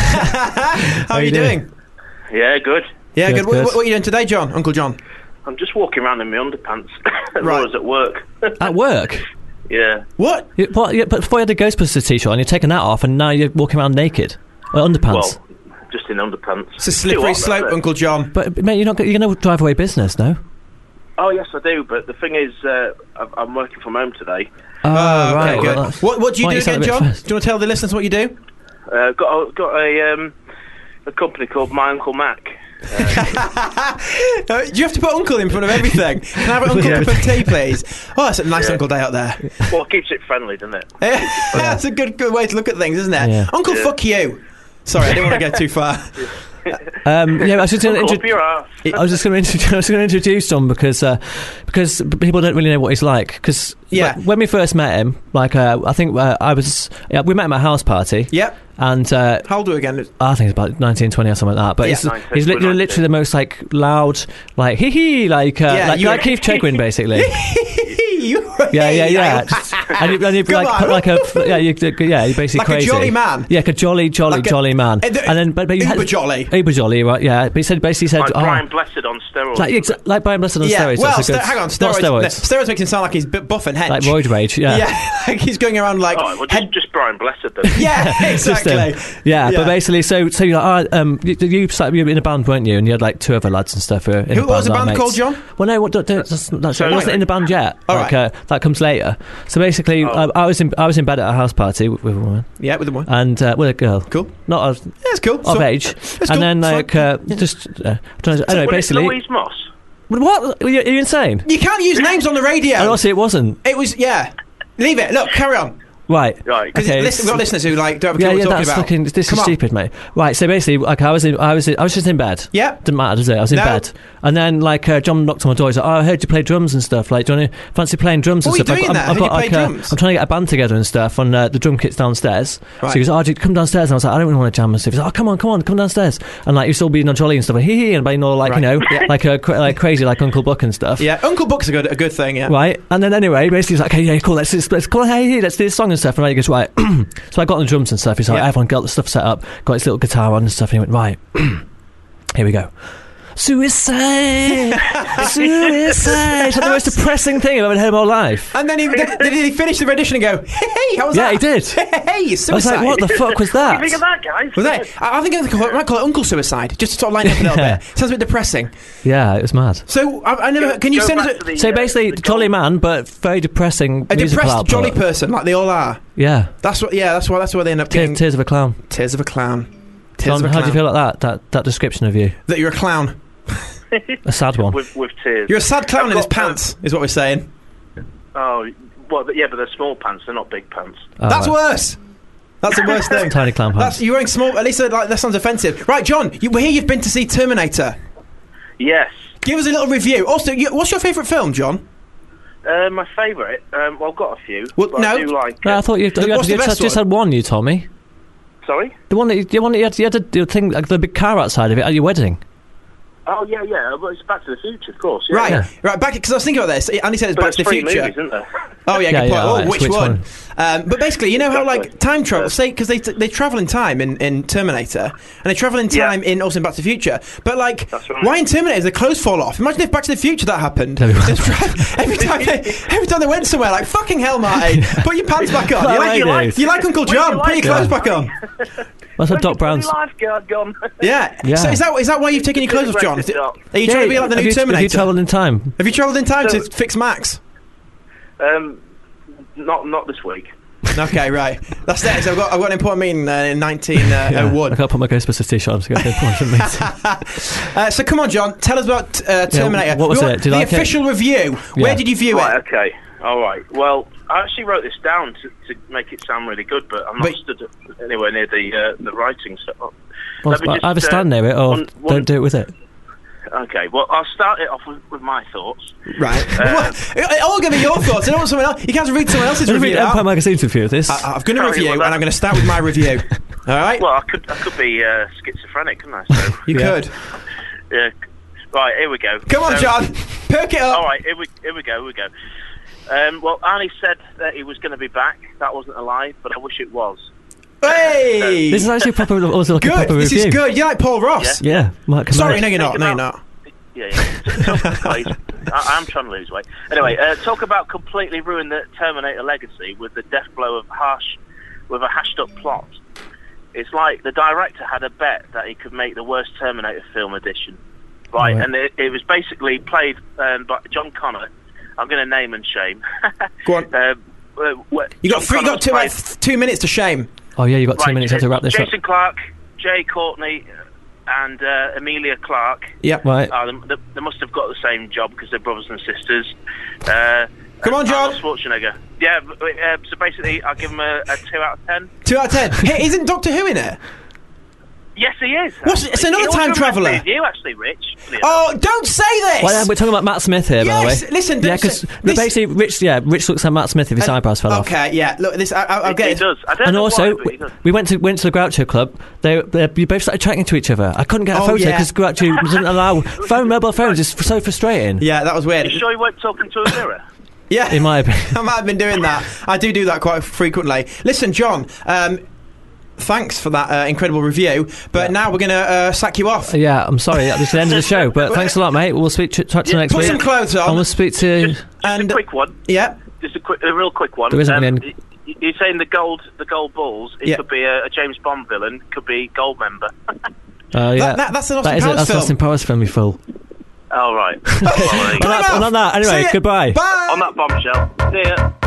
[SPEAKER 4] How are you
[SPEAKER 5] you
[SPEAKER 4] doing?
[SPEAKER 5] doing?
[SPEAKER 13] Yeah, good.
[SPEAKER 4] Yeah,
[SPEAKER 5] Good,
[SPEAKER 4] good. What,
[SPEAKER 5] good.
[SPEAKER 4] what are you doing today, John? Uncle John.
[SPEAKER 13] I'm just walking around in my underpants.
[SPEAKER 4] Right.
[SPEAKER 13] Laura's at work.
[SPEAKER 5] At work?
[SPEAKER 13] Yeah.
[SPEAKER 4] What?
[SPEAKER 5] You, what yeah, but before you had a Ghostbusters t-shirt on, you're taking that off, and now you're walking around naked. Well, underpants.
[SPEAKER 13] Well, just in underpants.
[SPEAKER 4] It's a slippery
[SPEAKER 13] Too hot,
[SPEAKER 4] slope,
[SPEAKER 13] that's it.
[SPEAKER 4] Uncle John.
[SPEAKER 5] But, mate, you're not you're going to drive away business, no?
[SPEAKER 13] Oh, yes, I do. But the thing is, uh, I've- I'm working from home today.
[SPEAKER 5] Oh,
[SPEAKER 4] Oh,
[SPEAKER 5] right.
[SPEAKER 4] okay,
[SPEAKER 5] well,
[SPEAKER 4] good.
[SPEAKER 5] that's-
[SPEAKER 4] What, what do you
[SPEAKER 5] why
[SPEAKER 4] do
[SPEAKER 5] don't sound
[SPEAKER 4] again,
[SPEAKER 5] a bit
[SPEAKER 4] John?
[SPEAKER 5] fast?
[SPEAKER 4] Do you want to tell the listeners what you do?
[SPEAKER 13] Uh, got a, got a um, a company called My Uncle Mac.
[SPEAKER 4] Uh, do you have to put Uncle in front of everything? Can I have an Uncle
[SPEAKER 5] Yeah.
[SPEAKER 4] cup of tea, please? Oh, that's a nice
[SPEAKER 13] Yeah.
[SPEAKER 4] Uncle Day out there.
[SPEAKER 13] Well, it keeps it friendly, doesn't it?
[SPEAKER 4] That's a good good way to look at things, isn't it?
[SPEAKER 5] Yeah.
[SPEAKER 4] Uncle,
[SPEAKER 13] Yeah.
[SPEAKER 4] fuck you. Sorry, I didn't want to go too far.
[SPEAKER 5] Um, yeah, I was just going
[SPEAKER 13] Uncle
[SPEAKER 5] to
[SPEAKER 13] up your arse.
[SPEAKER 5] I was just going to introduce, I was going to introduce John because uh, because people don't really know what he's like. Because
[SPEAKER 4] Yeah.
[SPEAKER 5] when we first met him, like uh, I think uh, I was, yeah, we met him at a house party.
[SPEAKER 4] Yep.
[SPEAKER 5] And uh,
[SPEAKER 4] How old are you again?
[SPEAKER 5] I think it's about nineteen, twenty or something like that. But
[SPEAKER 4] Yeah.
[SPEAKER 5] he's,
[SPEAKER 13] nineteen,
[SPEAKER 5] he's literally,
[SPEAKER 13] nineteen.
[SPEAKER 5] literally the most like loud, like hee hee, like uh,
[SPEAKER 4] Yeah,
[SPEAKER 5] like,
[SPEAKER 4] you-
[SPEAKER 5] like Keith Chegwin basically.
[SPEAKER 4] you,
[SPEAKER 5] Yeah, yeah, yeah. Just- and you, and you'd be
[SPEAKER 4] Come
[SPEAKER 5] like,
[SPEAKER 4] on.
[SPEAKER 5] put like a, yeah, you, yeah, you're basically
[SPEAKER 4] Like a
[SPEAKER 5] crazy.
[SPEAKER 4] jolly man?
[SPEAKER 5] Yeah, like a jolly, jolly,
[SPEAKER 4] Like a-
[SPEAKER 5] jolly man.
[SPEAKER 4] Uh, the-
[SPEAKER 5] and then, but, but you
[SPEAKER 4] uber
[SPEAKER 5] had,
[SPEAKER 4] jolly.
[SPEAKER 5] uber jolly, right? Yeah, but he said basically said,
[SPEAKER 13] Like
[SPEAKER 5] oh,
[SPEAKER 13] Brian Blessed on steroids.
[SPEAKER 5] like, exa- like Brian Blessed on
[SPEAKER 4] Yeah,
[SPEAKER 5] steroids.
[SPEAKER 4] well,
[SPEAKER 5] that's a
[SPEAKER 4] ster-
[SPEAKER 5] good,
[SPEAKER 4] hang on,
[SPEAKER 5] not
[SPEAKER 4] steroids.
[SPEAKER 5] steroids,
[SPEAKER 4] no, steroids makes him sound like he's b- buff and hench.
[SPEAKER 5] like roid rage. Yeah,
[SPEAKER 4] Yeah, like he's going around like.
[SPEAKER 13] Oh, well, just,
[SPEAKER 4] head-
[SPEAKER 13] just Brian Blessed then.
[SPEAKER 4] yeah,
[SPEAKER 5] Just,
[SPEAKER 4] exactly.
[SPEAKER 5] um, yeah,
[SPEAKER 4] Yeah.
[SPEAKER 5] but basically, so so you're like, oh, um, you, you, started, you were in a band, weren't you? And you had like two other lads and stuff. Who, were in
[SPEAKER 4] Who
[SPEAKER 5] a
[SPEAKER 4] what was the
[SPEAKER 5] our
[SPEAKER 4] band
[SPEAKER 5] mates.
[SPEAKER 4] called, John?
[SPEAKER 5] Well, no, what, don't, don't, that's, that's,
[SPEAKER 13] So
[SPEAKER 5] it wasn't
[SPEAKER 13] anyway.
[SPEAKER 5] in the band yet.
[SPEAKER 4] All
[SPEAKER 5] like,
[SPEAKER 4] right.
[SPEAKER 5] uh, that comes later. So basically,
[SPEAKER 13] Oh.
[SPEAKER 5] uh, I was in I was in bed at a house party with, with a woman
[SPEAKER 4] Yeah, with the one.
[SPEAKER 5] and uh, with a girl,
[SPEAKER 4] Cool.
[SPEAKER 5] not of,
[SPEAKER 4] Yeah, it's cool.
[SPEAKER 5] of
[SPEAKER 4] So-
[SPEAKER 5] age,
[SPEAKER 4] It's
[SPEAKER 5] and
[SPEAKER 4] cool.
[SPEAKER 5] then
[SPEAKER 4] It's
[SPEAKER 5] like
[SPEAKER 4] fine.
[SPEAKER 5] uh, just uh, trying to, anyway,
[SPEAKER 13] Was it
[SPEAKER 5] basically,
[SPEAKER 13] Louise Moss?
[SPEAKER 5] what? Are you, are you insane?
[SPEAKER 4] You can't use names on the radio.
[SPEAKER 5] And also, it wasn't
[SPEAKER 4] It was yeah. Leave it. Look, carry on.
[SPEAKER 5] right.
[SPEAKER 13] Right.
[SPEAKER 4] Because
[SPEAKER 5] Okay,
[SPEAKER 4] listen, we've got listeners who like don't have a clue
[SPEAKER 5] Yeah,
[SPEAKER 4] what
[SPEAKER 5] yeah,
[SPEAKER 4] we're talking
[SPEAKER 5] that's
[SPEAKER 4] about.
[SPEAKER 5] fucking. This
[SPEAKER 4] Come
[SPEAKER 5] is
[SPEAKER 4] on.
[SPEAKER 5] stupid, mate. Right, so basically, like, I was in, I was, in, I was just in bed.
[SPEAKER 4] Yeah.
[SPEAKER 5] Didn't matter, does it? I was in
[SPEAKER 4] No.
[SPEAKER 5] bed, and then like uh, John knocked on my door. He's like, "Oh, I heard you play drums and stuff. Like, do you want to fancy playing drums
[SPEAKER 4] What
[SPEAKER 5] and
[SPEAKER 4] were you
[SPEAKER 5] stuff?"
[SPEAKER 4] doing
[SPEAKER 5] I've,
[SPEAKER 4] there?
[SPEAKER 5] I've
[SPEAKER 4] Heard
[SPEAKER 5] got
[SPEAKER 4] you
[SPEAKER 5] like,
[SPEAKER 4] play
[SPEAKER 5] uh,
[SPEAKER 4] drums?
[SPEAKER 5] I'm trying to get a band together and stuff, and uh, the drum kit's downstairs.
[SPEAKER 4] Right.
[SPEAKER 5] So he goes, "Oh, do you come downstairs?" And I was like, "I don't really want to jam and stuff." He's like, "Oh, come on, come on, come downstairs." And like, you still being on jolly and stuff, like, hee hee, and being all like, you
[SPEAKER 4] Right.
[SPEAKER 5] know,
[SPEAKER 4] Yeah.
[SPEAKER 5] like uh, cra- like crazy, like Uncle Buck and stuff.
[SPEAKER 4] Yeah, Uncle Buck's a good a good thing. Yeah.
[SPEAKER 5] Right, and then anyway, basically he's like, "Okay, yeah, cool. Let's let's, let's call hey, hey, let's do this song and stuff." And right, he goes, "Right." So I got on the drums and stuff. He's like,
[SPEAKER 4] Yeah.
[SPEAKER 5] "Everyone got the stuff set up, got his little guitar on and stuff." And he went, "Right, here we go." Suicide, suicide. It's like the most depressing thing I've ever heard in my life.
[SPEAKER 4] And then he did, did he finish the rendition and go, "Hey, hey how was
[SPEAKER 5] Yeah,
[SPEAKER 4] that?"
[SPEAKER 5] he did.
[SPEAKER 4] Hey, hey, suicide.
[SPEAKER 5] I was like, "What the fuck was that?"
[SPEAKER 13] Think of that, guys.
[SPEAKER 4] Was that? I I think I call it, I might call it Uncle Suicide, just to sort of line it up a little
[SPEAKER 5] Yeah.
[SPEAKER 4] bit. Sounds a bit depressing.
[SPEAKER 5] Yeah, it was mad.
[SPEAKER 4] So I, I never.
[SPEAKER 13] Go-
[SPEAKER 4] Can you
[SPEAKER 13] go
[SPEAKER 4] send us
[SPEAKER 13] back
[SPEAKER 4] a,
[SPEAKER 13] to the,
[SPEAKER 5] So
[SPEAKER 13] uh,
[SPEAKER 5] basically,
[SPEAKER 13] the
[SPEAKER 5] jolly
[SPEAKER 13] gold-
[SPEAKER 5] man, but very depressing.
[SPEAKER 4] a
[SPEAKER 5] musical
[SPEAKER 4] depressed
[SPEAKER 5] output.
[SPEAKER 4] jolly person like they all are?
[SPEAKER 5] Yeah,
[SPEAKER 4] That's what. Yeah, that's why. That's why they end up
[SPEAKER 5] tears,
[SPEAKER 4] being
[SPEAKER 5] tears of a clown.
[SPEAKER 4] tears of a clown. Tears
[SPEAKER 5] John,
[SPEAKER 4] of a
[SPEAKER 5] how
[SPEAKER 4] clown.
[SPEAKER 5] do you feel like that? That that description of you,
[SPEAKER 4] that you're a clown?
[SPEAKER 5] a sad one.
[SPEAKER 13] with, with tears.
[SPEAKER 4] You're a sad clown
[SPEAKER 13] I've
[SPEAKER 4] in his
[SPEAKER 13] got, uh,
[SPEAKER 4] pants, is what we're saying.
[SPEAKER 13] Oh, well, th- yeah, but they're small pants. They're not big pants.
[SPEAKER 5] Oh,
[SPEAKER 4] That's
[SPEAKER 5] right.
[SPEAKER 4] worse. That's the worst thing.
[SPEAKER 5] Tiny clown pants.
[SPEAKER 4] That's you're wearing small. At least uh, like, that sounds offensive, right, John? You, we hear you've been to see Terminator.
[SPEAKER 13] Yes.
[SPEAKER 4] Give us a little review. Also, you, what's your favourite film, John?
[SPEAKER 13] Uh, my favourite. Um, well, I've got a few.
[SPEAKER 4] Well,
[SPEAKER 13] but
[SPEAKER 4] no.
[SPEAKER 13] I do like.
[SPEAKER 5] No, I
[SPEAKER 13] Uh,
[SPEAKER 5] thought you,
[SPEAKER 4] The-
[SPEAKER 5] you, had,
[SPEAKER 4] what's
[SPEAKER 5] you
[SPEAKER 4] the
[SPEAKER 5] just,
[SPEAKER 4] best
[SPEAKER 5] just
[SPEAKER 4] one?
[SPEAKER 5] had one. You told me
[SPEAKER 13] sorry.
[SPEAKER 5] the one that you, the one that you had, you had the, the thing, like the big car outside of it at your wedding.
[SPEAKER 13] Oh yeah, yeah. Well, it's Back to the Future, of course. Yeah.
[SPEAKER 4] Right,
[SPEAKER 5] Yeah.
[SPEAKER 4] right. Back because I was thinking about this. Andy said it's
[SPEAKER 13] But
[SPEAKER 4] Back
[SPEAKER 13] there's
[SPEAKER 4] to the
[SPEAKER 13] three
[SPEAKER 4] Future.
[SPEAKER 13] movies, isn't there?
[SPEAKER 4] Oh yeah,
[SPEAKER 5] Yeah,
[SPEAKER 4] good point.
[SPEAKER 5] yeah,
[SPEAKER 4] oh,
[SPEAKER 5] right,
[SPEAKER 4] which,
[SPEAKER 5] which
[SPEAKER 4] one?
[SPEAKER 5] one?
[SPEAKER 4] Um, but basically, you know how like
[SPEAKER 13] Exactly.
[SPEAKER 4] time travel, say because they t- they travel in time in, in Terminator, and they travel in
[SPEAKER 13] Yeah.
[SPEAKER 4] time in also in Back to the Future. But like,
[SPEAKER 13] That's right.
[SPEAKER 4] why in Terminator does the clothes fall off? Imagine if Back to the Future that happened.
[SPEAKER 5] No,
[SPEAKER 4] They tra- every time they every time they went somewhere, like fucking hell, Marty, put your pants back on.
[SPEAKER 5] Like
[SPEAKER 4] You like,
[SPEAKER 5] they
[SPEAKER 4] you
[SPEAKER 5] do.
[SPEAKER 4] like, you like Uncle
[SPEAKER 13] Wait, you
[SPEAKER 4] John? Put
[SPEAKER 13] like
[SPEAKER 4] your clothes
[SPEAKER 13] that?
[SPEAKER 4] back on.
[SPEAKER 5] That's what Doc
[SPEAKER 13] Bloody
[SPEAKER 5] Brown's.
[SPEAKER 13] lifeguard gone.
[SPEAKER 4] Yeah.
[SPEAKER 5] Yeah.
[SPEAKER 4] So is that is that why you've taken your clothes off, John? Is it- Are you
[SPEAKER 5] Yeah,
[SPEAKER 4] trying to be like the
[SPEAKER 5] have
[SPEAKER 4] new
[SPEAKER 5] you,
[SPEAKER 4] Terminator?
[SPEAKER 5] Have you travelled in time?
[SPEAKER 4] Have you travelled in time
[SPEAKER 13] So-
[SPEAKER 4] to fix Max?
[SPEAKER 13] Um, not not this week.
[SPEAKER 4] Okay, right. That's it. So I've got I've got an important meeting uh, in nineteen oh
[SPEAKER 5] Yeah,
[SPEAKER 4] one.
[SPEAKER 5] I can't put my Ghostbusters t-shirt on to get the important meeting.
[SPEAKER 4] Uh, so come on, John. Tell us about uh, Terminator.
[SPEAKER 5] what was
[SPEAKER 4] We
[SPEAKER 5] it?
[SPEAKER 4] want
[SPEAKER 5] Did you
[SPEAKER 4] the
[SPEAKER 5] like it?
[SPEAKER 4] official review. Where
[SPEAKER 5] Yeah.
[SPEAKER 4] did you view
[SPEAKER 13] Right,
[SPEAKER 4] it?
[SPEAKER 13] okay. All right. Well, I actually wrote this down to, to make it sound really good, but I'm not
[SPEAKER 4] But-
[SPEAKER 13] stood anywhere near the uh, the writing. So
[SPEAKER 5] Well,
[SPEAKER 13] let me just,
[SPEAKER 5] either
[SPEAKER 13] uh,
[SPEAKER 5] stand near it or
[SPEAKER 13] one- one-
[SPEAKER 5] don't do it with it.
[SPEAKER 13] Okay. Well, I'll start it off with, with my thoughts.
[SPEAKER 4] Right.
[SPEAKER 13] Uh,
[SPEAKER 4] What? All give me your thoughts. I don't want someone else. You can't read someone else's
[SPEAKER 5] Did you
[SPEAKER 4] review.
[SPEAKER 5] read Empire
[SPEAKER 4] out.
[SPEAKER 5] Magazine's review of this?
[SPEAKER 4] I, I've got a
[SPEAKER 13] Sorry,
[SPEAKER 4] review,
[SPEAKER 13] well,
[SPEAKER 4] and
[SPEAKER 13] that-
[SPEAKER 4] I'm going to start with my review. All right.
[SPEAKER 13] Well, I could I could be uh, schizophrenic, couldn't I? So,
[SPEAKER 4] you
[SPEAKER 5] yeah.
[SPEAKER 4] could.
[SPEAKER 13] yeah. Right. Here we go.
[SPEAKER 4] Come on,
[SPEAKER 13] So-
[SPEAKER 4] John. Perk it up.
[SPEAKER 13] All right. Here we here we go. Here we go. Um, well, Arnie said that he was going to be back. That wasn't a lie, but I wish it was.
[SPEAKER 4] Hey.
[SPEAKER 5] This is actually proper. Also like a
[SPEAKER 4] good.
[SPEAKER 5] proper
[SPEAKER 4] This
[SPEAKER 5] review.
[SPEAKER 4] is good. You're like Paul Ross.
[SPEAKER 5] Yeah, Mark.
[SPEAKER 4] Sorry, no,
[SPEAKER 5] Mark.
[SPEAKER 4] you're not.
[SPEAKER 13] Think
[SPEAKER 4] No, you're
[SPEAKER 13] about-
[SPEAKER 4] not.
[SPEAKER 13] Yeah, yeah. Talk about- please. I, I'm trying to lose weight. Anyway, uh, talk about completely ruin the Terminator legacy with the death blow of harsh, with a hashed up plot. It's like the director had a bet that he could make the worst Terminator film edition, right?
[SPEAKER 5] Right.
[SPEAKER 13] And it, it was basically played um, by John Connor. I'm going to name and shame.
[SPEAKER 4] Go on.
[SPEAKER 13] uh, uh, what-
[SPEAKER 4] You got
[SPEAKER 13] John
[SPEAKER 4] three. You
[SPEAKER 13] Connor
[SPEAKER 4] got two,
[SPEAKER 13] was
[SPEAKER 4] like, th- two minutes to shame.
[SPEAKER 5] Oh yeah, you got two
[SPEAKER 13] Right,
[SPEAKER 5] minutes. I have to wrap this
[SPEAKER 13] Jason
[SPEAKER 5] up.
[SPEAKER 13] Clarke, Jay Courtney, and uh, Amelia Clarke.
[SPEAKER 4] Yep.
[SPEAKER 5] Right.
[SPEAKER 13] Uh, they, they must have got the same job because they're brothers and sisters. Uh,
[SPEAKER 4] Come on, John.
[SPEAKER 13] Arnold Schwarzenegger. Yeah, b- uh, so basically, I'll give him a, a two out of ten.
[SPEAKER 4] Two out of ten. Hey, isn't Doctor Who in it?
[SPEAKER 13] Yes, he is.
[SPEAKER 4] What's-
[SPEAKER 13] actually.
[SPEAKER 4] it's another
[SPEAKER 13] He always
[SPEAKER 4] time
[SPEAKER 13] reminds
[SPEAKER 4] traveller.
[SPEAKER 13] me of You actually, Rich.
[SPEAKER 4] Oh, don't say this.
[SPEAKER 5] Well, yeah, we're talking about Matt Smith here, by
[SPEAKER 4] Yes,
[SPEAKER 5] the way.
[SPEAKER 4] listen,
[SPEAKER 5] Yeah,
[SPEAKER 4] don't
[SPEAKER 5] because
[SPEAKER 4] say- this-
[SPEAKER 5] basically, Rich, yeah, Rich looks at Matt Smith if his
[SPEAKER 4] And-
[SPEAKER 5] eyebrows fell off.
[SPEAKER 4] Okay, yeah. Look, this. I, I, I'll
[SPEAKER 13] He,
[SPEAKER 4] get
[SPEAKER 13] he
[SPEAKER 4] it.
[SPEAKER 13] does. I don't
[SPEAKER 5] And
[SPEAKER 13] know
[SPEAKER 5] also,
[SPEAKER 13] why, but he does.
[SPEAKER 5] we went to went to the Groucho Club. They, they we both started chatting to each other. I couldn't get a
[SPEAKER 4] Oh,
[SPEAKER 5] photo
[SPEAKER 4] yeah.
[SPEAKER 5] because Groucho doesn't allow phone mobile phones. It's so frustrating.
[SPEAKER 4] Yeah, that was weird.
[SPEAKER 13] You sure he weren't talking to a mirror?
[SPEAKER 4] Yeah,
[SPEAKER 5] He might have been.
[SPEAKER 4] I might have been doing that. I do do that quite frequently. Listen, John. Um, thanks for that uh, incredible review. But now we're going to uh, sack you off.
[SPEAKER 5] Yeah, I'm sorry. This is the end of the show. But thanks a lot, mate. We'll speak to, talk to you
[SPEAKER 4] Yeah,
[SPEAKER 5] next
[SPEAKER 4] put
[SPEAKER 5] week.
[SPEAKER 4] some clothes on.
[SPEAKER 5] And we'll speak to.
[SPEAKER 13] Just, just
[SPEAKER 4] And-
[SPEAKER 13] a quick one.
[SPEAKER 4] Yeah.
[SPEAKER 13] Just a quick, a real quick one.
[SPEAKER 5] There isn't
[SPEAKER 13] Um,
[SPEAKER 5] any-
[SPEAKER 13] y- You're saying the gold, the gold balls. It
[SPEAKER 4] Yeah.
[SPEAKER 13] could be a, a James Bond villain. Could be Gold member.
[SPEAKER 5] Oh yeah,
[SPEAKER 4] That- that- that's an Austin
[SPEAKER 5] That is a-
[SPEAKER 4] Powers
[SPEAKER 5] that's an
[SPEAKER 4] film.
[SPEAKER 5] Austin Powers film. You fool.
[SPEAKER 13] All right.
[SPEAKER 5] on, that,
[SPEAKER 4] Come
[SPEAKER 5] on that, anyway,
[SPEAKER 4] See ya.
[SPEAKER 5] goodbye.
[SPEAKER 4] Bye.
[SPEAKER 13] On that bombshell. See ya.